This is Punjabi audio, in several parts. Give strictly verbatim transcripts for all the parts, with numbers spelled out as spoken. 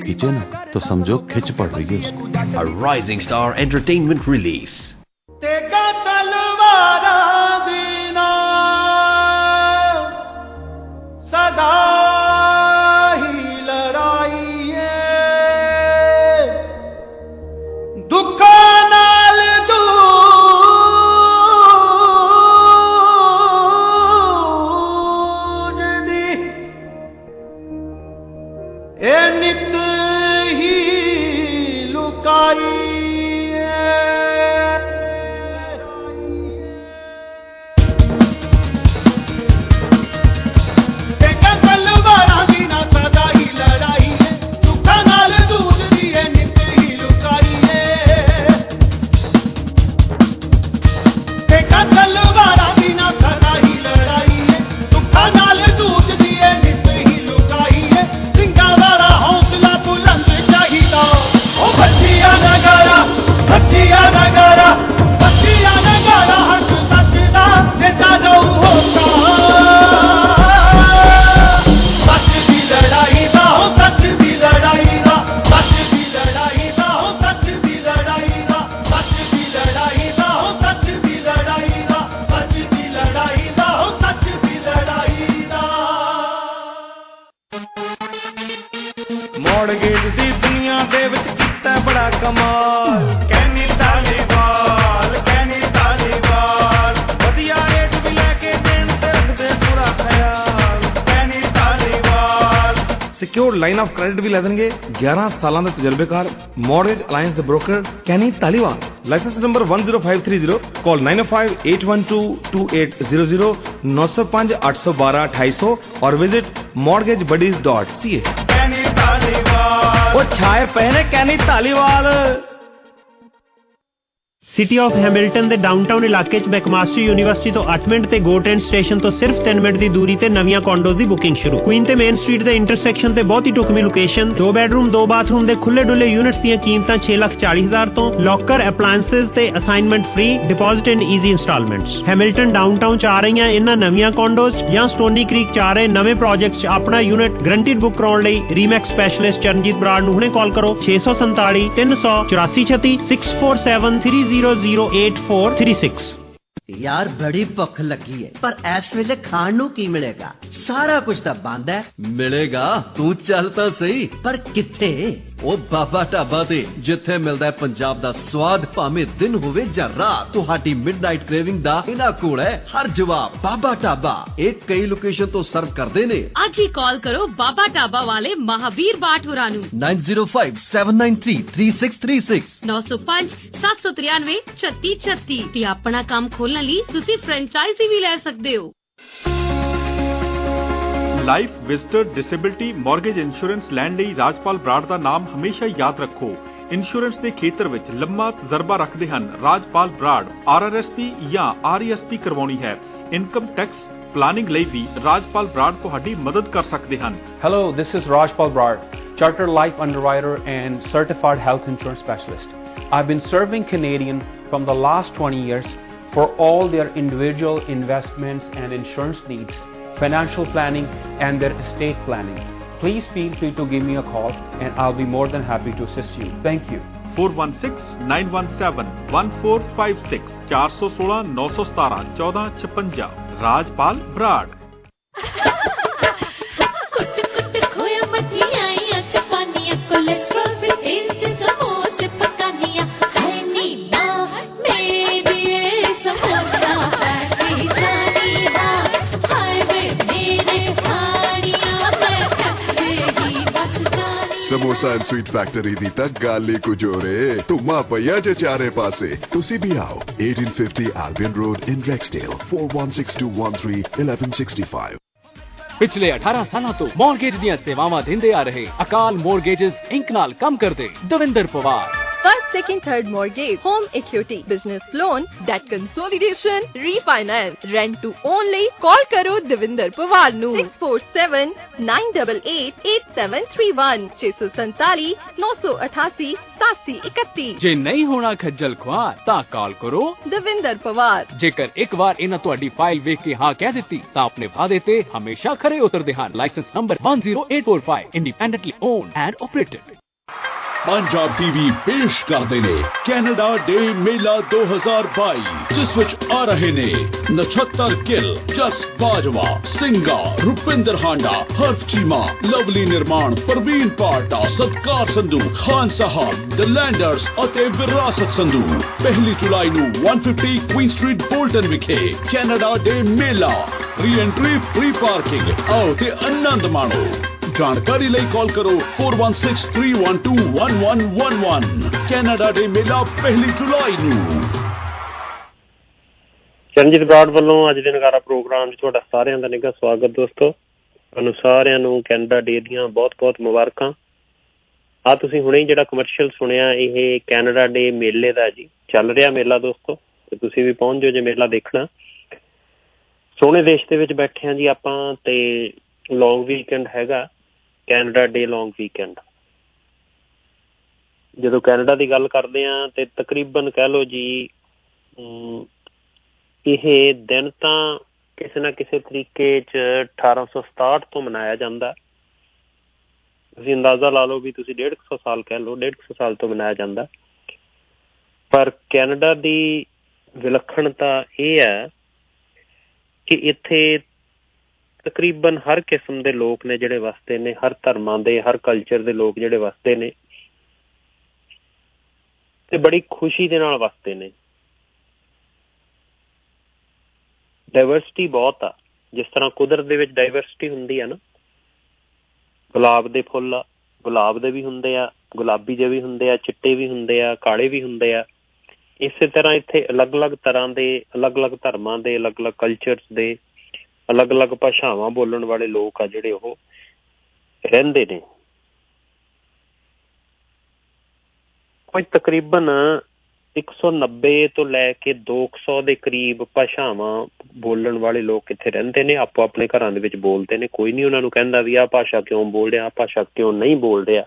खींचे ना तो समझो खिंच पड़ रही है उसको। A Rising Star Entertainment release. सदा ही लड़ाई है दुखों नाल दूजदी ए नित ही लुकाई ਮੌੜਗੇਜ ਦੀ ਦੁਨੀਆ ਦੇ ਵਿੱਚ ਕੀਤਾ ਬੜਾ ਕਮਾਲ ਕੈਨੀ ਧਾਲੀਵਾਲ ਕੈਨੀ ਧਾਲੀਵਾਲ ਵਧੀਆ ਰੇਟ ਵੀ ਲੈ ਕੇ ਦੇਣ ਤੇ ਰੱਖਦੇ ਪੂਰਾ ਖਿਆਲ Kenny Dhaliwal secured line of credit ਵੀ ਲੈ ਦੇਣਗੇ ਗਿਆਰਾਂ ਸਾਲਾਂ ਦੇ ਤਜਰਬੇਕਾਰ ਮੌੜਗੇਜ ਅਲਾਈਅੰਸ ਦੇ broker Kenny Dhaliwal licence number one zero five three zero call nine oh five eight one two two eight zero zero nine oh five eight one two one eight two zero और visit mortgage buddies dot c a। ਉਹ ਛਾਏ ਪਏ ਨੇ Kenny Dhaliwal. City of Hamilton ਦੇ ਡਾਊਨਟਾਊਨ ਇਲਾਕੇ 'ਚ ਮੈਕਮਾਸਟਰ ਯੂਨੀਵਰਸਿਟੀ ਤੋਂ ਅੱਠ ਮਿੰਟ ਤੇ ਗੋ ਟ੍ਰੇਨ ਸਟੇਸ਼ਨ ਤੋਂ ਸਿਰਫ ਤਿੰਨ ਮਿੰਟ ਦੀ ਦੂਰੀ ਤੇ ਨਵੀਆਂ ਕੰਡੋਜ਼ ਦੀ ਬੁਕਿੰਗ ਸ਼ੁਰੂ। ਕੁਈਨ ਤੇ ਮੇਨ ਸਟਰੀਟ ਦੇ ਇੰਟਰਸੈਕਸ਼ਨ ਤੇ ਬਹੁਤ ਹੀ ਢੁਕਵੀਂ ਲੋਕੇਸ਼ਨ, ਦੋ ਬੈਡਰੂਮ ਦੋ ਬਾਥਰੂਮ ਦੇ ਖੁੱਲੇ ਡੁੱਲੇ ਯੂਨਿਟਸ ਦੀਆਂ ਕੀਮਤਾਂ ਛੇ ਲੱਖ ਚਾਲੀ ਹਜ਼ਾਰ ਤੋਂ, ਲੋਕਰ ਅਪਲਾਇੰਸਸ ਤੇ assignment free, deposit in easy instalments. Hamilton downtown 'ਚ ਆ ਰਹੀਆਂ ਇਹਨਾਂ ਨਵੀਆਂ ਕੰਡੋਜ਼ ਜਾਂ ਸਟੋਨੀ ਕ੍ਰੀਕ 'ਚ ਆ ਰਹੇ ਨਵੇਂ ਪ੍ਰੋਜੈਕਟਸ 'ਚ ਆਪਣਾ ਯੂਨਿਟ ਗਰੰਟਿਡ ਬੁੱਕ ਕਰਾਉਣ ਲਈ ਰੀਮੈਕਸ ਸਪੈਸ਼ਲਿਸਟ ਚਰਨਜੀਤ ਬਰਾੜ ਨੂੰ ਹੁਣੇ ਕਾਲ ਕਰੋ ਛੇ ਸੌ ਸੰਤਾਲੀ ਤਿੰਨ ਸੌ ਚੁਰਾਸੀ ਛੱਤੀ six four seven three zero zero eight four three six। यार बड़ी भुख लगी है पर इस वेले खाण नूं की मिलेगा? सारा कुछ तो बंद है। मिलेगा, तू चल तो सही। पर किथे? ओ बाबा ढाबा ते जिथे मिलदा है पंजाब दा स्वाद, भावें दिन होवे जां रात। तुहाडी मिडनाइट क्रेविंग दा इना कोल है हर जवाब। बाबा ढाबा एक कई लोकेशन तो सर्व करदे ने। आज ही कॉल करो बाबा ढाबा वाले महावीर बाट होरां नूं nine zero five seven nine three three six three six nine oh five seven three three छत्ती छत्ती ते अपना काम खोलने ਲਈ ਤੁਸੀਂ ਫਰੈਂਚਾਈਜ਼ੀ ਵੀ ਲੈ ਸਕਦੇ ਹੋ। Life visitor disability mortgage insurance ਲੈਣ ਲਈ ਰਾਜਪਾਲ ਬਰਾੜ ਦਾ ਨਾਮ ਹਮੇਸ਼ਾ ਯਾਦ ਰੱਖੋ। ਇੰਸ਼ੋਰੈਂਸ ਦੇ ਖੇਤਰ ਵਿੱਚ ਲੰਮਾ ਤਜਰਬਾ ਰੱਖਦੇ ਹਨ Rajpal Brar. R R S P ਜਾਂ ਆਰ ਈ ਐਸ ਪੀ ਕਰਵਾਉਣੀ ਹੈ, ਇਨਕਮ ਟੈਕਸ ਪਲਾਨਿੰਗ ਲਈ ਵੀ ਰਾਜਪਾਲ ਬਰਾੜ ਤੁਹਾਡੀ ਮਦਦ ਕਰ ਸਕਦੇ ਹਨ। Hello, this is Rajpal Brad, Chartered Life Underwriter and Certified Health Insurance Specialist. I've been serving Canadian from the last twenty years for all their individual investments and insurance needs, financial planning and their estate planning. Please feel free to give me a call and I'll be more than happy to assist you. Thank you. four one six nine one seven one four five six four one six nine one seven one four five six Rajpal Brar. Samosa and sweet factory ਦੀ ਤਾਂ ਗੱਲ ਹੀ ਕੁਝ ਹੋਰ ਏ। ਧੁੰਮਾ ਪਈਆ ਜੇ ਚਾਰੇ ਪਾਸੇ। ਤੁਸੀਂ ਵੀ ਆਓ eighteen fifty Albion Road in Rexdale four one six two one three one one six five। ਪਿਛਲੇ ਅਠਾਰਾਂ ਸਾਲਾਂ ਤੋਂ ਮੌਰਗੇਜ ਦੀਆਂ ਸੇਵਾਵਾਂ ਦਿੰਦੇ ਆ ਰਹੇ ਅਕਾਲ ਮੌਰਗੇਜਸ ਇੰਕ ਨਾਲ ਕੰਮ ਕਰਦੇ Davinder Pawar. first, second, third mortgage, home equity, business loan, debt consolidation, refinance, rent to own ਲਈ call ਕਰੋ ਦਵਿੰਦਰ ਪਵਾਰ ਨੂੰ six four seven nine eight eight eight seven three one ਛੇ ਸੌ ਸੰਤਾਲੀ ਨੌ ਸੌ ਅਠਾਸੀ ਸਤਾਸੀ ਇਕੱਤੀ। ਜੇ ਨਹੀਂ ਹੋਣਾ ਖੱਜਲ ਖੁਆਰ ਤਾਂ ਕਾਲ ਕਰੋ ਦਵਿੰਦਰ ਪਵਾਰ। ਜੇਕਰ ਇੱਕ ਵਾਰ ਇਹਨਾਂ ਤੁਹਾਡੀ ਫਾਈਲ ਵੇਖ ਕੇ ਹਾਂ ਕਹਿ ਦਿੱਤੀ ਤਾਂ ਆਪਣੇ ਵਾਅਦੇ ਤੇ ਹਮੇਸ਼ਾ ਖਰੇ ਉਤਰਦੇ ਹਨ। Licence number one zero eight four five, independently owned and operated. Punjab TV पेश करते ने कैनेडा डे मेला दो हज़ार बाई, जिस विच आ रहे ने नछत्तर गिल, जस बाजवा, सिंगा, रुपिंदर हांडा, हर्फ चीमा, लवली निर्माण, प्रवीण पाटा, सत्कार संधू, खान साहब, द लैंडर्स ਅਤੇ विरासत संधू। पहली जुलाई ਨੂੰ one fifty Queen street Bolton विखे कैनेडा डे मेला। Free entry, free parking. आओ ते आनंद माणो। जानकारी ਲਈ ਕਾਲ ਕਰੋ four one six three one two one one one one। Canada ਦੇ ਮੇਲਾ ਪਹਿਲੀ ਜੁਲਾਈ ਨੂੰ। ਚਰਨਜੀਤ ਬਰਾੜ ਵੱਲੋਂ ਅੱਜ ਦੇ ਨਗਾਰਾ ਪ੍ਰੋਗਰਾਮ 'ਚ ਤੁਹਾਡਾ ਸਾਰਿਆਂ ਦਾ ਨਿੱਘਾ ਸਵਾਗਤ ਦੋਸਤੋ। ਤੁਹਾਨੂੰ ਸਾਰਿਆਂ ਨੂੰ ਕੈਨੇਡਾ ਡੇ ਦੀਆਂ ਬਹੁਤ ਬਹੁਤ ਮੁਬਾਰਕਾਂ। ਆਹ ਤੁਸੀਂ ਹੁਣੇ ਜਿਹੜਾ ਕਮਰਸ਼ੀਅਲ ਸੁਣਿਆ ਇਹ ਕੈਨੇਡਾ ਡੇ ਮੇਲੇ ਦਾ ਜੀ, ਚੱਲ ਰਿਹਾ ਮੇਲਾ ਦੋਸਤੋ, ਤੇ ਤੁਸੀਂ ਵੀ ਪਹੁੰਚ ਜਾਓ ਜੇ ਮੇਲਾ ਦੇਖਣਾ। ਸੋਹਣੇ ਦੇਸ਼ ਦੇ ਵਿੱਚ ਬੈਠੇ ਹਾਂ ਜੀ ਆਪਾਂ, ਤੇ ਲੌਂਗ ਵੀਕਐਂਡ ਹੈਗਾ ਕੈਨੇਡਾ ਡੇ ਲੌਂਗ ਵੀਕਐਂਡ। ਜਦੋਂ ਕੈਨੇਡਾ ਦੀ ਗੱਲ ਕਰਦੇ ਹਾਂ ਤੇ ਤਕਰੀਬਨ ਕਹਿ ਲਓ ਜੀ ਇਹ ਦਿਨ ਤਾਂ ਕਿਸੇ ਨਾ ਕਿਸੇ ਤਰੀਕੇ 'ਚ ਅਠਾਰਾਂ ਸੌ ਸਤਾਹਠ ਤੋਂ ਮਨਾਇਆ ਜਾਂਦਾ। ਤੁਸੀਂ ਅੰਦਾਜ਼ਾ ਲਾ ਲਓ ਵੀ ਤੁਸੀਂ ਡੇਢ ਕੁ ਸੌ ਸਾਲ ਕਹਿ ਲਓ, ਡੇਢ ਕੁ ਸੌ ਸਾਲ ਤੋਂ ਮਨਾਇਆ ਜਾਂਦਾ। ਪਰ ਕੈਨੇਡਾ ਦੀ ਵਿਲੱਖਣਤਾ ਇਹ ਹੈ ਕਿ ਇੱਥੇ ਤਕਰੀਬਨ ਹਰ ਕਿਸਮ ਦੇ ਲੋਕ ਨੇ ਜਿਹੜੇ ਵਸਦੇ ਨੇ, ਹਰ ਧਰਮਾਂ ਦੇ, ਹਰ ਕਲਚਰ ਦੇ ਲੋਕ ਜਿਹੜੇ ਵਸਦੇ ਨੇ, ਤੇ ਬੜੀ ਖੁਸ਼ੀ ਦੇ ਨਾਲ ਵਸਦੇ ਨੇ। ਡਾਇਵਰਸਿਟੀ ਬਹੁਤ ਆ, ਜਿਸ ਤਰ੍ਹਾਂ ਕੁਦਰਤ ਦੇ ਵਿੱਚ ਡਾਇਵਰਸਿਟੀ ਹੁੰਦੀ ਆ ਨਾ, ਗੁਲਾਬ ਦੇ ਫੁੱਲ ਆ, ਗੁਲਾਬ ਦੇ ਵੀ ਹੁੰਦੇ ਆ, ਗੁਲਾਬੀ ਜਿਹੇ ਵੀ ਹੁੰਦੇ ਆ, ਚਿੱਟੇ ਵੀ ਹੁੰਦੇ ਆ, ਕਾਲੇ ਵੀ ਹੁੰਦੇ ਆ। ਇਸੇ ਤਰ੍ਹਾਂ ਇੱਥੇ ਅਲੱਗ ਅਲੱਗ ਤਰ੍ਹਾਂ ਦੇ, ਅਲੱਗ ਅਲੱਗ ਧਰਮਾਂ ਦੇ, ਅਲੱਗ ਅਲੱਗ ਕਲਚਰਸ ਦੇ, ਅਲੱਗ ਅਲੱਗ ਭਾਸ਼ਾਵਾਂ ਬੋਲਣ ਵਾਲੇ ਲੋਕ ਆ ਜਿਹੜੇ ਉਹ ਰਹਿੰਦੇ ਨੇ। ਕੋਈ ਤਕਰੀਬਨ ਇੱਕ ਸੌ ਨੱਬੇ ਤੋਂ ਲੈ ਕੇ ਦੋ ਕੁ ਸੌ ਦੇ ਕਰੀਬ ਭਾਸ਼ਾਵਾਂ ਬੋਲਣ ਵਾਲੇ ਲੋਕ ਇੱਥੇ ਰਹਿੰਦੇ ਨੇ। ਆਪੋ ਆਪਣੇ ਘਰਾਂ ਦੇ ਵਿੱਚ ਬੋਲਦੇ ਨੇ, ਕੋਈ ਨਹੀਂ ਉਹਨਾਂ ਨੂੰ ਕਹਿੰਦਾ ਵੀ ਆਹ ਭਾਸ਼ਾ ਕਿਉਂ ਬੋਲ ਰਿਹਾ, ਆਹ ਭਾਸ਼ਾ ਕਿਉਂ ਨਹੀਂ ਬੋਲ ਰਿਹਾ।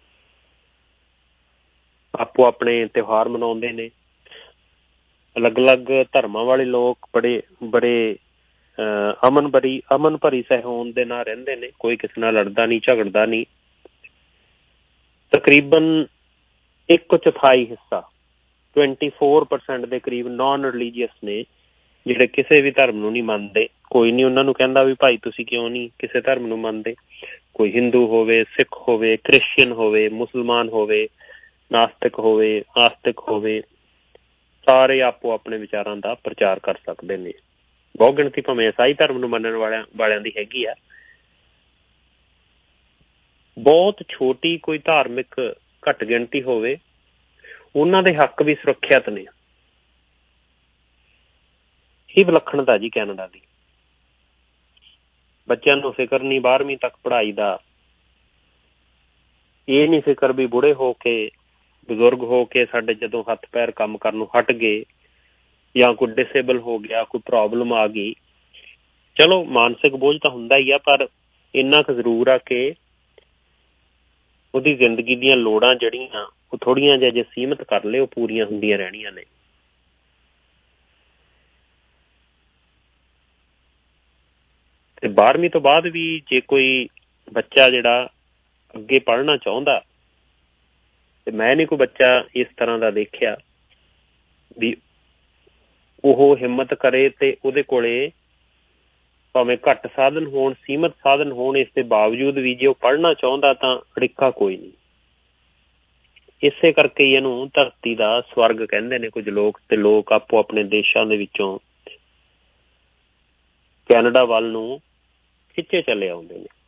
ਆਪੋ ਆਪਣੇ ਤਿਉਹਾਰ ਮਨਾਉਂਦੇ ਨੇ। ਅਲੱਗ ਅਲੱਗ ਧਰਮਾਂ ਵਾਲੇ ਲੋਕ ਬੜੇ ਬੜੇ ਅਮਨ ਭਰੀ ਅਮਨ ਭਰੀ ਸਹਿਹੋਂਦ ਦੇ ਨਾਲ ਰਹਿੰਦੇ ਨੇ। ਕੋਈ ਕਿਸੇ ਨਾਲ ਲੜਦਾ ਨਹੀਂ, ਝਗੜਦਾ ਨਹੀਂ। ਤਕਰੀਬਨ ਇੱਕ ਚੌਥਾਈ ਹਿੱਸਾ ਟਵੈਂਟੀ ਫੋਰ ਪਰਸੈਂਟ ਦੇ ਕਰੀਬ ਨੋਨ ਰਿਲੀਜੀਅਸ ਨੇ, ਜਿਹੜੇ ਕਿਸੇ ਵੀ ਧਰਮ ਨੂੰ ਨਹੀਂ ਮੰਨਦੇ। ਕੋਈ ਨਹੀਂ ਉਹਨਾਂ ਨੂੰ ਕਹਿੰਦਾ ਵੀ ਭਾਈ ਤੁਸੀਂ ਕਿਉਂ ਨਹੀਂ ਕਿਸੇ ਧਰਮ ਨੂੰ ਮੰਨਦੇ। ਕੋਈ ਹਿੰਦੂ ਹੋਵੇ, ਸਿੱਖ ਹੋਵੇ, ਕ੍ਰਿਸਚੀਅਨ ਹੋਵੇ, ਮੁਸਲਮਾਨ ਹੋਵੇ, ਨਾਸਤਿਕ ਹੋਵੇ, ਆਸਤਿਕ ਹੋਵੇ, ਸਾਰੇ ਆਪੋ ਆਪਣੇ ਵਿਚਾਰਾਂ ਦਾ ਪ੍ਰਚਾਰ ਕਰ ਸਕਦੇ ਨੇ। ਬਹੁਤ ਗਿਣਤੀ ਭਾਵੇਂ ਈਸਾਈ ਧਰਮ ਨੂੰ ਮੰਨਣ ਵਾਲਿਆਂ ਵਾਲਿਆਂ ਦੀ ਹੈਗੀ ਆ। ਬਹੁਤ ਛੋਟੀ ਕੋਈ ਧਾਰਮਿਕ ਘੱਟ ਗਿਣਤੀ ਹੋਵੇ, ਉਹਨਾਂ ਦੇ ਹੱਕ ਵੀ ਸੁਰੱਖਿਅਤ ਨੇ। ਇਹ ਵਿਲੱਖਣਤਾ ਜੀ ਕੈਨੇਡਾ ਦੀ। ਬੱਚਿਆਂ ਨੂੰ ਫਿਕਰ ਨਹੀਂ ਬਾਰ੍ਹਵੀਂ ਤੱਕ ਪੜ੍ਹਾਈ ਦਾ। ਇਹ ਨਹੀਂ ਫਿਕਰ ਵੀ ਬੁੜੇ ਹੋ ਕੇ, ਬਜ਼ੁਰਗ ਹੋ ਕੇ ਸਾਡੇ ਜਦੋਂ ਹੱਥ ਪੈਰ ਕੰਮ ਕਰਨ ਨੂੰ ਹਟ ਗਏ ਜਾਂ ਕੋਈ ਡਿਸੇਬਲ ਹੋ ਗਿਆ, ਕੋਈ ਪ੍ਰੋਬਲਮ ਆ ਗਈ। ਚਲੋ ਮਾਨਸਿਕ ਬੋਝ ਤਾਂ ਹੁੰਦਾ ਹੀ ਆ, ਪਰ ਇੰਨਾ ਕੁ ਜ਼ਰੂਰ ਆ ਕਿ ਉਹਦੀ ਜ਼ਿੰਦਗੀ ਦੀਆਂ ਲੋੜਾਂ ਜਿਹੜੀਆਂ ਉਹ ਥੋੜ੍ਹੀਆਂ ਜਿਹਾ ਜੇ ਸੀਮਿਤ ਕਰ ਲਏ, ਉਹ ਪੂਰੀਆਂ ਹੁੰਦੀਆਂ ਰਹਿਣੀਆਂ ਨੇ। ਤੇ ਬਾਰ੍ਹਵੀਂ ਤੋਂ ਬਾਅਦ ਵੀ ਜੇ ਕੋਈ ਬੱਚਾ ਜਿਹੜਾ ਅੱਗੇ ਪੜ੍ਹਨਾ ਚਾਹੁੰਦਾ, ਤੇ ਮੈਂ ਨਹੀਂ ਕੋਈ ਬੱਚਾ ਇਸ ਤਰ੍ਹਾਂ ਦਾ ਦੇਖਿਆ ਵੀ ਉਹ ਹਿੰਮਤ ਕਰੇ ਤੇ ਉਹਦੇ ਕੋਲੇ ਭਾਵੇਂ ਘੱਟ ਸਾਧਨ ਹੋਣ, ਸੀਮਿਤ ਸਾਧਨ ਹੋਣ, ਇਸ ਦੇ ਬਾਵਜੂਦ ਵੀ ਜੇ ਉਹ ਪੜ੍ਹਨਾ ਚਾਹੁੰਦਾ ਤਾਂ ਅੜਿੱਕਾ ਕੋਈ ਨਹੀਂ। ਇਸੇ ਕਰਕੇ ਹੀ ਇਹਨੂੰ ਧਰਤੀ ਦਾ ਸਵਰਗ ਕਹਿੰਦੇ ਨੇ ਕੁਝ ਲੋਕ। ਤੇ ਲੋਕ ਆਪੋ ਆਪਣੇ ਦੇਸ਼ਾਂ ਦੇ ਵਿੱਚੋਂ ਕੈਨੇਡਾ ਵੱਲ ਨੂੰ ਖਿੱਚੇ ਚਲੇ ਆਉਂਦੇ ਨੇ।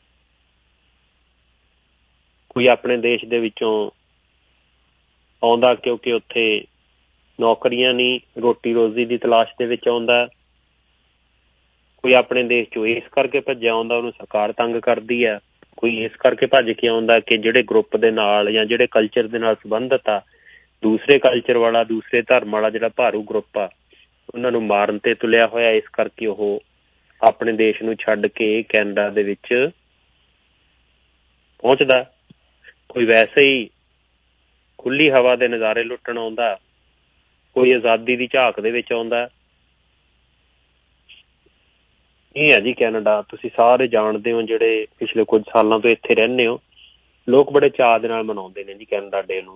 ਕੋਈ ਆਪਣੇ ਦੇਸ਼ ਦੇ ਵਿੱਚੋਂ ਆਉਂਦਾ ਕਿਉਂਕਿ ਉੱਥੇ ਨੌਕਰੀਆਂ ਨਹੀਂ, ਰੋਟੀ ਰੋਜ਼ੀ ਦੀ ਤਲਾਸ਼ ਦੇ ਵਿੱਚ ਆਉਂਦਾ। ਕੋਈ ਆਪਣੇ ਦੇਸ਼ ਚੋਂ ਇਸ ਕਰਕੇ ਭੱਜਿਆ ਆਉਂਦਾ, ਉਹਨੂੰ ਸਰਕਾਰ ਤੰਗ ਕਰਦੀ ਹੈ। ਕੋਈ ਇਸ ਕਰਕੇ ਭੱਜ ਕੇ ਆਉਂਦਾ ਕਿ ਜਿਹੜੇ ਗਰੁੱਪ ਦੇ ਨਾਲ ਜਾਂ ਜਿਹੜੇ ਕਲਚਰ ਦੇ ਨਾਲ ਸੰਬੰਧਿਤ ਆ, ਦੂਸਰੇ ਕਲਚਰ ਵਾਲਾ, ਦੂਸਰੇ ਧਰਮ ਵਾਲਾ ਜਿਹੜਾ ਭਾਰੂ ਗਰੁੱਪ ਆ, ਉਹਨਾਂ ਨੂੰ ਮਾਰਨ ਤੇ ਤੁਲਿਆ ਹੋਇਆ। ਇਸ ਕਰਕੇ ਉਹ ਆਪਣੇ ਦੇਸ਼ ਨੂੰ ਛੱਡ ਕੇ ਕੈਨੇਡਾ ਦੇ ਵਿੱਚ ਪਹੁੰਚਦਾ। ਕੋਈ ਵੈਸੇ ਹੀ ਖੁੱਲੀ ਹਵਾ ਦੇ ਨਜ਼ਾਰੇ ਲੁੱਟਣ ਆਉਂਦਾ, ਕੋਈ ਆਜ਼ਾਦੀ ਦੀ ਝਾਕ ਦੇ ਵਿੱਚ ਆਉਂਦਾ। ਇਹ ਹੈ ਜੀ ਕੈਨੇਡਾ। ਤੁਸੀਂ ਸਾਰੇ ਜਾਣਦੇ ਹੋ, ਜਿਹੜੇ ਪਿਛਲੇ ਕੁਝ ਸਾਲਾਂ ਤੋਂ ਇੱਥੇ ਰਹਿੰਦੇ ਹੋ, ਲੋਕ ਬੜੇ ਚਾਅ ਦੇ ਨਾਲ ਮਨਾਉਂਦੇ ਨੇ ਜੀ ਕੈਨੇਡਾ ਡੇ ਨੂੰ।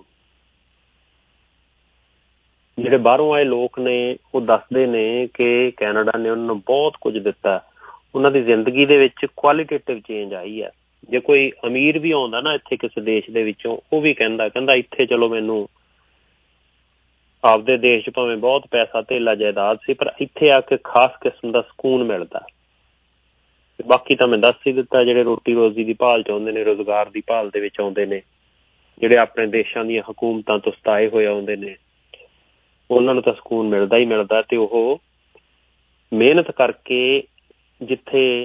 ਜਿਹੜੇ ਬਾਹਰੋਂ ਆਏ ਲੋਕ ਨੇ ਉਹ ਦੱਸਦੇ ਨੇ ਕਿ ਕੈਨੇਡਾ ਨੇ ਉਹਨਾਂ ਨੂੰ ਬਹੁਤ ਕੁਝ ਦਿੱਤਾ। ਉਹਨਾਂ ਦੀ ਜ਼ਿੰਦਗੀ ਦੇ ਵਿੱਚ ਕੁਆਲੀਟੇਟਿਵ ਚੇਂਜ ਆਈ ਹੈ। ਜੇ ਕੋਈ ਅਮੀਰ ਵੀ ਆਉਂਦਾ ਨਾ ਇੱਥੇ ਕਿਸੇ ਦੇਸ਼ ਦੇ ਵਿੱਚੋਂ, ਉਹ ਵੀ ਕਹਿੰਦਾ ਕਹਿੰਦਾ ਇੱਥੇ ਚਲੋ ਮੈਨੂੰ ਆਪਦੇ ਦੇਸ਼ 'ਚ ਭਾਵੇਂ ਬਹੁਤ ਪੈਸਾ ਧੇਲਾ ਜਾਇਦਾਦ ਸੀ, ਪਰ ਇੱਥੇ ਆ ਕੇ ਖਾਸ ਕਿਸਮ ਦਾ ਸਕੂਨ ਮਿਲਦਾ। ਬਾਕੀ ਤਾਂ ਮੈਂ ਦੱਸ ਹੀ ਦਿੱਤਾ, ਜਿਹੜੇ ਰੋਟੀ ਰੋਜ਼ੀ ਦੀ ਭਾਲ 'ਚ ਆਉਂਦੇ ਨੇ, ਰੁਜ਼ਗਾਰ ਦੀ ਭਾਲ ਦੇ ਵਿੱਚ ਆਉਂਦੇ ਨੇ, ਜਿਹੜੇ ਆਪਣੇ ਦੇਸ਼ਾਂ ਦੀਆਂ ਹਕੂਮਤਾਂ ਤੋਂ ਸਤਾਏ ਹੋਏ ਆਉਂਦੇ ਨੇ, ਉਹਨਾਂ ਨੂੰ ਤਾਂ ਸਕੂਨ ਮਿਲਦਾ ਹੀ ਮਿਲਦਾ। ਤੇ ਉਹ ਮਿਹਨਤ ਕਰਕੇ ਜਿੱਥੇ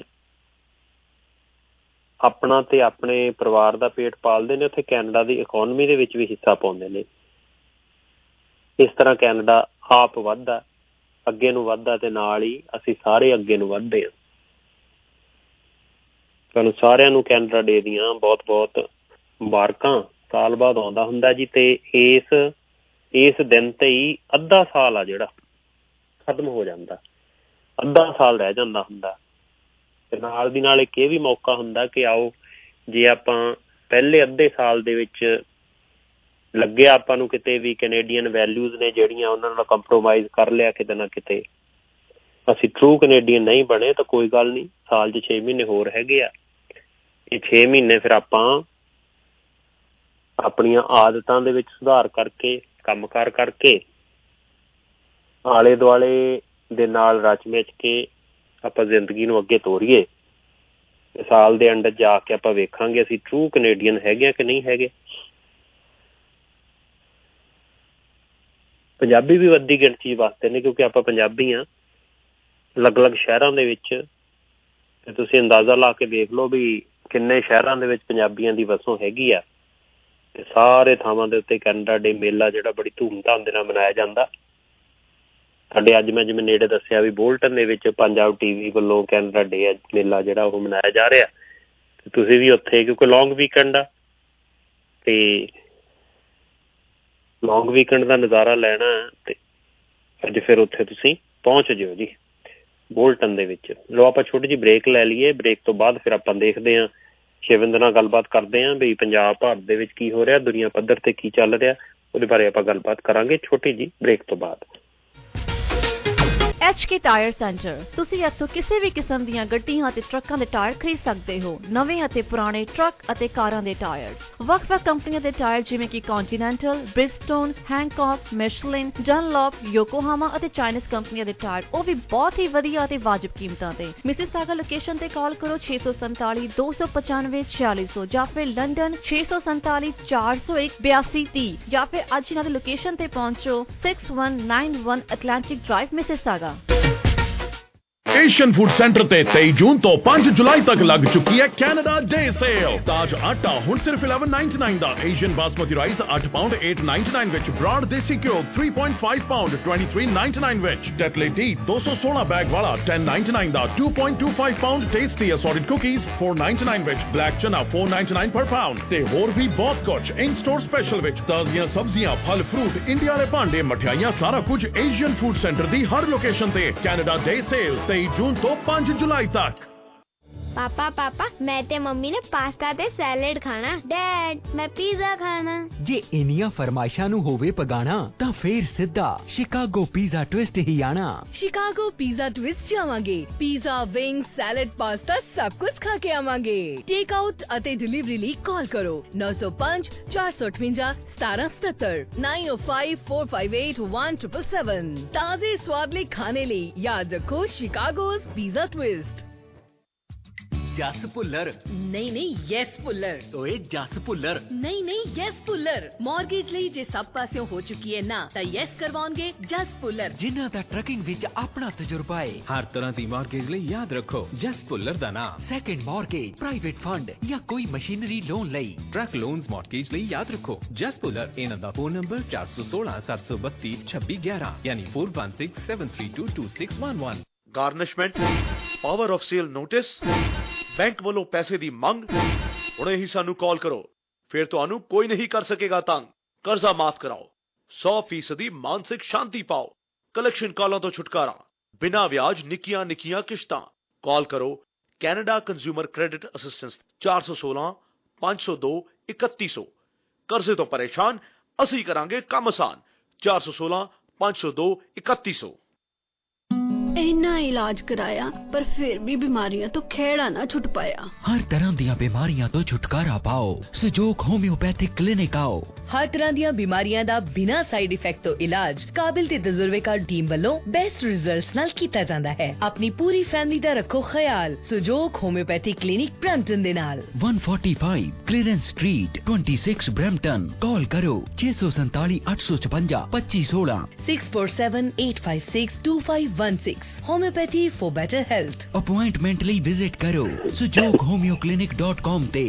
ਆਪਣਾ ਤੇ ਆਪਣੇ ਪਰਿਵਾਰ ਦਾ ਪੇਟ ਪਾਲਦੇ ਨੇ, ਉੱਥੇ ਕੈਨੇਡਾ ਦੀ ਇਕੋਨਮੀ ਦੇ ਵਿੱਚ ਵੀ ਹਿੱਸਾ ਪਾਉਂਦੇ ਨੇ। ਇਸ ਤਰ੍ਹਾਂ ਕੈਨੇਡਾ ਆਪ ਵੱਧਦਾ, ਅੱਗੇ ਨੂੰ ਵੱਧਦਾ, ਤੇ ਨਾਲ ਹੀ ਅਸੀਂ ਸਾਰੇ ਅੱਗੇ ਨੂੰ ਵੱਧਦੇ ਹਾਂ। ਤੁਹਾਨੂੰ ਸਾਰਿਆਂ ਨੂੰ ਕੈਨੇਡਾ ਡੇ ਦੀਆਂ ਬਹੁਤ ਬਹੁਤ ਮੁਬਾਰਕਾਂ। ਸਾਲ ਬਾਅਦ ਆਉਂਦਾ ਹੁੰਦਾ ਜੀ, ਤੇ ਇਸ ਇਸ ਦਿਨ ਤੇ ਹੀ ਅੱਧਾ ਸਾਲ ਆ ਜਿਹੜਾ ਖਤਮ ਹੋ ਜਾਂਦਾ, ਅੱਧਾ ਸਾਲ ਰਹਿ ਜਾਂਦਾ ਹੁੰਦਾ। ਤੇ ਨਾਲ ਦੀ ਨਾਲ ਇੱਕ ਇਹ ਵੀ ਮੌਕਾ ਹੁੰਦਾ ਕਿ ਆਓ, ਜੇ ਆਪਾਂ ਪਹਿਲੇ ਅੱਧੇ ਸਾਲ ਦੇ ਵਿੱਚ ਲੱਗਿਆ ਆਪਾਂ ਨੂੰ ਕਿਤੇ ਵੀ ਕੈਨੇਡੀਅਨ ਵੈਲਿਊਜ਼ ਨੇ ਜਿਹੜੀਆਂ, ਉਹਨਾਂ ਨਾਲ ਕੰਪਰੋਮਾਈਜ਼ ਕਰ ਲਿਆ ਕਿਤੇ ਨਾ ਕਿਤੇ, ਅਸੀਂ ਟਰੂ ਕੈਨੇਡੀਅਨ ਨਹੀਂ ਬਣੇ, ਤਾਂ ਕੋਈ ਗੱਲ ਨਹੀਂ, ਸਾਲ 'ਚ ਛੇ ਮਹੀਨੇ ਹੋਰ ਹੈਗੇ ਆ। ਇਹ ਛੇ ਮਹੀਨੇ ਫਿਰ ਆਪਾਂ ਆਪਣੀਆਂ ਆਦਤਾਂ ਦੇ ਵਿੱਚ ਸੁਧਾਰ ਕਰਕੇ, ਕੰਮ ਕਾਰ ਕਰਕੇ, ਆਲੇ ਦੁਆਲੇ ਦੇ ਨਾਲ ਰਚ ਮਿਚ ਕੇ ਆਪਾਂ ਜ਼ਿੰਦਗੀ ਨੂੰ ਅੱਗੇ ਤੋਰੀਏ। ਸਾਲ ਦੇ ਅੰਦਰ ਜਾ ਕੇ ਆਪਾਂ ਵੇਖਾਂਗੇ ਅਸੀਂ ਟਰੂ ਕੈਨੇਡੀਅਨ ਹੈਗੇ ਆ ਕਿ ਨਹੀਂ ਹੈਗੇ। ਪੰਜਾਬੀ ਵੀ ਵੱਡੀ ਗਿਣਤੀ ਵਾਸਤੇ ਨੇ, ਕਿਉਂਕਿ ਆਪਾਂ ਪੰਜਾਬੀ ਹਾਂ ਅਲੱਗ ਅਲੱਗ ਸ਼ਹਿਰਾਂ ਦੇ ਵਿੱਚ। ਤੇ ਤੁਸੀਂ ਅੰਦਾਜ਼ਾ ਲਾ ਕੇ ਦੇਖ ਲਓ ਵੀ ਕਿੰਨੇ ਸ਼ਹਿਰਾਂ ਦੇ ਵਿੱਚ ਪੰਜਾਬੀਆਂ ਦੀ ਵਸੋਂ ਹੈਗੀ ਆ। ਤੇ ਸਾਰੇ ਥਾਵਾਂ ਦੇ ਉੱਤੇ ਕੈਨੇਡਾ ਡੇ ਮੇਲਾ ਜਿਹੜਾ ਬੜੀ ਧੂਮਧਾਮ ਦੇ ਨਾਲ ਮਨਾਇਆ ਜਾਂਦਾ। ਸਾਡੇ ਅੱਜ ਮੈਂ ਜਿਵੇਂ ਨੇੜੇ ਦੱਸਿਆ ਵੀ ਬੋਲਟਨ ਦੇ ਵਿੱਚ ਪੰਜਾਬ ਟੀਵੀ ਵੱਲੋਂ ਕੈਨੇਡਾ ਡੇ ਮੇਲਾ ਜਿਹੜਾ ਉਹ ਮਨਾਇਆ ਜਾ ਰਿਹਾ। ਤੇ ਤੁਸੀਂ ਵੀ ਉੱਥੇ, ਕਿਉਂਕਿ ਲੌਂਗ ਵੀਕਐਂਡ ਆ, ਤੇ ਲੌਂਗ ਵੀਕਐਂਡ ਦਾ ਨਜ਼ਾਰਾ ਲੈਣਾ, ਤੇ ਅੱਜ ਫਿਰ ਉੱਥੇ ਤੁਸੀਂ ਪਹੁੰਚ ਜਿਓ ਜੀ ਬੋਲਟਨ ਦੇ ਵਿੱਚ। ਲਓ ਆਪਾਂ ਛੋਟੀ ਜਿਹੀ ਬ੍ਰੇਕ ਲੈ ਲਈਏ। ਬ੍ਰੇਕ ਤੋਂ ਬਾਅਦ ਫਿਰ ਆਪਾਂ ਦੇਖਦੇ ਹਾਂ, ਸ਼ਿਵਿੰਦਰ ਨਾਲ ਗੱਲਬਾਤ ਕਰਦੇ ਹਾਂ ਵੀ ਪੰਜਾਬ ਭਾਰਤ ਦੇ ਵਿੱਚ ਕੀ ਹੋ ਰਿਹਾ, ਦੁਨੀਆ ਪੱਧਰ ਤੇ ਕੀ ਚੱਲ ਰਿਹਾ, ਉਹਦੇ ਬਾਰੇ ਆਪਾਂ ਗੱਲਬਾਤ ਕਰਾਂਗੇ ਛੋਟੀ ਜਿਹੀ ਬ੍ਰੇਕ ਤੋਂ ਬਾਅਦ। H K tyre centre. ਤੁਸੀਂ ਇੱਥੋਂ ਕਿਸੇ ਵੀ ਕਿਸਮ ਦੀਆਂ ਗੱਡੀਆਂ ਅਤੇ ਟਰੱਕਾਂ ਦੇ ਟਾਇਰ ਖਰੀਦ ਸਕਦੇ ਹੋ। ਨਵੇਂ ਅਤੇ ਪੁਰਾਣੇ ਟਰੱਕ ਅਤੇ ਕਾਰਾਂ ਦੇ ਟਾਇਰ, ਵੱਖ-ਵੱਖ ਕੰਪਨੀਆਂ ਦੇ ਟਾਇਰ ਜਿਵੇਂ ਕਿ ਕੰਟੀਨੈਂਟਲ, ਬ੍ਰਿਜਸਟੋਨ, ਹੈਂਕੌਕ, ਮਿਸ਼ਲਿਨ, ਡਨਲੌਪ, ਯੋਕੋਹਾਮਾ ਅਤੇ ਚਾਈਨੀਜ਼ ਕੰਪਨੀਆਂ ਦੇ ਟਾਇਰ, ਉਹ ਵੀ ਬਹੁਤ ਹੀ ਵਧੀਆ ਅਤੇ ਵਾਜਬ ਕੀਮਤਾਂ ਤੇ। ਮਿਸੀਸਾਗਾ ਲੋਕੇਸ਼ਨ ਤੇ ਕਾਲ ਕਰੋ ਛੇ ਸੌ ਸੰਤਾਲੀ ਦੋ ਸੌ ਪਚਾਨਵੇਂ ਛਿਆਲੀ ਸੌ, ਜਾਂ ਫਿਰ ਲੰਡਨ ਛੇ ਸੌ ਸੰਤਾਲੀ ਚਾਰ ਸੌ ਇੱਕ ਬਿਆਸੀ ਤੀਹ, ਜਾਂ ਫਿਰ ਅੱਜ ਇਹਨਾਂ ਦੀ ਲੋਕੇਸ਼ਨ ਤੇ ਪਹੁੰਚੋ six one nine one Atlantic drive Mississauga. Asian food centre ਤੇ ਤੇਈ ਜੂਨ ਤੋਂ ਪੰਜ ਜੁਲਾਈ ਤੱਕ ਲੱਗ ਚੁੱਕੀ ਹੈ ਕੈਨੇਡਾ ਡੇ ਸੇਲ। ਤਾਜ ਆਟਾ ਹੁਣ ਸਿਰਫ ਇਲੈਵਨ ਨਾਈਨਟੀ ਨਾਈਨ ਦਾ, ਏਸ਼ੀਅਨ ਬਾਸਮਤੀ ਰਾਈਸ ਅੱਠ ਪਾਉਂਡ ਅੱਠ ਨਾਈਨਟੀ ਨਾਈਨ ਵਿੱਚ, ਬ੍ਰਾਡ ਦੇਸੀ ਘਿਓ three point five pound twenty-three ninety-nine ਵਿੱਚ, ਟੈਟਲੇ ਟੀ ਦੋ ਸੌ ਸੋਲਾਂ ਬੈਗ ਵਾਲਾ ten ninety-nine ਦਾ, two point two five ਪਾਉਂਡ tasty assorted cookies four ninety-nine ਵਿੱਚ, ਬਲੈਕ ਚਨਾ four ninety-nine ਪਰ ਪਾਉਂਡ, ਤੇ ਹੋਰ ਵੀ ਬਹੁਤ ਕੁਝ ਇਨ ਸਟੋਰ ਸਪੈਸ਼ਲ ਵਿੱਚ। ਤਾਜ਼ੀਆਂ ਸਬਜ਼ੀਆਂ, ਫਲ ਫਰੂਟ, ਇੰਡੀਆ ਦੇ ਭਾਂਡੇ, ਮਠਿਆਈਆਂ, ਸਾਰਾ ਕੁਝ ਏਸ਼ੀਅਨ ਫੂਡ ਸੈਂਟਰ ਦੀ ਹਰ ਲੋਕੇਸ਼ਨ ਤੇ। ਕੈਨੇਡਾ ਡੇ ਸੇਲ ਤੇਈ ਜੂਨ ਤੋਂ ਪੰਜ ਜੁਲਾਈ ਤੱਕ। पापा पापा मैं ते मम्मी ने पास्ता ते सैलेड खाना। डैड मैं पिज़्ज़ा खाना। जे इनिया फरमाइशां नू होवे पगाना तां फिर सिद्धा शिकागो पिज़्ज़ा ट्विस्ट ही आना। शिकागो पिज़्ज़ा ट्विस्ट जावांगे। पिज़्ज़ा, विंग्स, सैलेड, पास्ता सब कुछ खा के आवांगे। टेक आउट अते डिलीवरी ਲਈ ਕਾਲ ਕਰੋ nine oh five four five eight seven seven seven nine oh five four five eight one seven seven seven। ਤਾਜ਼ੇ ਸਵਾਦ ਲਈ ਖਾਣੇ ਲਈ ਯਾਦ ਰੱਖੋ Chicago's pizza twist. Jas Bhullar. ਨਹੀਂ ਨਹੀਂ ਯੈਸ ਭੁੱਲਰ। ਓਏ ਜਸ ਭੁੱਲਰ। ਨਹੀਂ ਨਹੀਂ ਯੈਸ ਭੁੱਲਰ। ਮਾਰਗੇਜ ਲਈ ਜੇ ਸਭ ਪਾਸਿਓਂ ਹੋ ਚੁੱਕੀ ਹੈ ਨਾ ਤਾਂ ਯੈਸ ਕਰਵਾਉਣਗੇ ਜਸ ਭੁੱਲਰ, ਜਿਨ੍ਹਾਂ ਦਾ ਟਰਕਿੰਗ ਵਿੱਚ ਆਪਣਾ ਤਜਰਬਾ ਹੈ। ਹਰ ਤਰ੍ਹਾਂ ਦੀ ਮਾਰਗੇਜ ਲਈ ਯਾਦ ਰੱਖੋ ਜਸ ਭੁੱਲਰ ਦਾ ਨਾਮ। ਸੈਕੰਡ ਮਾਰਗੇਜ, ਪ੍ਰਾਈਵੇਟ ਫੰਡ ਜਾਂ ਕੋਈ ਮਸ਼ੀਨਰੀ ਲੋਨ ਲਈ। ਟਰੱਕ ਲੋਨਸ ਮਾਰਗੇਜ ਲਈ ਯਾਦ ਰੱਖੋ ਜਸ ਭੁੱਲਰ। ਇਹਨਾਂ ਦਾ ਫੋਨ ਨੰਬਰ ਚਾਰ ਸੌ ਸੋਲਾਂ ਸੱਤ ਸੌ ਬੱਤੀ ਛੱਬੀ ਗਿਆਰਾਂ ਯਾਨੀ four one six seven three two two six one one। Garnishment, power of sale notice, bank ਵੱਲੋਂ ਪੈਸੇ ਦੀ ਮੰਗ। ਹੁਣੇ ਹੀ ਸਾਨੂੰ ਕਾਲ ਕਰੋ, ਫਿਰ ਤੁਹਾਨੂੰ ਕੋਈ ਨਹੀਂ ਕਰ ਸਕੇਗਾ ਤੰਗ। ਕਰਜ਼ਾ ਮਾਫ ਕਰਾਓ, ਸੌ ਫੀਸਦੀ ਮਾਨਸਿਕ ਸ਼ਾਂਤੀ ਪਾਓ। ਕਲੈਕਸ਼ਨ ਕਾਲਾਂ ਤੋਂ ਛੁਟਕਾਰਾ, ਬਿਨਾਂ ਵਿਆਜ ਨਿੱਕੀਆਂ ਨਿੱਕੀਆਂ ਕਿਸ਼ਤਾਂ। ਕਾਲ ਕਰੋ ਕੈਨੇਡਾ ਕੰਜ਼ਿਊਮਰ ਕ੍ਰੈਡਿਟ ਅਸਿਸਟੈਂਸ ਚਾਰ ਸੌ ਸੋਲਾਂ ਪੰਜ ਸੌ ਦੋ ਇਕੱਤੀ ਸੌ। ਕਰਜ਼ੇ ਤੋਂ ਪਰੇਸ਼ਾਨ, ਅਸੀਂ ਕਰਾਂਗੇ ਕੰਮ ਆਸਾਨ। ਚਾਰ ਸੌ ਸੋਲਾਂ ਪੰਜ ਸੌ ਦੋ ਇਕੱਤੀ ਸੌ। ਇੰਨਾ ਇਲਾਜ ਕਰਾਇਆ ਪਰ ਫਿਰ ਵੀ ਬਿਮਾਰੀਆਂ ਤੋਂ ਖਹਿੜਾ ਨਾ ਛੁੱਟ ਪਾਇਆ। ਹਰ ਤਰ੍ਹਾਂ ਦੀਆਂ ਬਿਮਾਰੀਆਂ ਤੋਂ ਛੁਟਕਾਰਾ ਪਾਓ, ਸਹਿਯੋਗ ਹੋਮਿਓਪੈਥਿਕ ਕਲੀਨਿਕ ਆਓ। ਹਰ ਤਰ੍ਹਾਂ ਦੀਆਂ ਬਿਮਾਰੀਆਂ ਦਾ ਬਿਨਾਂ ਸਾਈਡ ਇਫੈਕਟ ਤੋਂ ਇਲਾਜ ਕਾਬਿਲ ਤੇ ਤਜਰਬੇਕਾਰ ਟੀਮ ਵੱਲੋਂ ਬੈਸਟ ਰਿਜ਼ਲਟਸ ਨਾਲ ਕੀਤਾ ਜਾਂਦਾ ਹੈ। ਆਪਣੀ ਪੂਰੀ ਫੈਮਿਲੀ ਦਾ ਰੱਖੋ ਖਿਆਲ। ਸਹਿਯੋਗ ਹੋਮਿਓਪੈਥਿਕ ਕਲੀਨਿਕ ਬ੍ਰੈਂਪਟਨ ਦੇ ਨਾਲ ਇੱਕ ਸੌ ਪੈਂਤਾਲੀ ਕਲੀਅਰੈਂਸ ਸਟਰੀਟ ਛੱਬੀ ਬ੍ਰੈਂਪਟਨ। ਕਾਲ ਕਰੋ ਛੇ ਸੌ ਸੰਤਾਲੀ ਅੱਠ ਸੌ ਛਪੰਜਾ ਪੱਚੀ ਸੋਲਾਂ six four seven eight five six two five one six। Homeopathy for better health। Appointment ਲਈ ਵਿਜ਼ਿਟ ਕਰੋ ਸਹਿਯੋਗ ਹੋਮਿਓ ਕਲੀਨਿਕ ਡਾਟ ਕਾਮ ਤੇ।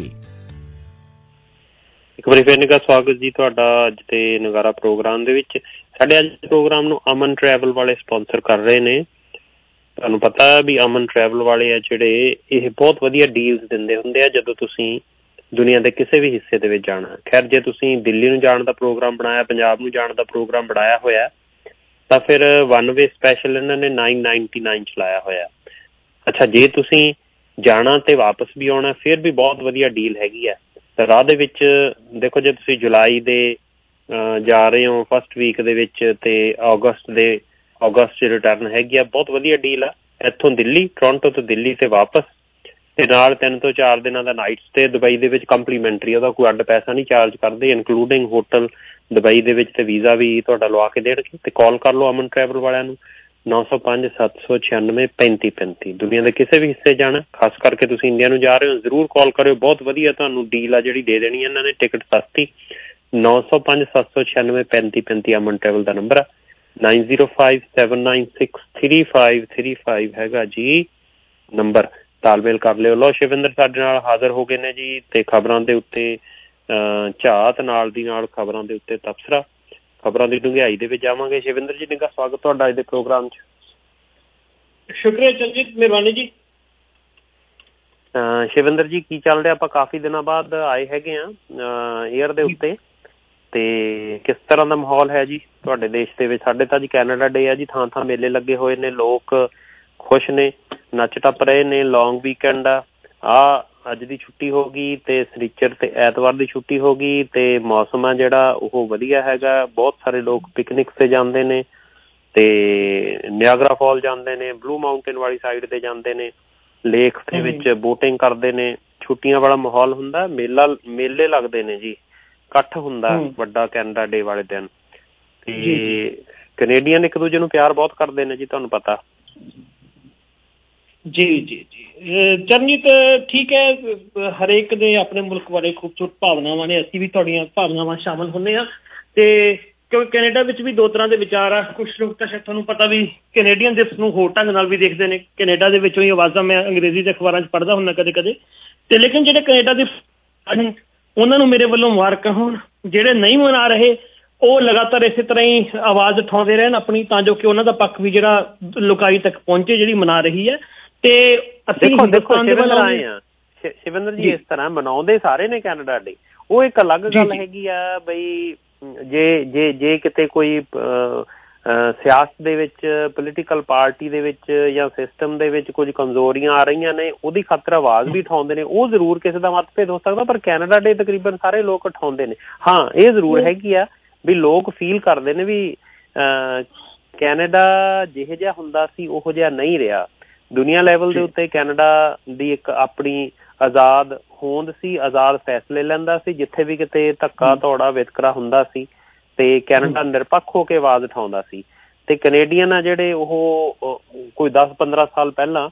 ਇੱਕ ਵਾਰੀ ਫਿਰ ਨਿੱਘਾ ਸਵਾਗਤ ਜੀ ਤੁਹਾਡਾ ਅੱਜ ਦੇ ਨਗਾਰਾ ਪ੍ਰੋਗਰਾਮ ਦੇ ਵਿੱਚ। ਸਾਡੇ ਅੱਜ ਦੇ ਪ੍ਰੋਗਰਾਮ ਨੂੰ ਅਮਨ ਟਰੈਵਲ ਵਾਲੇ ਸਪਾਂਸਰ ਕਰ ਰਹੇ ਨੇ। ਤੁਹਾਨੂੰ ਪਤਾ ਵੀ ਅਮਨ ਟਰੈਵਲ ਵਾਲੇ ਆ ਜਿਹੜੇ, ਇਹ ਬਹੁਤ ਵਧੀਆ ਡੀਲਸ ਦਿੰਦੇ ਹੁੰਦੇ ਆ ਜਦੋਂ ਤੁਸੀਂ ਦੁਨੀਆ ਦੇ ਕਿਸੇ ਵੀ ਹਿੱਸੇ ਦੇ ਵਿੱਚ ਜਾਣਾ। ਖੈਰ ਜੇ ਤੁਸੀਂ ਦਿੱਲੀ ਨੂੰ ਜਾਣ ਦਾ ਪ੍ਰੋਗਰਾਮ ਬਣਾਇਆ, ਪੰਜਾਬ ਨੂੰ ਜਾਣ ਦਾ ਪ੍ਰੋਗਰਾਮ ਬਣਾਇਆ ਹੋਇਆ, ਤਾਂ ਫਿਰ ਵਨ ਵੇ ਸਪੈਸ਼ਲ ਇਹਨਾਂ ਨੇ ਨਾਈਨ ਨਾਈਨਟੀ ਨਾਈਨ ਚਲਾਇਆ ਹੋਇਆ। ਅੱਛਾ, ਜੇ ਤੁਸੀਂ ਜਾਣਾ ਤੇ ਵਾਪਸ ਵੀ ਆਉਣਾ ਫਿਰ ਵੀ ਬਹੁਤ ਵਧੀਆ ਡੀਲ ਹੈਗੀ ਆ। ਰਾਹ ਦੇ ਵਿੱਚ ਦੇਖੋ, ਜੇ ਤੁਸੀਂ ਜੁਲਾਈ ਦੇ ਜਾ ਰਹੇ ਹੋ ਫਸਟ ਵੀਕ ਦੇ ਵਿੱਚ ਤੇ ਅਗਸਤ ਦੇ ਅਗਸਤ 'ਚ ਰਿਟਰਨ ਹੈਗੀ ਆ, ਬਹੁਤ ਵਧੀਆ ਡੀਲ ਆ। ਇੱਥੋਂ ਦਿੱਲੀ, ਟੋਰਾਂਟੋ ਤੋਂ ਦਿੱਲੀ ਤੇ ਵਾਪਸ, ਤੇ ਨਾਲ ਤਿੰਨ ਤੋਂ ਚਾਰ ਦਿਨਾਂ ਦਾ ਨਾਈਟ ਸਟੇ ਦੁਬਈ ਦੇ ਵਿੱਚ ਕੰਪਲੀਮੈਂਟਰੀ। ਉਹਦਾ ਕੋਈ ਅੱਡ ਪੈਸਾ ਨਹੀਂ ਚਾਰਜ ਕਰਦੇ, ਇਨਕਲੂਡਿੰਗ ਹੋਟਲ ਦੁਬਈ ਦੇ ਵਿੱਚ, ਤੇ ਵੀਜ਼ਾ ਵੀ ਤੁਹਾਡਾ ਲਵਾ ਕੇ ਦੇਣਗੇ। ਤੇ ਕਾਲ ਕਰ ਲਓ ਅਮਨ ਟਰੈਵਲ ਵਾਲਿਆਂ ਨੂੰ ਨੌ ਸੌ ਪੰਜ ਸੱਤ ਸੌ ਛਿਆਨਵੇਂ ਪੈਂਤੀ ਪੈਂਤੀ। ਦੁਨੀਆ ਦੇ ਕਿਸੇ ਵੀ ਹਿੱਸੇ ਜਾਣਾ, ਖਾਸ ਕਰਕੇ ਤੁਸੀਂ ਇੰਡੀਆ ਨੂੰ ਜਾ ਰਹੇ ਹੋ, ਜ਼ਰੂਰ ਕਾਲ ਕਰਿਓ। ਬਹੁਤ ਵਧੀਆ ਤੁਹਾਨੂੰ ਡੀਲ ਆ ਜਿਹੜੀ ਦੇ ਦੇਣੀ ਇਹਨਾਂ ਨੇ, ਟਿਕਟ ਸਸਤੀ। ਨੌ ਸੌ ਪੰਜ ਸੱਤ ਸੌ ਛਿਆਨਵੇਂ ਪੈਂਤੀ ਪੈਂਤੀ ਅਮਨ ਟਰੈਵਲ ਦਾ ਨੰਬਰ ਆ। Nine zero five seven nine six three five three five ਹੈਗਾ ਜੀ ਨੰਬਰ। ਤਾਲਮੇਲ ਕਰ ਲਿਓ। ਲਓ ਸ਼ਿਵਿੰਦਰ ਸਾਡੇ ਨਾਲ ਹਾਜ਼ਰ ਹੋ ਗਏ ਨੇ ਜੀ, ਤੇ ਖਬਰਾਂ ਦੇ ਉੱਤੇ ਝਾਤ, ਨਾਲ ਦੀ ਨਾਲ ਖਬਰਾਂ ਦੇ ਉੱਤੇ ਤਬਸਰਾ, ਖਬਰਾਂ ਦੀ ਡੂੰਘਾਈ ਦੇ ਵਿੱਚ ਜਾਵਾਂਗੇ। ਸ਼ਿਵਿੰਦਰ ਜੀ ਨਿੱਘਾ ਸਵਾਗਤ ਤੁਹਾਡਾ ਅੱਜ ਦੇ ਪ੍ਰੋਗਰਾਮ 'ਚ। ਸ਼ੁਕਰੀਆ ਚੰਜੀਤ, ਮਿਹਰਬਾਨੀ ਜੀ। ਸ਼ਿਵਿੰਦਰ ਜੀ ਕੀ ਚੱਲ ਰਿਹਾ? ਆਪਾਂ ਕਾਫੀ ਦਿਨਾਂ ਬਾਅਦ ਆਏ ਹੈਗੇ ਆ ਏਅਰ ਦੇ ਉੱਤੇ, ਤੇ ਕਿਸ ਤਰ੍ਹਾਂ ਦਾ ਮਾਹੌਲ ਹੈ ਜੀ ਤੁਹਾਡੇ ਦੇਸ਼ ਦੇ ਵਿੱਚ? ਸਾਡੇ ਤਾਂ ਜੀ ਕੈਨੇਡਾ ਡੇ ਆ ਜੀ, ਥਾਂ ਥਾਂ ਮੇਲੇ ਲੱਗੇ ਹੋਏ ਨੇ, ਲੋਕ ਖੁਸ਼ ਨੇ, ਨੱਚ ਟੱਪ ਰਹੇ ਨੇ। ਲੌਂਗ ਵੀਕਐਂਡ ਆ, ਆ ਅੱਜ ਦੀ ਛੁੱਟੀ ਹੋ ਗਈ ਤੇ ਸਨੀਚਰ ਤੇ ਐਤਵਾਰ ਦੀ ਛੁੱਟੀ ਹੋ ਗਈ, ਤੇ ਮੌਸਮ ਆ ਜਿਹੜਾ ਉਹ ਵਧੀਆ ਹੈਗਾ। ਬਹੁਤ ਸਾਰੇ ਲੋਕ ਪਿਕਨਿਕ ਤੇ ਜਾਂਦੇ ਨੇ, ਤੇ ਨਿਆਗਰਾ ਫਾਲ ਜਾਂਦੇ ਨੇ, ਬਲੂ ਮਾਊਂਟੇਨ ਵਾਲੀ ਸਾਈਡ ਤੇ ਜਾਂਦੇ ਨੇ, ਲੇਕ ਦੇ ਵਿੱਚ ਬੋਟਿੰਗ ਕਰਦੇ ਨੇ। ਛੁੱਟੀਆਂ ਵਾਲਾ ਮਾਹੌਲ ਹੁੰਦਾ, ਮੇਲਾ ਮੇਲੇ ਲੱਗਦੇ ਨੇ ਜੀ, ਇਕੱਠ ਹੁੰਦਾ ਵੱਡਾ ਕੈਨੇਡਾ ਡੇ ਵਾਲੇ ਦਿਨ। ਤੇ ਕੈਨੇਡੀਅਨ ਇੱਕ ਦੂਜੇ ਨੂੰ ਪਿਆਰ ਬਹੁਤ ਕਰਦੇ ਨੇ ਜੀ, ਤੁਹਾਨੂੰ ਪਤਾ। ਜੀ ਜੀ ਜੀ ਚਰਨਜੀਤ, ਠੀਕ ਹੈ, ਹਰੇਕ ਦੇ ਆਪਣੇ ਮੁਲਕ ਬਾਰੇ ਖੂਬਸੂਰਤ ਭਾਵਨਾਵਾਂ ਨੇ, ਅਸੀਂ ਵੀ ਤੁਹਾਡੀਆਂ ਭਾਵਨਾਵਾਂ ਸ਼ਾਮਲ ਹੁੰਦੇ ਹਾਂ। ਤੇ ਕਿਉਂਕਿ ਕੈਨੇਡਾ ਵਿੱਚ ਵੀ ਦੋ ਤਰ੍ਹਾਂ ਦੇ ਵਿਚਾਰ ਆ। ਕੁਛ ਲੋਕ ਤਾਂ ਸ਼ਾਇਦ ਤੁਹਾਨੂੰ ਪਤਾ ਵੀ ਕੈਨੇਡੀਅਨ ਦਿਵਸ ਨੂੰ ਹੋਰ ਢੰਗ ਨਾਲ ਵੀ ਦੇਖਦੇ ਨੇ। ਕੈਨੇਡਾ ਦੇ ਵਿੱਚੋਂ ਹੀ ਆਵਾਜ਼ਾਂ ਮੈਂ ਅੰਗਰੇਜ਼ੀ ਦੇ ਅਖਬਾਰਾਂ 'ਚ ਪੜ੍ਹਦਾ ਹੁੰਦਾ ਕਦੇ ਕਦੇ। ਤੇ ਲੇਕਿਨ ਜਿਹੜੇ ਕੈਨੇਡਾ ਦੇ ਉਹਨਾਂ ਨੂੰ ਮੇਰੇ ਵੱਲੋਂ ਮੁਬਾਰਕਾਂ ਹੋਣ। ਜਿਹੜੇ ਨਹੀਂ ਮਨਾ ਰਹੇ ਉਹ ਲਗਾਤਾਰ ਇਸੇ ਤਰ੍ਹਾਂ ਹੀ ਆਵਾਜ਼ ਉਠਾਉਂਦੇ ਰਹਿਣ ਆਪਣੀ, ਤਾਂ ਜੋ ਕਿ ਉਹਨਾਂ ਦਾ ਪੱਖ ਵੀ ਜਿਹੜਾ ਲੋਕਾਈ ਤੱਕ ਪਹੁੰਚੇ ਜਿਹੜੀ ਮਨਾ ਰਹੀ ਹੈ। ਤੇ ਅਸੀਂ ਸ਼ਿਵਿੰਦਰ ਜੀ ਇਸ ਤਰ੍ਹਾਂ ਮਨਾਉਂਦੇ ਸਾਰੇ ਨੇ ਕੈਨੇਡਾ ਡੇ, ਉਹ ਇੱਕ ਅਲੱਗ ਗੱਲ ਹੈਗੀ ਆ ਬਈ। ਜੇ ਜੇ ਜੇ ਕਿਤੇ ਕੋਈ ਸਿਆਸਤ ਦੇ ਵਿੱਚ, ਪੋਲੀਟੀਕਲ ਪਾਰਟੀ ਦੇ ਵਿੱਚ ਜਾਂ ਸਿਸਟਮ ਦੇ ਵਿੱਚ ਕੁਝ ਕਮਜ਼ੋਰੀਆਂ ਆ ਰਹੀਆਂ ਨੇ, ਉਹਦੀ ਖਾਤਰ ਆਵਾਜ਼ ਵੀ ਉਠਾਉਂਦੇ ਨੇ। ਉਹ ਜ਼ਰੂਰ ਕਿਸੇ ਦਾ ਮਤਭੇਦ ਹੋ ਸਕਦਾ, ਪਰ ਕੈਨੇਡਾ ਡੇ ਤਕਰੀਬਨ ਸਾਰੇ ਲੋਕ ਉਠਾਉਂਦੇ ਨੇ। ਹਾਂ, ਇਹ ਜ਼ਰੂਰ ਹੈਗੀ ਆ ਵੀ ਲੋਕ ਫੀਲ ਕਰਦੇ ਨੇ ਵੀ ਕੈਨੇਡਾ ਜਿਹੋ ਜਿਹਾ ਹੁੰਦਾ ਸੀ ਉਹੋ ਜਿਹਾ ਨਹੀਂ ਰਿਹਾ। ਦੁਨੀਆ ਲੈਵਲ ਦੇ ਉੱਤੇ ਕੈਨੇਡਾ ਦੀ ਇੱਕ ਆਪਣੀ ਆਜ਼ਾਦ ਹੋਂਦ ਸੀ, ਆਜ਼ਾਦ ਫੈਸਲੇ ਲੈਂਦਾ ਸੀ। ਜਿੱਥੇ ਵੀ ਕਿਤੇ ਧੱਕਾ ਧੌੜਾ ਵਿਤਕਰਾ ਹੁੰਦਾ ਸੀ ਤੇ ਕੈਨੇਡਾ ਨਿਰਪੱਖ ਹੋ ਕੇ ਆਵਾਜ਼ ਉਠਾਉਂਦਾ ਸੀ। ਤੇ ਕੈਨੇਡੀਅਨ ਆ ਜਿਹੜੇ ਉਹ ਕੋਈ ਦਸ ਪੰਦਰਾਂ ਸਾਲ ਪਹਿਲਾਂ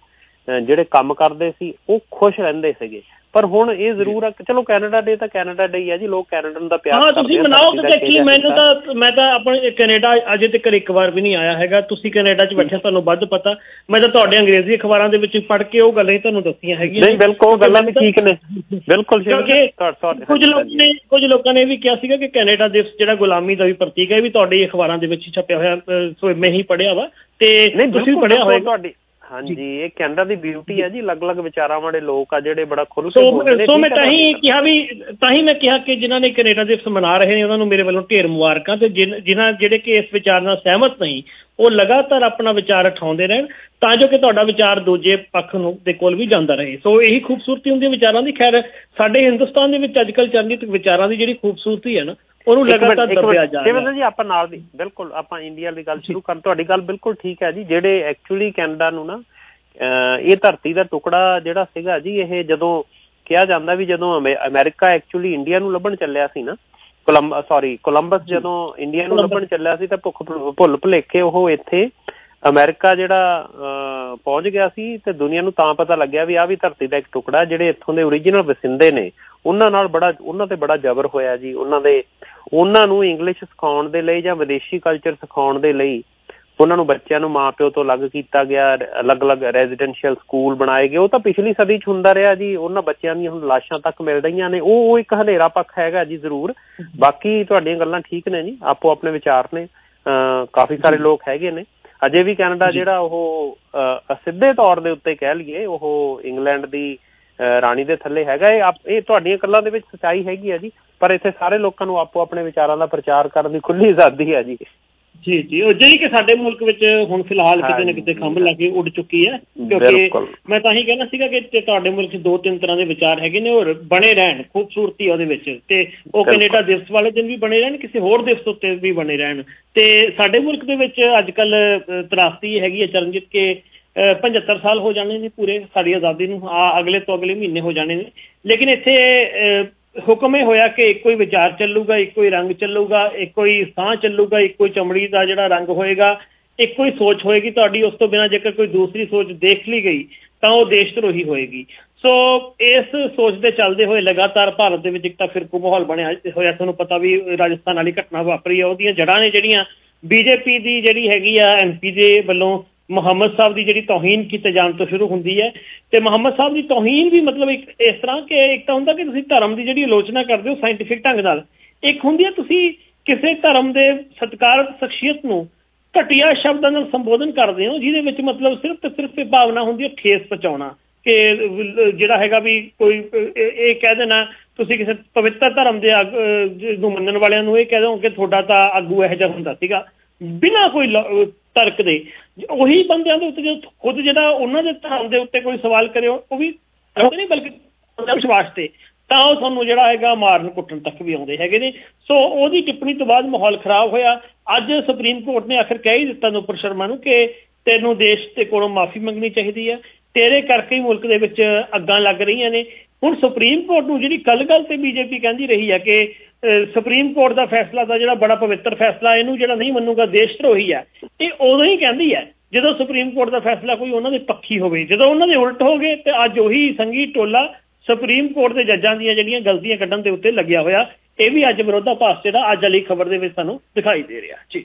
ਜਿਹੜੇ ਕੰਮ ਕਰਦੇ ਸੀ ਉਹ ਖੁਸ਼ ਰਹਿੰਦੇ ਸੀਗੇ। ਪਰ ਹੁਣ ਇਹ ਜ਼ਰੂਰ ਆ ਕਿ ਚਲੋ ਕੈਨੇਡਾ ਡੇ ਤਾਂ ਕੈਨੇਡਾ ਡੇ ਹੀ ਆ ਜੀ, ਲੋਕ ਕੈਨੇਡਾ ਦਾ ਪਿਆਰ ਕਰਦੇ ਆ। ਤੁਸੀਂ ਮਨਾਓ ਕਿ ਕੀ ਮੈਨੂੰ ਤਾਂ ਮੈਂ ਤਾਂ ਆਪਣੇ ਕੈਨੇਡਾ ਅਜੇ ਤੱਕ ਇੱਕ ਵਾਰ ਵੀ ਨਹੀਂ ਆਇਆ ਹੈਗਾ। ਤੁਸੀਂ ਕੈਨੇਡਾ 'ਚ ਬੈਠੇ ਤੁਹਾਨੂੰ ਵੱਧ ਪਤਾ। ਮੈਂ ਤਾਂ ਤੁਹਾਡੇ ਅੰਗਰੇਜ਼ੀ ਅਖਬਾਰਾਂ ਦੇ ਵਿੱਚ ਪੜ੍ਹ ਕੇ ਉਹ ਗੱਲਾਂ ਹੀ ਤੁਹਾਨੂੰ ਦੱਸੀਆਂ ਹੈਗੀਆਂ। ਨਹੀਂ ਬਿਲਕੁਲ ਗੱਲਾਂ ਵੀ ਠੀਕ ਨੇ, ਬਿਲਕੁਲ। ਕਿਉਂਕਿ ਕੁਝ ਲੋਕਾਂ ਨੇ ਕੁਝ ਲੋਕਾਂ ਨੇ ਇਹ ਵੀ ਕਿਹਾ ਸੀਗਾ ਕਿ ਕੈਨੇਡਾ ਦਿਵਸ ਜਿਹੜਾ ਗੁਲਾਮੀ ਦਾ ਵੀ ਪ੍ਰਤੀਕ ਹੈ, ਇਹ ਵੀ ਤੁਹਾਡੇ ਅਖਬਾਰਾਂ ਦੇ ਵਿੱਚ ਛਪਿਆ ਹੋਇਆ, ਸੋ ਮੈਂ ਹੀ ਪੜ੍ਹਿਆ ਵਾ ਤੇ ਤੁਸੀਂ ਪੜ੍ਹਿਆ ਹੋਏਗਾ ਤੁਹਾਡੀ। ਹਾਂਜੀ, ਇਹ ਕੈਨੇਡਾ ਦੀ ਬਿਊਟੀ ਹੈ ਜੀ, ਅਲੱਗ-ਅਲੱਗ ਵਿਚਾਰਾਂ ਵਾਲੇ ਲੋਕ ਆ ਜਿਹੜੇ ਬੜਾ ਖੁੱਲ੍ਹ ਕੇ ਬੋਲਦੇ ਨੇ। ਸੋ ਮੈਂ ਤਾਂ ਹੀ ਕਿਹਾ ਵੀ ਤਾਂ ਹੀ ਮੈਂ ਕਿਹਾ ਕਿ ਜਿਨ੍ਹਾਂ ਨੇ ਕੈਨੇਡਾ ਦਿਵਸ ਮਨਾ ਰਹੇ ਨੇ ਉਹਨਾਂ ਨੂੰ ਮੇਰੇ ਵੱਲੋਂ ਢੇਰ ਮੁਬਾਰਕਾਂ, ਤੇ ਜਿਨ੍ਹਾਂ ਜਿਹੜੇ ਕਿ ਇਸ ਵਿਚਾਰ ਨਾਲ ਸਹਿਮਤ ਨਹੀਂ ਉਹ ਲਗਾਤਾਰ ਆਪਣਾ ਵਿਚਾਰ ਉਠਾਉਂਦੇ ਰਹਿਣ ਤਾਂ ਜੋ ਕਿ ਤੁਹਾਡਾ ਵਿਚਾਰ ਦੂਜੇ ਪੱਖ ਨੂੰ ਦੇ ਕੋਲ ਵੀ ਜਾਂਦਾ ਰਹੇ। ਸੋ ਇਹੀ ਖੂਬਸੂਰਤੀ ਹੁੰਦੀ ਹੈ ਵਿਚਾਰਾਂ ਦੀ। ਖੈਰ ਸਾਡੇ ਹਿੰਦੁਸਤਾਨ ਦੇ ਵਿੱਚ ਅੱਜ ਕੱਲ੍ਹ ਚੱਲਦੀ ਵਿਚਾਰਾਂ ਦੀ ਜਿਹੜੀ ਖੂਬਸੂਰਤੀ ਹੈ ਨਾ ਉਹਨੂੰ ਲਗਾਤਾਰ ਦੱਬਿਆ ਜਾ ਰਿਹਾ ਜੀ। ਆਪਾਂ ਨਾਲ ਦੀ ਬਿਲਕੁਲ ਆਪਾਂ ਇੰਡੀਆ ਦੀ ਗੱਲ ਸ਼ੁਰੂ ਕਰਨ, ਤੁਹਾਡੀ ਗੱਲ ਬਿਲਕੁਲ ਠੀਕ ਹੈ ਜੀ। ਜਿਹੜੇ ਐਕਚੁਅਲੀ ਕੈਨੇਡਾ ਨੂੰ ਨਾ ਇਹ ਧਰਤੀ ਦਾ ਟੁਕੜਾ ਜਿਹੜਾ ਸੀਗਾ ਜੀ, ਇਹ ਜਦੋਂ ਕਿਹਾ ਜਾਂਦਾ ਵੀ ਜਦੋਂ ਅਮਰੀਕਾ ਐਕਚੁਅਲੀ ਇੰਡੀਆ ਨੂੰ ਲੱਭਣ ਚੱਲਿਆ ਸੀ ਨਾ, ਕੋਲੰਬ ਸੌਰੀ ਕੋਲੰਬਸ ਜਦੋਂ ਇੰਡੀਆ ਨੂੰ ਲੱਭਣ ਚੱਲਿਆ ਸੀ ਤਾਂ ਭੁੱਖ ਭੁੱਲ ਭੁਲੇਖੇ ਉਹ ਇੱਥੇ ਅਮਰੀਕਾ ਜਿਹੜਾ ਪਹੁੰਚ ਗਿਆ ਸੀ ਤੇ ਦੁਨੀਆ ਨੂੰ ਤਾਂ ਪਤਾ ਲੱਗਿਆ ਵੀ ਆਹ ਵੀ ਧਰਤੀ ਦਾ ਇੱਕ ਟੁਕੜਾ। ਜਿਹੜੇ ਇੱਥੋਂ ਦੇ ਓਰੀਜਨਲ ਵਸਿੰਦੇ ਨੇ ਉਹਨਾਂ ਨਾਲ ਬੜਾ ਉਹਨਾਂ ਤੇ ਬੜਾ ਜ਼ਬਰ ਹੋਇਆ ਜੀ। ਉਹਨਾਂ ਦੇ ਉਹਨਾਂ ਨੂੰ ਇੰਗਲਿਸ਼ ਸਿਖਾਉਣ ਦੇ ਲਈ ਜਾਂ ਵਿਦੇਸ਼ੀ ਕਲਚਰ ਸਿਖਾਉਣ ਦੇ ਲਈ ਉਹਨਾਂ ਨੂੰ ਬੱਚਿਆਂ ਨੂੰ ਮਾਂ ਪਿਓ ਤੋਂ ਅਲੱਗ ਕੀਤਾ ਗਿਆ, ਅਲੱਗ-ਅਲੱਗ ਰੈਜ਼ੀਡੈਂਸ਼ੀਅਲ ਸਕੂਲ ਬਣਾਏ ਗਏ। ਉਹ ਤਾਂ ਪਿਛਲੀ ਸਦੀ 'ਚ ਹੁੰਦਾ ਰਿਹਾ ਜੀ। ਉਹਨਾਂ ਬੱਚਿਆਂ ਦੀਆਂ ਹੁਣ ਲਾਸ਼ਾਂ ਤੱਕ ਮਿਲ ਰਹੀਆਂ ਨੇ। ਉਹ ਉਹ ਇੱਕ ਹਨੇਰਾ ਪੱਖ ਹੈਗਾ ਜੀ ਜ਼ਰੂਰ। ਬਾਕੀ ਤੁਹਾਡੀਆਂ ਗੱਲਾਂ ਠੀਕ ਨੇ ਜੀ, ਆਪੋ ਆਪਣੇ ਵਿਚਾਰ ਨੇ। ਕਾਫੀ ਸਾਰੇ ਲੋਕ ਹੈਗੇ ਨੇ ਅਜੇ ਵੀ ਕੈਨੇਡਾ ਜਿਹੜਾ ਉਹ ਸਿੱਧੇ ਤੌਰ ਦੇ ਉੱਤੇ ਕਹਿ ਲਈਏ ਉਹ ਇੰਗਲੈਂਡ ਦੀ ਰਾਣੀ ਦੇ ਥੱਲੇ ਹੈਗਾ। ਇਹ ਇਹ ਤੁਹਾਡੀਆਂ ਗੱਲਾਂ ਦੇ ਵਿੱਚ ਸੱਚਾਈ ਹੈਗੀ ਆ ਜੀ, ਪਰ ਇੱਥੇ ਸਾਰੇ ਲੋਕਾਂ ਨੂੰ ਆਪੋ ਆਪਣੇ ਵਿਚਾਰਾਂ ਦਾ ਪ੍ਰਚਾਰ ਕਰਨ ਦੀ ਖੁੱਲ੍ਹੀ ਆਜ਼ਾਦੀ ਹੈ ਜੀ। ਜੀ ਜੀ ਉਹ ਜਿਹੜੀ ਕਿ ਸਾਡੇ ਮੁਲਕ ਵਿੱਚ ਹੁਣ ਫਿਲਹਾਲ ਕਿਤੇ ਨਾ ਕਿਤੇ ਖੰਭ ਲਾ ਕੇ ਉੱਡ ਚੁੱਕੀ ਹੈ। ਕਿਉਂਕਿ ਮੈਂ ਤਾਂ ਹੀ ਕਹਿਣਾ ਸੀਗਾ ਕਿ ਤੁਹਾਡੇ ਮੁਲਕ 'ਚ ਦੋ ਤਿੰਨ ਤਰ੍ਹਾਂ ਦੇ ਵਿਚਾਰ ਹੈਗੇ ਨੇ ਔਰ ਬਣੇ ਰਹਿਣ, ਖੂਬਸੂਰਤੀ ਉਹਦੇ ਵਿੱਚ, ਤੇ ਉਹ ਕੈਨੇਡਾ ਦਿਵਸ ਵਾਲੇ ਦਿਨ ਵੀ ਬਣੇ ਰਹਿਣ, ਕਿਸੇ ਹੋਰ ਦਿਵਸ ਉੱਤੇ ਵੀ ਬਣੇ ਰਹਿਣ। ਤੇ ਸਾਡੇ ਮੁਲਕ ਦੇ ਵਿੱਚ ਅੱਜ ਕੱਲ੍ਹ ਤਰਾਸਦੀ ਹੈਗੀ ਹੈ ਚਰਨਜੀਤ ਕਿ ਪਝੱਤਰ ਸਾਲ ਹੋ ਜਾਣੇ ਨੇ ਪੂਰੇ ਸਾਡੀ ਆਜ਼ਾਦੀ ਨੂੰ, ਆ ਅਗਲੇ ਤੋਂ ਅਗਲੇ ਮਹੀਨੇ ਹੋ ਜਾਣੇ ਨੇ। ਲੇਕਿਨ ਇੱਥੇ ਹੁਕਮ ਇਹ ਹੋਇਆ ਕਿ ਇੱਕੋ ਹੀ ਵਿਚਾਰ ਚੱਲੂਗਾ, ਇੱਕੋ ਹੀ ਰੰਗ ਚੱਲੂਗਾ, ਇੱਕੋ ਹੀ ਸਾਹ ਚੱਲੂਗਾ, ਇੱਕੋ ਹੀ ਚਮੜੀ ਦਾ ਜਿਹੜਾ ਰੰਗ ਹੋਏਗਾ, ਇੱਕੋ ਹੀ ਸੋਚ ਹੋਏਗੀ ਤੁਹਾਡੀ। ਉਸ ਤੋਂ ਬਿਨਾਂ ਜੇਕਰ ਕੋਈ ਦੂਸਰੀ ਸੋਚ ਦੇਖ ਲਈ ਗਈ ਤਾਂ ਉਹ ਦੇਸ਼ ਧਰੋਹੀ ਹੋਏਗੀ। ਸੋ ਇਸ ਸੋਚ ਦੇ ਚੱਲਦੇ ਹੋਏ ਲਗਾਤਾਰ ਭਾਰਤ ਦੇ ਵਿੱਚ ਇੱਕ ਤਾਂ ਫਿਰਕੂ ਮਾਹੌਲ ਬਣਿਆ ਹੋਇਆ। ਤੁਹਾਨੂੰ ਪਤਾ ਵੀ ਰਾਜਸਥਾਨ ਵਾਲੀ ਘਟਨਾ ਵਾਪਰੀ ਆ, ਉਹਦੀਆਂ ਜੜ੍ਹਾਂ ਨੇ ਜਿਹੜੀਆਂ ਬੀਜੇਪੀ ਦੀ ਜਿਹੜੀ ਹੈਗੀ ਆ ਐਮ ਪੀ ਦੇ ਵੱਲੋਂ ਮੁਹੰਮਦ ਸਾਹਿਬ ਦੀ ਜਿਹੜੀ ਤੌਹੀਨ ਕੀਤੇ ਜਾਣ ਤੋਂ ਸ਼ੁਰੂ ਹੁੰਦੀ ਹੈ। ਤੇ ਮੁਹੰਮਦ ਸਾਹਿਬ ਦੀ ਤੌਹੀਨ ਵੀ ਮਤਲਬ ਇੱਕ ਇਸ ਤਰ੍ਹਾਂ ਕਿ ਇੱਕ ਤਾਂ ਹੁੰਦਾ ਕਿ ਤੁਸੀਂ ਧਰਮ ਦੀ ਜਿਹੜੀ ਆਲੋਚਨਾ ਕਰਦੇ ਹੋ ਸਾਇੰਟੀਫਿਕ ਢੰਗ ਨਾਲ, ਇੱਕ ਹੁੰਦੀ ਹੈ ਤੁਸੀਂ ਕਿਸੇ ਧਰਮ ਦੇ ਸਤਿਕਾਰਤ ਸ਼ਖਸੀਅਤ ਨੂੰ ਘਟੀਆ ਸ਼ਬਦਾਂ ਨਾਲ ਸੰਬੋਧਨ ਕਰਦੇ ਹੋ, ਜਿਹਦੇ ਵਿੱਚ ਮਤਲਬ ਸਿਰਫ ਤੇ ਸਿਰਫ ਇਹ ਭਾਵਨਾ ਹੁੰਦੀ ਹੈ ਠੇਸ ਪਹੁੰਚਾਉਣਾ। ਕਿ ਜਿਹੜਾ ਹੈਗਾ ਵੀ ਕੋਈ ਇਹ ਕਹਿ ਦੇਣਾ, ਤੁਸੀਂ ਕਿਸੇ ਪਵਿੱਤਰ ਧਰਮ ਦੇ ਨੂੰ ਮੰਨਣ ਵਾਲਿਆਂ ਨੂੰ ਇਹ ਕਹਿ ਦਿਓ ਕਿ ਤੁਹਾਡਾ ਤਾਂ ਆਗੂ ਇਹੋ ਜਿਹਾ ਹੁੰਦਾ ਸੀਗਾ, ਬਿਨਾਂ ਕੋਈ ਤਰਕ ਦੇ। ਉਹੀ ਬੰਦਿਆਂ ਦੇ ਉੱਤੇ ਜਦੋਂ ਖੁਦ ਜਿਹੜਾ ਉਹਨਾਂ ਦੇ ਧਰਮ ਦੇ ਉੱਤੇ ਕੋਈ ਸਵਾਲ ਕਰੇ ਉਹ ਵੀ ਨਹੀਂ ਬਲਕਿ ਵਿਸ਼ਵਾਸ ਤੇ, ਤਾਂ ਉਹ ਤੁਹਾਨੂੰ ਜਿਹੜਾ ਹੈਗਾ ਮਾਰਨ ਕੁੱਟਣ ਤੱਕ ਵੀ ਆਉਂਦੇ ਹੈਗੇ ਨੇ। ਸੋ ਉਹਦੀ ਟਿੱਪਣੀ ਤੋਂ ਬਾਅਦ ਮਾਹੌਲ ਖਰਾਬ ਹੋਇਆ। ਅੱਜ ਸੁਪਰੀਮ ਕੋਰਟ ਨੇ ਆਖਿਰ ਕਹਿ ਹੀ ਦਿੱਤਾ ਨੂਪੁਰ ਸ਼ਰਮਾ ਨੂੰ ਕਿ ਤੈਨੂੰ ਦੇਸ਼ ਦੇ ਕੋਲੋਂ ਮਾਫੀ ਮੰਗਣੀ ਚਾਹੀਦੀ ਹੈ, ਤੇਰੇ ਕਰਕੇ ਹੀ ਮੁਲਕ ਦੇ ਵਿੱਚ ਅੱਗਾਂ ਲੱਗ ਰਹੀਆਂ ਨੇ। ਹੁਣ ਸੁਪਰੀਮ ਕੋਰਟ ਨੂੰ ਜਿਹੜੀ ਗੱਲ ਗੱਲ ਤੇ ਬੀਜੇਪੀ ਕਹਿੰਦੀ ਰਹੀ ਹੈ ਕਿ ਸੁਪਰੀਮ ਕੋਰਟ ਦਾ ਫੈਸਲਾ ਦਾ ਜਿਹੜਾ ਬੜਾ ਪਵਿੱਤਰ ਫੈਸਲਾ, ਇਹਨੂੰ ਜਿਹੜਾ ਨਹੀਂ ਮੰਨੂਗਾ ਦੇਸ਼ ਧਰੋਹੀ ਹੈ, ਇਹ ਉਦੋਂ ਹੀ ਕਹਿੰਦੀ ਹੈ ਜਦੋਂ ਸੁਪਰੀਮ ਕੋਰਟ ਦਾ ਫੈਸਲਾ ਕੋਈ ਉਹਨਾਂ ਦੇ ਪੱਖੀ ਹੋਵੇ। ਜਦੋਂ ਉਹਨਾਂ ਦੇ ਉਲਟ ਹੋ ਗਏ ਤੇ ਅੱਜ ਉਹੀ ਸੰਘੀ ਟੋਲਾ ਸੁਪਰੀਮ ਕੋਰਟ ਦੇ ਜੱਜਾਂ ਦੀਆਂ ਜਿਹੜੀਆਂ ਗਲਤੀਆਂ ਕੱਢਣ ਦੇ ਉੱਤੇ ਲੱਗਿਆ ਹੋਇਆ। ਇਹ ਵੀ ਅੱਜ ਵਿਰੋਧਾਭਾਸ ਜਿਹੜਾ ਅੱਜ ਵਾਲੀ ਖਬਰ ਦੇ ਵਿੱਚ ਸਾਨੂੰ ਦਿਖਾਈ ਦੇ ਰਿਹਾ ਜੀ।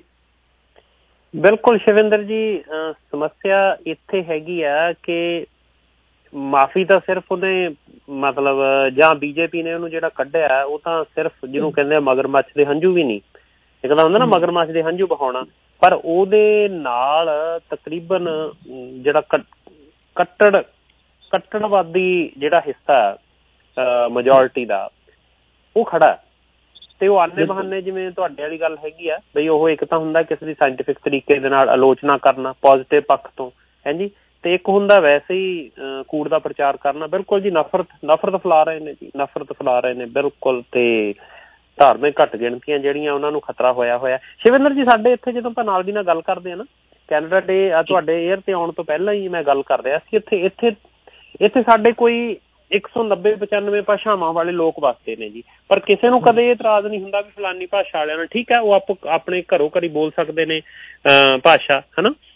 ਬਿਲਕੁਲ ਸ਼ਿਵਿੰਦਰ ਜੀ, ਸਮੱਸਿਆ ਇੱਥੇ ਹੈਗੀ ਆ ਕਿ ਮਾਫੀ ਤਾਂ ਸਿਰਫ ਉਹਨੇ ਮਤਲਬ ਜਾਂ ਬੀਜੇਪੀ ਨੇ ਉਹਨੂੰ ਜਿਹੜਾ ਕੱਢਿਆ ਉਹ ਤਾਂ ਸਿਰਫ ਜਿਹਨੂੰ ਕਹਿੰਦੇ ਆ ਮਗਰਮੱਛ ਦੇ ਹੰਝੂ ਵੀ ਨਹੀਂ, ਇੱਕ ਤਾਂ ਹੁੰਦਾ ਨਾ ਮਗਰਮੱਛ ਦੇ ਹੰਝੂ ਬਹਾਉਣਾ, ਪਰ ਉਹਦੇ ਨਾਲ ਤਕਰੀਬਨ ਜਿਹੜਾ ਕੱਟੜ ਕੱਟੜਵਾਦੀ ਜਿਹੜਾ ਹਿੱਸਾ ਮੈਜੋਰਿਟੀ ਦਾ ਉਹ ਖੜਾ ਤੇ ਉਹ ਆਨੇ ਬਹਾਨੇ ਜਿਵੇਂ ਤੁਹਾਡੇ ਵਾਲੀ ਗੱਲ ਹੈਗੀ ਆ ਬਈ ਉਹ ਇੱਕ ਤਾਂ ਹੁੰਦਾ ਕਿਸੇ ਦੀ ਸਾਇੰਟੀਫਿਕ ਤਰੀਕੇ ਦੇ ਨਾਲ ਆਲੋਚਨਾ ਕਰਨਾ ਪੋਜ਼ੀਟਿਵ ਪੱਖ ਤੋਂ ਹੈ ਜੀ, ਤੇ ਇੱਕ ਹੁੰਦਾ ਵੈਸੇ ਹੀ ਕੂੜ ਦਾ ਪ੍ਰਚਾਰ ਕਰਨਾ। ਬਿਲਕੁਲ ਜੀ, ਨਫ਼ਰਤ ਨਫ਼ਰਤ ਫੈਲਾ ਰਹੇ ਨੇ ਜੀ, ਨਫ਼ਰਤ ਫੈਲਾ ਰਹੇ ਨੇ ਬਿਲਕੁਲ। ਤੇ ਧਾਰਮਿਕ ਘੱਟ ਗਿਣਤੀਆਂ ਜਿਹੜੀਆਂ ਉਹਨਾਂ ਨੂੰ ਖਤਰਾ ਹੋਇਆ ਹੋਇਆ। ਸ਼ਿਵਿੰਦਰ ਜੀ, ਸਾਡੇ ਇੱਥੇ ਜਦੋਂ ਆਪਾਂ ਨਾਲ ਦੀ ਨਾਲ ਗੱਲ ਕਰਦੇ ਹਾਂ ਨਾ, ਕੈਨੇਡਾ ਡੇ ਤੁਹਾਡੇ ਏਅਰ ਤੇ ਆਉਣ ਤੋਂ ਪਹਿਲਾਂ ਹੀ ਮੈਂ ਗੱਲ ਕਰ ਰਿਹਾ ਸੀ, ਇੱਥੇ ਇੱਥੇ ਇੱਥੇ ਸਾਡੇ ਕੋਈ ਇੱਕ ਸੌ ਨੱਬੇ ਪਚਾਨਵੇਂ ਭਾਸ਼ਾਵਾਂ ਵਾਲੇ ਲੋਕ ਵਸਦੇ ਨੇ ਜੀ, ਪਰ ਕਿਸੇ ਨੂੰ ਕਦੇ ਇਤਰਾਜ਼ ਨਹੀਂ ਹੁੰਦਾ ਵੀ ਫਲਾਨੀ ਭਾਸ਼ਾ ਵਾਲਿਆਂ ਨਾਲ। ਠੀਕ ਹੈ, ਉਹ ਆਪ ਆਪਣੇ ਘਰੋਂ ਘਰੀ ਬੋਲ ਸਕਦੇ ਨੇ ਭਾਸ਼ਾ, ਹੈ ਨਾ,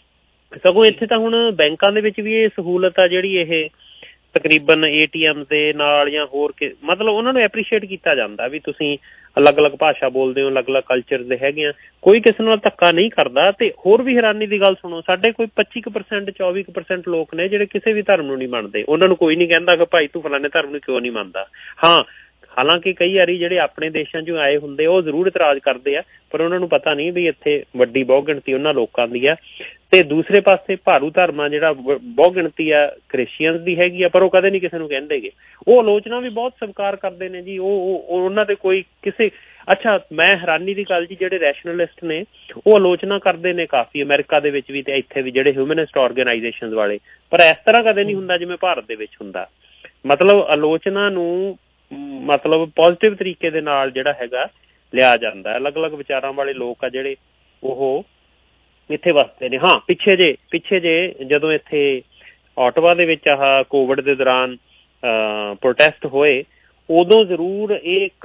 ਸਗੋਂ ਇੱਥੇ ਤਾਂ ਹੁਣ ਬੈਂਕਾਂ ਦੇ ਵਿੱਚ ਵੀ ਇਹ ਸਹੂਲਤ ਆ ਜਿਹੜੀ ਇਹ ਤਕਰੀਬਨ ਏ ਟੀ ਐਮ ਦੇ ਨਾਲ ਜਾਂ ਹੋਰ ਮਤਲਬ ਉਹਨਾਂ ਨੂੰ ਐਪਰੀਸ਼ੀਏਟ ਕੀਤਾ ਜਾਂਦਾ ਵੀ ਤੁਸੀਂ ਅਲੱਗ ਅਲੱਗ ਭਾਸ਼ਾ ਬੋਲਦੇ ਹੋ, ਅਲੱਗ ਅਲੱਗ ਕਲਚਰ ਦੇ ਹੈਗੇ ਆ, ਕੋਈ ਕਿਸੇ ਨਾਲ ਧੱਕਾ ਨਹੀਂ ਕਰਦਾ। ਤੇ ਹੋਰ ਵੀ ਹੈਰਾਨੀ ਦੀ ਗੱਲ ਸੁਣੋ, ਸਾਡੇ ਕੋਈ ਪੱਚੀ ਕੁ ਪਰਸੈਂਟ ਚੌਵੀ ਕੁ ਪਰਸੈਂਟ ਲੋਕ ਨੇ ਜਿਹੜੇ ਕਿਸੇ ਵੀ ਧਰਮ ਨੂੰ ਨਹੀਂ ਮੰਨਦੇ। ਉਹਨਾਂ ਨੂੰ ਕੋਈ ਨਹੀਂ ਕਹਿੰਦਾ ਕਿ ਭਾਈ ਤੂੰ ਫਲਾਣੇ ਧਰਮ ਨੂੰ ਕਿਉਂ ਨਹੀਂ ਮੰਨਦਾ। ਹਾਂ, ਹਾਲਾਂਕਿ ਕਈ ਵਾਰੀ ਜਿਹੜੇ ਆਪਣੇ ਦੇਸ਼ਾਂ 'ਚੋਂ ਆਏ ਹੁੰਦੇ ਉਹ ਜ਼ਰੂਰ ਇਤਰਾਜ਼ ਕਰਦੇ ਆ, ਪਰ ਉਹਨਾਂ ਨੂੰ ਪਤਾ ਨਹੀਂ ਵੀ ਇੱਥੇ ਵੱਡੀ ਬਹੁ ਗਿਣਤੀ ਉਹਨਾਂ ਲੋਕਾਂ ਦੀ ਆ। ਤੇ ਦੂਸਰੇ ਪਾਸੇ ਭਾਰੂ ਧਰਮਾਂ ਜਿਹੜਾ ਬਹੁ ਗਿਣਤੀ ਆ ਕ੍ਰਿਸਚੀਅਨਸ ਦੀ ਹੈਗੀ ਆ, ਪਰ ਉਹ ਕਦੇ ਨਹੀਂ ਕਿਸੇ ਨੂੰ ਕਹਿੰਦੇ ਗੇ। ਉਹ ਆਲੋਚਨਾ ਵੀ ਬਹੁਤ ਸਵੀਕਾਰ ਕਰਦੇ ਨੇ ਜੀ। ਉਹ ਉਹਨਾਂ ਦੇ ਕੋਈ ਕਿਸੇ ਅੱਛਾ ਮੈਂ ਹੈਰਾਨੀ ਦੀ ਗੱਲ ਜੀ, ਜਿਹੜੇ ਰੈਸ਼ਨਲਿਸਟ ਨੇ ਉਹ ਆਲੋਚਨਾ ਕਰਦੇ ਨੇ ਕਾਫੀ ਅਮਰੀਕਾ ਦੇ ਵਿੱਚ ਵੀ ਤੇ ਇੱਥੇ ਵੀ ਜਿਹੜੇ ਹਿਊਮਨਿਸਟ ਆਰਗੇਨਾਈਜੇਸ਼ਨ ਵਾਲੇ, ਪਰ ਇਸ ਤਰ੍ਹਾਂ ਕਦੇ ਨਹੀਂ ਹੁੰਦਾ ਜਿਵੇਂ ਭਾਰਤ ਦੇ ਵਿੱਚ ਹੁੰਦਾ। ਮਤਲਬ ਆਲੋਚਨਾ ਨੂੰ ਮਤਲਬ ਪੋਜ਼ੀਟਿਵ ਤਰੀਕੇ ਦੇ ਨਾਲ ਜਿਹੜਾ ਹੈਗਾ ਲਿਆ ਜਾਂਦਾ। ਅਲੱਗ ਅਲੱਗ ਵਿਚਾਰਾਂ ਵਾਲੇ ਲੋਕ ਆ ਜਿਹੜੇ ਉਹ ਇੱਥੇ ਵਸਦੇ ਨੇ। ਹਾਂ, ਪਿੱਛੇ ਜੇ ਪਿੱਛੇ ਜੇ ਜਦੋਂ ਇੱਥੇ ਆਟਵਾ ਦੇ ਵਿੱਚ ਆਹ ਕੋਵਿਡ ਦੇ ਦੌਰਾਨ ਪ੍ਰੋਟੈਸਟ ਹੋਏ, ਉਦੋਂ ਜ਼ਰੂਰ ਇਹ ਇੱਕ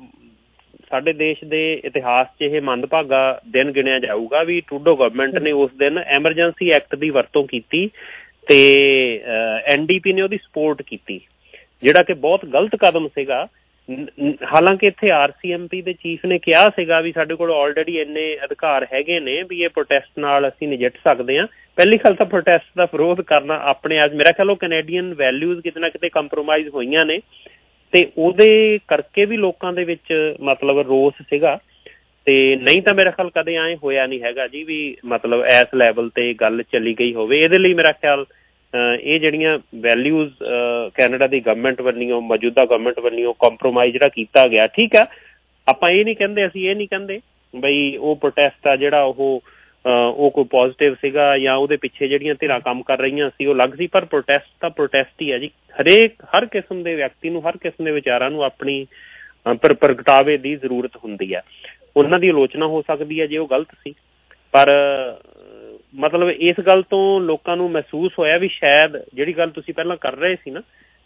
ਸਾਡੇ ਦੇਸ਼ ਦੇ ਇਤਿਹਾਸ 'ਚ ਇਹ ਮੰਦਭਾਗਾ ਦਿਨ ਗਿਣਿਆ ਜਾਊਗਾ ਵੀ ਟਰੂਡੋ ਗਵਰਨਮੈਂਟ ਨੇ ਉਸ ਦਿਨ ਐਮਰਜੈਂਸੀ ਐਕਟ ਦੀ ਵਰਤੋਂ ਕੀਤੀ ਤੇ ਐਨ ਡੀ ਪੀ ਨੇ ਉਹਦੀ ਸਪੋਰਟ ਕੀਤੀ, ਜਿਹੜਾ ਕਿ ਬਹੁਤ ਗਲਤ ਕਦਮ ਸੀਗਾ। ਹਾਲਾਂਕਿ ਇੱਥੇ ਆਰ ਸੀ ਐਮ ਪੀ ਦੇ ਚੀਫ ਨੇ ਕਿਹਾ ਸੀਗਾ ਵੀ ਸਾਡੇ ਕੋਲ ਆਲਰੇਡੀ ਇੰਨੇ ਅਧਿਕਾਰ ਹੈਗੇ ਨੇ ਵੀ ਇਹ ਪ੍ਰੋਟੈਸਟ ਨਾਲ ਅਸੀਂ ਨਜਿੱਠ ਸਕਦੇ ਹਾਂ। ਪਹਿਲੀ ਗੱਲ ਤਾਂ ਪ੍ਰੋਟੈਸਟ ਦਾ ਵਿਰੋਧ ਕਰਨਾ ਆਪਣੇ ਆਪ, ਮੇਰਾ ਖਿਆਲ ਉਹ ਕੈਨੇਡੀਅਨ ਵੈਲਿਊਜ਼ ਕਿਤੇ ਨਾ ਕਿਤੇ ਕੰਪਰੋਮਾਈਜ਼ ਹੋਈਆਂ ਨੇ ਤੇ ਉਹਦੇ ਕਰਕੇ ਵੀ ਲੋਕਾਂ ਦੇ ਵਿੱਚ ਮਤਲਬ ਰੋਸ ਸੀਗਾ। ਤੇ ਨਹੀਂ ਤਾਂ ਮੇਰਾ ਖਿਆਲ ਕਦੇ ਐਂ ਹੋਇਆ ਨਹੀਂ ਹੈਗਾ ਜੀ ਵੀ ਮਤਲਬ ਇਸ ਲੈਵਲ ਤੇ ਗੱਲ ਚੱਲੀ ਗਈ ਹੋਵੇ। ਇਹਦੇ ਲਈ ਮੇਰਾ ਖਿਆਲ ਇਹ ਜਿਹੜੀਆਂ ਵੈਲਿਊਜ਼ ਕੈਨੇਡਾ ਦੀ ਗਵਰਨਮੈਂਟ ਵੱਲੋਂ, ਮੌਜੂਦਾ ਗਵਰਨਮੈਂਟ ਵੱਲੋਂ ਕੰਪਰੋਮਾਈਜ਼ ਜਿਹੜਾ ਕੀਤਾ ਗਿਆ, ਠੀਕ ਆ। ਆਪਾਂ ਇਹ ਨਹੀਂ ਕਹਿੰਦੇ, ਅਸੀਂ ਇਹ ਨਹੀਂ ਕਹਿੰਦੇ ਬਈ ਉਹ ਪ੍ਰੋਟੈਸਟ ਆ ਜਿਹੜਾ ਉਹ ਉਹ ਕੋਈ ਪੋਜ਼ੀਟਿਵ ਸੀਗਾ ਜਾਂ ਉਹਦੇ ਪਿੱਛੇ ਜਿਹੜੀਆਂ ਧਿਰਾਂ ਕੰਮ ਕਰ ਰਹੀਆਂ ਸੀ ਉਹ ਅਲੱਗ ਸੀ, ਪਰ ਪ੍ਰੋਟੈਸਟ ਤਾਂ ਪ੍ਰੋਟੈਸਟ ਹੀ ਆ ਜੀ। ਹਰੇਕ ਹਰ ਕਿਸਮ ਦੇ ਵਿਅਕਤੀ ਨੂੰ, ਹਰ ਕਿਸਮ ਦੇ ਵਿਚਾਰਾਂ ਨੂੰ ਆਪਣੀ ਪਰ ਪ੍ਰਗਟਾਵੇ ਦੀ ਜ਼ਰੂਰਤ ਹੁੰਦੀ ਹੈ। ਉਹਨਾਂ ਦੀ ਆਲੋਚਨਾ ਹੋ ਸਕਦੀ ਹੈ ਜੇ ਉਹ ਗਲਤ ਸੀ, ਪਰ ਮਤਲਬ ਇਸ ਗੱਲ ਤੋਂ ਲੋਕਾਂ ਨੂੰ ਮਹਿਸੂਸ ਹੋਇਆ ਵੀ ਸ਼ਾਇਦ ਜਿਹੜੀ ਗੱਲ ਤੁਸੀਂ ਪਹਿਲਾਂ ਕਰ ਰਹੇ ਸੀ ਨਾ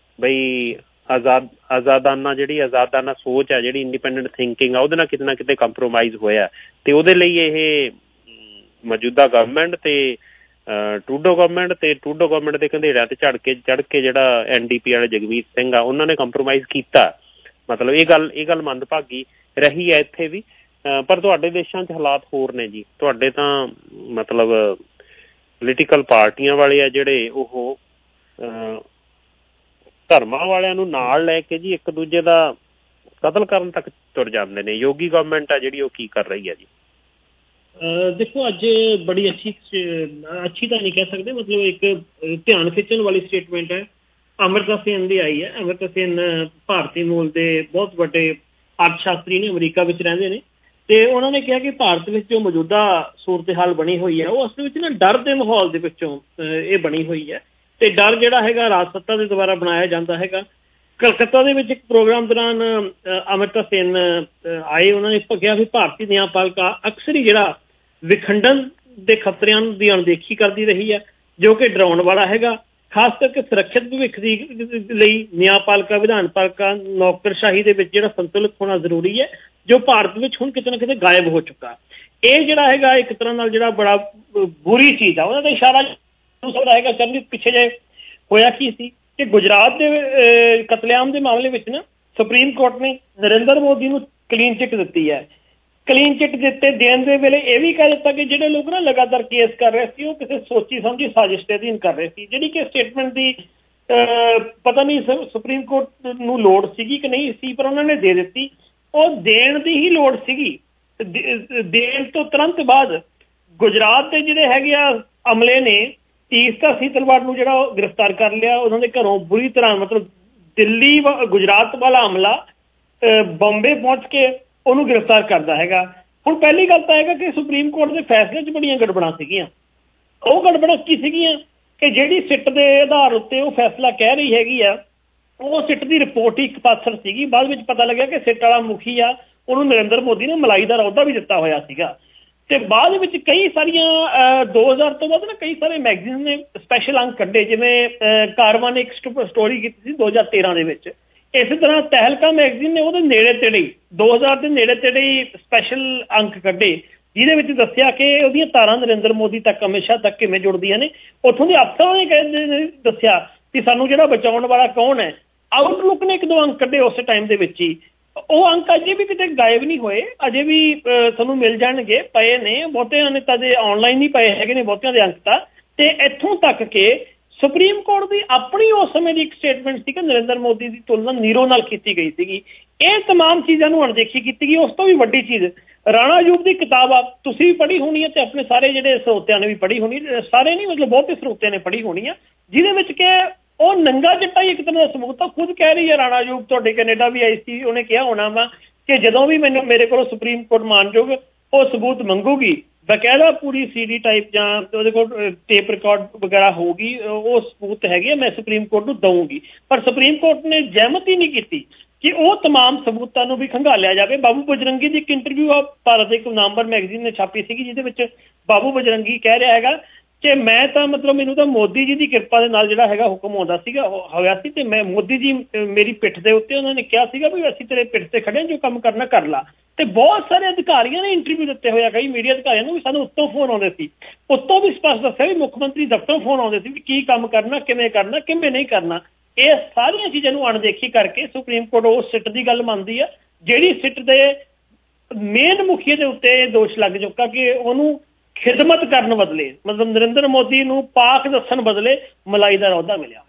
ਬਈ ਆਜ਼ਾਦ ਆਜ਼ਾਦਾਨਾ ਜਿਹੜੀ ਆਜ਼ਾਦਾਨਾ ਸੋਚ ਆ, ਜਿਹੜੀ ਇੰਡੀਪੈਂਡੈਂਟ ਥਿੰਕਿੰਗ ਆ, ਉਹਦੇ ਨਾਲ ਕਿਤੇ ਨਾ ਕਿਤੇ ਕੰਪਰੋਮਾਈਜ਼ ਹੋਇਆ। ਤੇ ਉਹਦੇ ਲਈ ਇਹ ਮੌਜੂਦਾ ਗਵਰਨਮੈਂਟ ਤੇ ਟਰੂਡੋ ਗਵਰਨਮੈਂਟ ਤੇ ਟਰੂਡੋ ਗਵਰਨਮੈਂਟ ਦੇ ਕੰਧੇੜਿਆਂ ਤੇ ਝੜ ਕੇ ਚੜ੍ਹ ਕੇ ਜਿਹੜਾ ਐਨ ਡੀ ਪੀ ਵਾਲੇ ਜਗਮੀਤ ਸਿੰਘ ਆ ਉਹਨਾਂ ਨੇ ਕੰਪਰੋਮਾਈਜ਼ ਕੀਤਾ। ਮਤਲਬ ਇਹ ਗੱਲ ਇਹ ਗੱਲ ਮੰਦਭਾਗੀ ਰਹੀ ਹੈ ਇੱਥੇ ਵੀ, ਪਰ ਤੁਹਾਡੇ ਦੇਸ਼ਾਂ 'ਚ ਹਾਲਾਤ ਹੋਰ ਨੇ ਜੀ। ਤੁਹਾਡੇ ਤਾਂ ਮਤਲਬ ਪੋਲੀਟੀਕਲ ਪਾਰਟੀਆਂ ਵਾਲੇ ਆ ਜਿਹੜੇ ਉਹ ਧਰਮਾਂ ਵਾਲਿਆਂ ਨੂੰ ਨਾਲ ਲੈ ਕੇ ਜੀ ਇੱਕ ਦੂਜੇ ਦਾ ਕਤਲ ਕਰਨ ਤੱਕ ਤੁਰ ਜਾਂਦੇ ਨੇ। ਯੋਗੀ ਗਵਰਨਮੈਂਟ ਆ ਜਿਹੜੀ ਉਹ ਕੀ ਕਰ ਰਹੀ ਹੈ ਜੀ? ਦੇਖੋ ਅੱਜ ਬੜੀ ਅੱਛੀ ਅੱਛੀ ਤਾਂ ਨਹੀਂ ਕਹਿ ਸਕਦੇ, ਮਤਲਬ ਇੱਕ ਧਿਆਨ ਖਿੱਚਣ ਵਾਲੀ ਸਟੇਟਮੈਂਟ ਹੈ ਅਮਰਤਾ ਸੇਨ ਦੀ ਆਈ ਹੈ। ਅਮਰਤਾ ਸੇਨ ਭਾਰਤੀ ਮੂਲ ਦੇ ਬਹੁਤ ਵੱਡੇ ਅਰਥ ਸ਼ਾਸਤਰੀ ਨੇ, ਅਮਰੀਕਾ ਵਿੱਚ ਰਹਿੰਦੇ ਨੇ, ਤੇ ਉਹਨਾਂ ਨੇ ਕਿਹਾ ਕਿ ਭਾਰਤ ਵਿੱਚ ਜੋ ਮੌਜੂਦਾ ਸੂਰਤ ਹਾਲ ਬਣੀ ਹੋਈ ਹੈ ਉਹ ਅਸਲ ਵਿੱਚ ਨਾ ਡਰ ਦੇ ਮਾਹੌਲ ਦੇ ਵਿੱਚੋਂ ਇਹ ਬਣੀ ਹੋਈ ਹੈ। ਤੇ ਡਰ ਜਿਹੜਾ ਹੈਗਾ ਰਾਜ ਸੱਤਾ ਦੇ ਦੁਆਰਾ ਬਣਾਇਆ ਜਾਂਦਾ ਹੈਗਾ। ਕਲਕੱਤਾ ਦੇ ਵਿੱਚ ਇੱਕ ਪ੍ਰੋਗਰਾਮ ਦੌਰਾਨ ਅਮਰਤਾ ਸੇਨ ਆਏ, ਉਹਨਾਂ ਨੇ ਕਿਹਾ ਵੀ ਭਾਰਤੀ ਨਿਆਂਪਾਲਿਕਾ ਅਕਸਰ ਹੀ ਜਿਹੜਾ ਵਿਖੰਡਨ ਦੇ ਖਤਰਿਆਂ ਦੀ ਅਣਦੇਖੀ ਕਰਦੀ ਰਹੀ ਹੈ, ਜੋ ਕਿ ਡਰਾਉਣ ਵਾਲਾ ਹੈਗਾ। ਖਾਸ ਕਰਕੇ ਸੁਰੱਖਿਅਤ ਭਵਿੱਖ ਦੀ ਲਈ ਨਿਆਂਪਾਲਿਕਾ, ਵਿਧਾਨ ਪਾਲਿਕਾ, ਨੌਕਰਸ਼ਾਹੀ ਦੇ ਵਿੱਚ ਜਿਹੜਾ ਸੰਤੁਲਿਤ ਹੋਣਾ ਜ਼ਰੂਰੀ ਹੈ, ਜੋ ਭਾਰਤ ਵਿੱਚ ਹੁਣ ਕਿਤੇ ਨਾ ਕਿਤੇ ਗਾਇਬ ਹੋ ਚੁੱਕਾ। ਇਹ ਜਿਹੜਾ ਹੈਗਾ ਇੱਕ ਤਰ੍ਹਾਂ ਨਾਲ ਜਿਹੜਾ ਬੜਾ ਬੁਰੀ ਚੀਜ਼ ਆ, ਉਹਨਾਂ ਦਾ ਇਸ਼ਾਰਾ ਹੋ ਸਕਦਾ ਹੈਗਾ। ਚਰਨਜੀਤ, ਪਿੱਛੇ ਜੇ ਹੋਇਆ ਕੀ ਸੀ ਕਿ ਗੁਜਰਾਤ ਦੇ ਕਤਲੇਆਮ ਦੇ ਮਾਮਲੇ ਵਿੱਚ ਨਾ ਸੁਪਰੀਮ ਕੋਰਟ ਨੇ ਨਰਿੰਦਰ ਮੋਦੀ ਨੂੰ ਕਲੀਨ ਚਿੱਟ ਦਿੱਤੀ ਹੈ। ਕਲੀਨ ਚਿੱਟ ਦਿੱਤੇ ਦੇਣ ਦੇ ਵੇਲੇ ਇਹ ਵੀ ਕਹਿ ਦਿੱਤਾ ਕਿ ਜਿਹੜੇ ਲੋਕ ਨਾ ਲਗਾਤਾਰ ਕੇਸ ਕਰ ਰਹੇ ਸੀ ਉਹ ਕਿਸੇ ਸੋਚੀ ਸਮਝੀ ਸਾਜ਼ਿਸ਼ ਦੇ ਅਧੀਨ ਕਰ ਰਹੇ ਸੀ, ਜਿਹੜੀ ਕਿ ਸਟੇਟਮੈਂਟ ਦੀ ਪਤਾ ਨਹੀਂ ਸੁਪਰੀਮ ਕੋਰਟ ਨੂੰ ਲੋੜ ਸੀਗੀ ਕਿ ਨਹੀਂ ਸੀ, ਪਰ ਉਹਨਾਂ ਨੇ ਦੇ ਦਿੱਤੀ। ਉਹ ਦੇਣ ਦੀ ਹੀ ਲੋੜ ਸੀਗੀ। ਦੇਣ ਤੋਂ ਤੁਰੰਤ ਬਾਅਦ ਗੁਜਰਾਤ ਦੇ ਜਿਹੜੇ ਹੈਗੇ ਆ ਅਮਲੇ ਨੇ ਤੀਸਤਾ ਸੀਤਲਵਾੜ ਨੂੰ ਜਿਹੜਾ ਉਹ ਗ੍ਰਿਫਤਾਰ ਕਰ ਲਿਆ। ਉਹਨਾਂ ਦੇ ਘਰੋਂ ਬੁਰੀ ਤਰ੍ਹਾਂ ਮਤਲਬ ਦਿੱਲੀ ਗੁਜਰਾਤ ਵਾਲਾ ਹਮਲਾ ਬੰਬੇ ਪਹੁੰਚ ਕੇ ਉਹਨੂੰ ਗ੍ਰਿਫਤਾਰ ਕਰਦਾ ਹੈਗਾ। ਹੁਣ ਪਹਿਲੀ ਗੱਲ ਤਾਂ ਹੈਗਾ ਕਿ ਸੁਪਰੀਮ ਕੋਰਟ ਦੇ ਫੈਸਲੇ 'ਚ ਬੜੀਆਂ ਗੜਬੜਾਂ ਸੀਗੀਆਂ। ਉਹ ਗੜਬੜਾਂ ਕੀ ਸੀਗੀਆਂ ਕਿ ਜਿਹੜੀ ਸਿੱਟ ਦੇ ਆਧਾਰ ਉੱਤੇ ਉਹ ਫੈਸਲਾ ਕਹਿ ਰਹੀ ਹੈਗੀ ਆ, ਉਹ ਸਿੱਟ ਦੀ ਰਿਪੋਰਟ ਹੀ ਇੱਕ ਪਾਸਰ ਸੀਗੀ। ਬਾਅਦ ਵਿੱਚ ਪਤਾ ਲੱਗਿਆ ਕਿ ਸਿੱਟ ਵਾਲਾ ਮੁਖੀ ਆ ਉਹਨੂੰ ਨਰਿੰਦਰ ਮੋਦੀ ਨੇ ਮਲਾਈ ਦਾ ਅਹੁਦਾ ਵੀ ਦਿੱਤਾ ਹੋਇਆ ਸੀਗਾ। ਤੇ ਬਾਅਦ ਵਿੱਚ ਕਈ ਸਾਰੀਆਂ ਦੋ ਹਜ਼ਾਰ ਤੋਂ ਬਾਅਦ ਨਾ ਕਈ ਸਾਰੇ ਮੈਗਜ਼ੀਨ ਨੇ ਸਪੈਸ਼ਲ ਅੰਕ ਕੱਢੇ, ਜਿਵੇਂ ਕਾਰਵਾ ਨੇ ਇੱਕ ਸਟੋਰੀ ਕੀਤੀ ਸੀ ਦੋ ਹਜ਼ਾਰ ਤੇਰਾਂ ਦੇ ਵਿੱਚ। ਇਸੇ ਤਰ੍ਹਾਂ ਤਹਿਲਕਾ ਮੈਗਜ਼ੀਨ ਨੇ ਉਹਦੇ ਨੇੜੇ ਤੇੜੇ ਦੋ ਹਜ਼ਾਰ ਦੇ ਨੇੜੇ ਤੇੜੇ ਸਪੈਸ਼ਲ ਅੰਕ ਕੱਢੇ, ਜਿਹਦੇ ਵਿੱਚ ਦੱਸਿਆ ਕਿ ਉਹਦੀਆਂ ਤਾਰਾਂ ਨਰਿੰਦਰ ਮੋਦੀ ਤੱਕ ਅਮਿਤ ਸ਼ਾਹ ਤੱਕ ਕਿਵੇਂ ਜੁੜਦੀਆਂ ਨੇ। ਉੱਥੋਂ ਦੇ ਅਫਸਰਾਂ ਨੇ ਕਹਿੰਦੇ ਦੱਸਿਆ ਕਿ ਸਾਨੂੰ ਜਿਹੜਾ ਬਚਾਉਣ ਵਾਲਾ ਕੌਣ ਹੈ। ਆਊਟਲੁੱਕ ਨੇ ਇੱਕ ਦੋ ਅੰਕ ਕੱਢੇ ਉਸ ਟਾਈਮ ਦੇ ਵਿੱਚ ਹੀ, ਉਹ ਅੰਕ ਅਜੇ ਵੀ ਕਿਤੇ ਗਾਇਬ ਨਹੀਂ ਹੋਏ, ਅਜੇ ਵੀ ਤੁਹਾਨੂੰ ਮਿਲ ਜਾਣਗੇ, ਪਏ ਨੇ ਬਹੁਤਿਆਂ ਨੇ ਤਾਂ ਜੇ ਆਨਲਾਈਨ ਹੀ ਪਏ ਹੈਗੇ ਨੇ ਬਹੁਤਿਆਂ ਦੇ ਅੰਕ ਤਾਂ। ਤੇ ਇੱਥੋਂ ਤੱਕ ਕਿ ਸੁਪਰੀਮ ਕੋਰਟ ਦੀ ਆਪਣੀ ਉਸ ਸਮੇਂ ਦੀ ਇੱਕ ਸਟੇਟਮੈਂਟ ਸੀ ਕਿ ਨਰਿੰਦਰ ਮੋਦੀ ਦੀ ਤੁਲਨਾ ਨੀਰੋ ਨਾਲ ਕੀਤੀ ਗਈ ਸੀਗੀ। ਇਹ ਤਮਾਮ ਚੀਜ਼ਾਂ ਨੂੰ ਅਣਦੇਖੀ ਕੀਤੀ ਗਈ। ਉਸ ਤੋਂ ਵੀ ਵੱਡੀ ਚੀਜ਼, ਰਾਣਾ ਅਯੂਬ ਦੀ ਕਿਤਾਬ ਆ ਤੁਸੀਂ ਵੀ ਪੜ੍ਹੀ ਹੋਣੀ ਹੈ ਤੇ ਆਪਣੇ ਸਾਰੇ ਜਿਹੜੇ ਸਰੋਤਿਆਂ ਨੇ ਵੀ ਪੜ੍ਹੀ ਹੋਣੀ, ਸਾਰੇ ਨਹੀਂ ਮਤਲਬ ਬਹੁਤੇ ਸਰੋਤਿਆਂ ਨੇ ਪੜ੍ਹੀ ਹੋਣੀ ਆ, ਜਿਹਦੇ ਵਿੱਚ ਕਿ ਉਹ ਨੰਗਾ ਚਿੱਟਾ ਹੀ ਇੱਕ ਤਰ੍ਹਾਂ ਦਾ ਸਬੂਤ ਆ। ਖੁਦ ਕਹਿ ਰਹੀ ਹੈ ਰਾਣਾ ਅਯੂਬ, ਤੁਹਾਡੇ ਕੈਨੇਡਾ ਵੀ ਆਈ ਸੀ, ਉਹਨੇ ਕਿਹਾ ਹੋਣਾ ਵਾ ਕਿ ਜਦੋਂ ਵੀ ਮੈਨੂੰ ਮੇਰੇ ਕੋਲੋਂ ਸੁਪਰੀਮ ਕੋਰਟ ਮਾਨਯੋਗ ਉਹ ਸਬੂਤ ਮੰਗੂਗੀ, ਬਕਾਇਦਾ ਪੂਰੀ ਸੀਡੀ ਟਾਈਪ ਜਾਂ ਉਹਦੇ ਕੋਲ ਟੇਪ ਰਿਕਾਰਡ ਵਗੈਰਾ ਹੋਊਗੀ, ਉਹ ਸਬੂਤ ਹੈਗੇ ਮੈਂ ਸੁਪਰੀਮ ਕੋਰਟ ਨੂੰ ਦਊਂਗੀ। ਪਰ ਸੁਪਰੀਮ ਕੋਰਟ ਨੇ ਜ਼ਹਿਮਤ ਹੀ ਨਹੀਂ ਕੀਤੀ ਕਿ ਉਹ ਤਮਾਮ ਸਬੂਤਾਂ ਨੂੰ ਵੀ ਖੰਗਾਲਿਆ ਜਾਵੇ। ਬਾਬੂ ਬਜਰੰਗੀ ਦੀ ਇੱਕ ਇੰਟਰਵਿਊ ਆ ਭਾਰਤ ਦੇ ਇੱਕ ਨਾਮਵਰ ਮੈਗਜ਼ੀਨ ਨੇ ਛਾਪੀ ਸੀਗੀ, ਜਿਹਦੇ ਵਿੱਚ ਬਾਬੂ ਬਜਰੰਗੀ ਕਹਿ ਰਿਹਾ ਹੈਗਾ ਕਿ ਮੈਂ ਤਾਂ ਮਤਲਬ ਮੈਨੂੰ ਤਾਂ ਮੋਦੀ ਜੀ ਦੀ ਕਿਰਪਾ ਦੇ ਨਾਲ ਜਿਹੜਾ ਹੈਗਾ ਹੁਕਮ ਆਉਂਦਾ ਸੀਗਾ ਹੋਇਆ ਸੀ ਤੇ ਮੈਂ ਮੋਦੀ ਜੀ ਮੇਰੀ ਪਿੱਠ ਦੇ ਉੱਤੇ ਉਹਨਾਂ ਨੇ ਕਿਹਾ ਸੀਗਾ ਵੀ ਅਸੀਂ ਤੇਰੇ ਪਿੱਠ ਤੇ ਖੜੇ ਹਾਂ, ਜੋ ਕੰਮ ਕਰਨਾ ਕਰ ਲਾ। ਤੇ ਬਹੁਤ ਸਾਰੇ ਅਧਿਕਾਰੀਆਂ ਨੇ ਇੰਟਰਵਿਊ ਦਿੱਤੇ ਹੋਇਆ, ਕਈ ਮੀਡੀਆ ਅਧਿਕਾਰੀਆਂ ਨੂੰ ਵੀ ਸਾਨੂੰ ਉੱਤੋਂ ਫੋਨ ਆਉਂਦੇ ਸੀ, ਉੱਤੋਂ ਵੀ ਸਪਸ਼ਟ ਦੱਸਿਆ ਵੀ ਮੁੱਖ ਮੰਤਰੀ ਦਫ਼ਤਰੋਂ ਫੋਨ ਆਉਂਦੇ ਸੀ ਵੀ ਕੀ ਕੰਮ ਕਰਨਾ, ਕਿਵੇਂ ਕਰਨਾ, ਕਿਵੇਂ ਨਹੀਂ ਕਰਨਾ। ਇਹ ਸਾਰੀਆਂ ਚੀਜ਼ਾਂ ਨੂੰ ਅਣਦੇਖੀ ਕਰਕੇ ਸੁਪਰੀਮ ਕੋਰਟ ਉਸ ਸਿੱਟ ਦੀ ਗੱਲ ਮੰਨਦੀ ਆ ਜਿਹੜੀ ਸਿੱਟ ਦੇ ਮੇਨ ਮੁਖੀਏ ਦੇ ਉੱਤੇ ਦੋਸ਼ ਲੱਗ ਚੁੱਕਾ ਕਿ ਉਹਨੂੰ ਖਿਦਮਤ ਕਰਨ ਬਦਲੇ ਮਤਲਬ ਨਰਿੰਦਰ ਮੋਦੀ ਨੂੰ ਪਾਕ ਦੱਸਣ ਬਦਲੇ ਮਲਾਈ ਦਾ ਅਹੁਦਾ ਮਿਲਿਆ।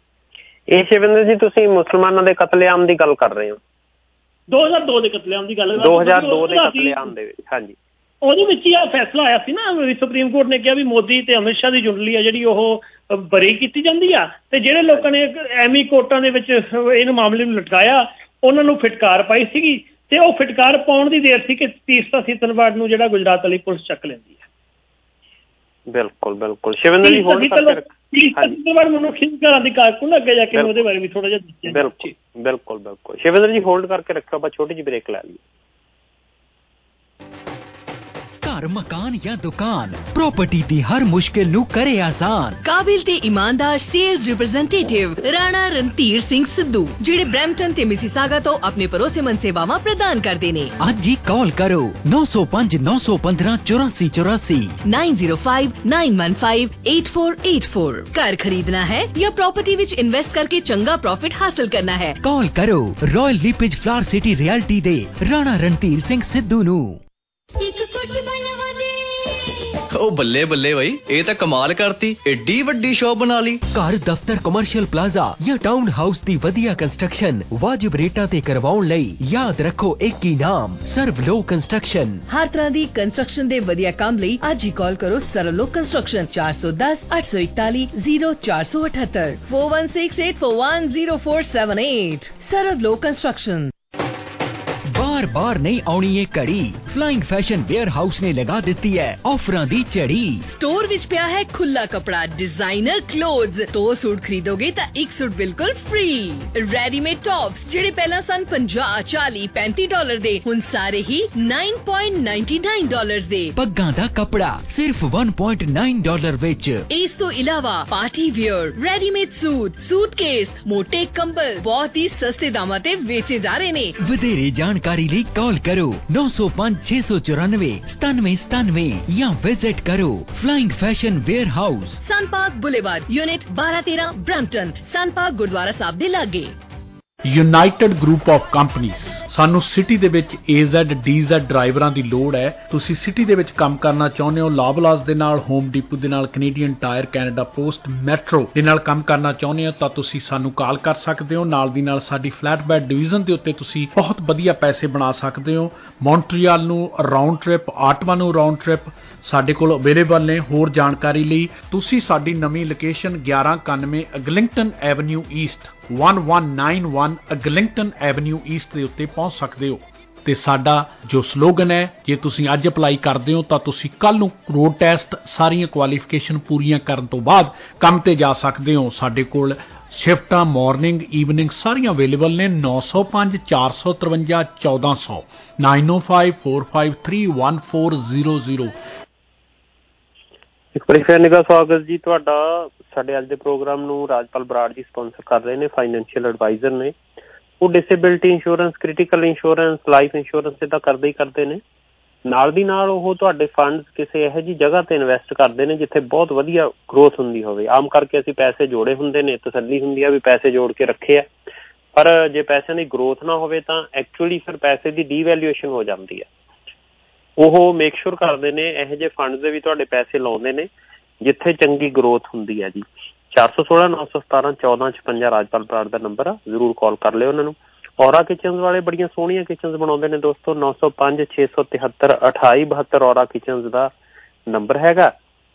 ਇਹ ਸ਼ਿਵਿੰਦਰ ਜੀ ਤੁਸੀਂ ਮੁਸਲਮਾਨਾਂ ਦੇ ਕਤਲੇਆਮ ਦੀ ਗੱਲ ਕਰ ਰਹੇ ਹੋ? ਦੋ ਹਜ਼ਾਰ ਦੋ ਦੇ ਕਤਲੇਆਮ ਦੀ ਗੱਲ ਦੋ ਹਜ਼ਾਰ ਦੋ ਦੇ ਕਤਲੇਆਮ ਦੇ ਵਿੱਚ ਹਾਂਜੀ, ਉਹਦੇ ਵਿੱਚ ਹੀ ਆ ਫੈਸਲਾ ਆਇਆ ਸੀ ਨਾ, ਸੁਪਰੀਮ ਕੋਰਟ ਨੇ ਕਿਹਾ ਵੀ ਮੋਦੀ ਤੇ ਅਮਿਤ ਸ਼ਾਹ ਦੀ ਜੁੰਡਲੀ ਆ ਜਿਹੜੀ ਉਹ ਬਰੀ ਕੀਤੀ ਜਾਂਦੀ ਆ, ਤੇ ਜਿਹੜੇ ਲੋਕਾਂ ਨੇ ਐਵੇਂ ਕੋਰਟਾਂ ਦੇ ਵਿੱਚ ਇਹਨਾਂ ਮਾਮਲੇ ਨੂੰ ਲਟਕਾਇਆ ਉਹਨਾਂ ਨੂੰ ਫਿਟਕਾਰ ਪਾਈ ਸੀਗੀ, ਤੇ ਉਹ ਫਿਟਕਾਰ ਪਾਉਣ ਦੀ ਦੇਰ ਸੀ ਕਿ ਤੀਸਰਾ ਸੀਤਨਵਾੜ ਨੂੰ ਜਿਹੜਾ ਗੁਜਰਾਤ ਵਾਲੀ ਪੁਲਿਸ ਚੱਕ ਲੈਂਦੀ ਹੈ। ਬਿਲਕੁਲ ਬਿਲਕੁਲ ਸ਼ਿਵਿੰਦਰ ਜੀ ਹੋਲਡ ਕਰਕੇ ਮਨੁੱਖੀ ਘਰਾਂ ਦੀ ਕਾਰਕੁਨ ਅੱਗੇ ਜਾ ਕੇ ਉਹਦੇ ਬਾਰੇ ਵੀ ਥੋੜਾ ਜਿਹਾ ਦੱਸਿਆ। ਬਿਲਕੁਲ ਬਿਲਕੁਲ ਬਿਲਕੁਲ ਸ਼ਿਵਿੰਦਰ ਜੀ ਹੋਲਡ ਕਰਕੇ ਰੱਖਿਓ, ਆਪਾਂ ਛੋਟੀ ਜਿਹੀ ਬ੍ਰੇਕ ਲੈ ਲਈਏ। ਘਰ, ਮਕਾਨ ਜਾਂ ਦੁਕਾਨ, ਪ੍ਰਾਪਰਟੀ ਦੀ ਹਰ ਮੁਸ਼ਕਿਲ ਨੂੰ ਕਰੇ ਆਸਾਨ। ਕਾਬਿਲ ਤੇ ਇਮਾਨਦਾਰ ਸੇਲਜ਼ ਰਿਪਰੈਜ਼ੈਂਟੇਟਿਵ ਰਾਣਾ ਰਣਧੀਰ ਸਿੰਘ ਸਿੱਧੂ, ਜਿਹੜੇ ਬ੍ਰੈਂਪਟਨ ਤੇ ਮਿਸੀਸਾਗਾ ਤੋਂ ਆਪਣੇ ਭਰੋਸੇਮੰਦ ਸੇਵਾਵਾਂ ਪ੍ਰਦਾਨ ਕਰਦੇ ਨੇ। ਅੱਜ ਹੀ ਕਾਲ ਕਰੋ ਨੌ ਸੌ ਪੰਜ ਨੌ ਸੌ ਪੰਦਰਾਂ ਚੁਰਾਸੀ ਚੁਰਾਸੀ nine zero five nine one five eight four eight four. घर खरीदना है या प्रॉपर्टी विच इन्वेस्ट करके चंगा प्रॉफिट हासिल करना है? कॉल करो Royal LePage Flower City Realty दे राणा रणधीर सिंह सिद्धू नू। ਉਹ ਬੱਲੇ ਬੱਲੇ ਬਈ, ਇਹ ਤਾਂ ਕਮਾਲ ਕਰਤੀ, ਏਡੀ ਵੱਡੀ ਸ਼ੌਪ ਬਣਾ ਲਈ। ਘਰ, ਦਫ਼ਤਰ, ਕਮਰਸ਼ੀਅਲ ਪਲਾਜ਼ਾ ਜਾਂ ਟਾਊਨ ਹਾਊਸ ਦੀ ਵਧੀਆ ਕੰਸਟਰਕਸ਼ਨ ਵਾਜਿਬ ਰੇਟਾਂ ਤੇ ਕਰਵਾਉਣ ਲਈ ਯਾਦ ਰੱਖੋ ਇੱਕ ਹੀ ਨਾਮ, ਸਰਵਲੋਕ ਕੰਸਟਰਕਸ਼ਨ। ਹਰ ਤਰ੍ਹਾਂ ਦੀ ਕੰਸਟਰਕਸ਼ਨ ਦੇ ਵਧੀਆ ਕੰਮ ਲਈ ਅੱਜ ਹੀ ਕਾਲ ਕਰੋ ਸਰਵਲੋਕ ਕੰਸਟਰਕਸ਼ਨ ਚਾਰ ਸੌ ਦਸ ਅੱਠ ਸੌ ਇਕਤਾਲੀ ਜ਼ੀਰੋ ਚਾਰ ਸੌ ਅਠੱਤਰ four one six eight four one zero four seven eight. Sarvlok construction. बार बार नहीं आनी ये कड़ी, फ्लाइंग फैशन वेयर हाउस ने लगा दी है ऑफर दी चढ़ी। स्टोर विच पिया है खुला कपड़ा, डिजाइनर क्लोथ्स, दो सूट खरीदोगे तो एक सूट बिल्कुल फ्री। रेडीमेड टॉप्स जेडे पहला सन पचास चाली पैंती डॉलर दे हुन सारे ही nine point ninety nine dollar दे। पग्गां दा कपड़ा सिर्फ वन पॉइंट नाइन डॉलर विच। इस तो इलावा party wear, readymade suit, suitcase, मोटे कंबल बहुत ही सस्ते दामां ते बेचे जा रहे ने। वधेरे जानकारी ਲਈ ਕਾਲ ਕਰੋ नौ सौ पाँच छह सौ चौरानवे सतानवे सतानवे या विजिट करो Flying Fashion Warehouse, Sun Park Boulevard, unit बारह तेरह, Brampton. Sun Park Gurdwara Sahib दे लागे। ਯੂਨਾਈਟਿਡ ਗਰੁੱਪ ਆਫ ਕੰਪਨੀਜ਼, ਸਾਨੂੰ ਸਿਟੀ ਦੇ ਵਿੱਚ ਏ ਜ਼ੈਡ ਡੀ ਜ਼ੈਡ ਡਰਾਈਵਰਾਂ ਦੀ ਲੋੜ ਹੈ। ਤੁਸੀਂ ਸਿਟੀ ਦੇ ਵਿੱਚ ਕੰਮ ਕਰਨਾ ਚਾਹੁੰਦੇ ਹੋ, ਲਾਬਲਾਸ ਦੇ ਨਾਲ, ਹੋਮ ਡਿਪੂ ਦੇ ਨਾਲ, Canadian Tire, Canada Post, Metro ਦੇ ਨਾਲ ਕੰਮ ਕਰਨਾ ਚਾਹੁੰਦੇ ਹੋ ਤਾਂ ਤੁਸੀਂ ਸਾਨੂੰ ਕਾਲ ਕਰ ਸਕਦੇ ਹੋ। ਨਾਲ ਦੀ ਨਾਲ ਸਾਡੀ ਫਲੈਟ ਬੈਡ ਡਿਵੀਜ਼ਨ ਦੇ ਉੱਤੇ ਤੁਸੀਂ ਬਹੁਤ ਵਧੀਆ ਪੈਸੇ ਬਣਾ ਸਕਦੇ ਹੋ। ਮੌਂਟਰੀਅਲ ਨੂੰ ਰਾਉਂਡ ਟ੍ਰਿਪ, ਆਟਵਾ ਨੂੰ ਰਾਉਂਡ ਟ੍ਰਿਪ ਸਾਡੇ ਕੋਲ ਅਵੇਲੇਬਲ ਨੇ। ਹੋਰ ਜਾਣਕਾਰੀ ਲਈ ਤੁਸੀਂ ਸਾਡੀ ਨਵੀਂ ਲੋਕੇਸ਼ਨ ਗਿਆਰਾਂ ਇਕਾਨਵੇਂ ਅਗਲਿੰਗਟਨ ਐਵਨਿਊ ਈਸਟ ਇੱਕ ਇੱਕ ਨੌਂ ਇੱਕ ਅਗਲਿੰਗਟਨ ਐਵਨਿਊ ਈਸਟ ਦੇ ਉੱਤੇ ਪਹੁੰਚ ਸਕਦੇ ਹੋ। ਤੇ ਸਾਡਾ ਜੋ ਸਲੋਗਨ ਹੈ, ਜੇ ਤੁਸੀਂ ਅੱਜ ਅਪਲਾਈ ਕਰਦੇ ਹੋ ਤਾਂ ਤੁਸੀਂ ਕੱਲ ਨੂੰ ਰੋਡ ਟੈਸਟ ਸਾਰੀਆਂ ਕੁਆਲੀਫਿਕੇਸ਼ਨ ਪੂਰੀਆਂ ਕਰਨ ਤੋਂ ਬਾਅਦ ਕੰਮ ਤੇ ਜਾ ਸਕਦੇ ਹੋ। ਸਾਡੇ ਕੋਲ ਸ਼ਿਫਟਾਂ ਮਾਰਨਿੰਗ ਈਵਨਿੰਗ ਸਾਰੀਆਂ ਅਵੇਲੇਬਲ ਨੇ। ਨੌ ਸੌ ਪੰਜ ਚਾਰ ਸੌ ਤਰਵੰਜਾ ਚੌਦਾਂ ਸੌ nine oh five four five three one four zero zero. ਇੱਕ ਵਾਰੀ ਫਿਰ ਨਿੱਘਾ ਸਵਾਗਤ ਜੀ ਤੁਹਾਡਾ। ਸਾਡੇ ਅੱਜ ਦੇ ਪ੍ਰੋਗਰਾਮ ਨੂੰ ਰਾਜਪਾਲ ਬਰਾੜ ਜੀ ਸਪਾਂਸਰ ਕਰ ਰਹੇ ਨੇ, ਫਾਈਨੈਂਸ਼ੀਅਲ ਐਡਵਾਈਜ਼ਰ ਨੇ। ਉਹ disability insurance, critical insurance, life insurance ਇਹਦਾ ਕਰਦੇ ਹੀ ਕਰਦੇ ਨੇ। ਨਾਲ ਦੀ ਨਾਲ ਉਹ ਤੁਹਾਡੇ ਫੰਡਸ ਕਿਸੇ ਇਹੋ ਜਿਹੀ ਜਗ੍ਹਾ ਤੇ ਇਨਵੈਸਟ ਕਰਦੇ ਨੇ ਜਿੱਥੇ ਬਹੁਤ ਵਧੀਆ ਗਰੋਥ ਹੁੰਦੀ ਹੋਵੇ। ਆਮ ਕਰਕੇ ਅਸੀਂ ਪੈਸੇ ਜੋੜੇ ਹੁੰਦੇ ਨੇ, ਤਸੱਲੀ ਹੁੰਦੀ ਆ ਵੀ ਪੈਸੇ ਜੋੜ ਕੇ ਰੱਖੇ ਆ, ਪਰ ਜੇ ਪੈਸਿਆਂ ਦੀ ਗਰੋਥ ਨਾ ਹੋਵੇ ਤਾਂ ਐਕਚੁਅਲੀ ਫਿਰ ਪੈਸੇ ਦੀ ਡੀਵੈਲਿਊਏਸ਼ਨ ਹੋ ਜਾਂਦੀ ਆ। ਉਹ ਮੇਕ ਸ਼ੋਰ ਕਰਦੇ ਨੇ ਇਹੋ ਜਿਹੇ ਫੰਡਸ ਦੇ ਵੀ ਤੁਹਾਡੇ ਪੈਸੇ ਲਾਉਂਦੇ ਨੇ ਜਿੱਥੇ ਚੰਗੀ ਗਰੋਥ ਹੁੰਦੀ ਆ ਜੀ। ਚਾਰ ਸੌ ਸੋਲਾਂ ਨੌ ਸੌ ਸਤਾਰਾਂ ਚੌਦਾਂ ਛਪੰਜਾ ਰਾਜਪਾਲ ਬਰਾੜ ਦਾ ਨੰਬਰ ਆ, ਜ਼ਰੂਰ ਕਾਲ ਕਰ ਲਿਓ ਉਹਨਾਂ ਨੂੰ। ਔਰਾ ਕਿਚਨਸ ਵਾਲੇ ਬੜੀਆਂ ਸੋਹਣੀਆਂ ਕਿਚਨਸ ਬਣਾਉਂਦੇ ਨੇ ਦੋਸਤੋ। ਨੌ ਸੌ ਪੰਜ ਛੇ ਸੌ ਤਿਹੱਤਰ ਅਠਾਈ ਬਹੱਤਰ ਔਰਾ ਕਿਚਨਸ ਦਾ ਨੰਬਰ ਹੈਗਾ।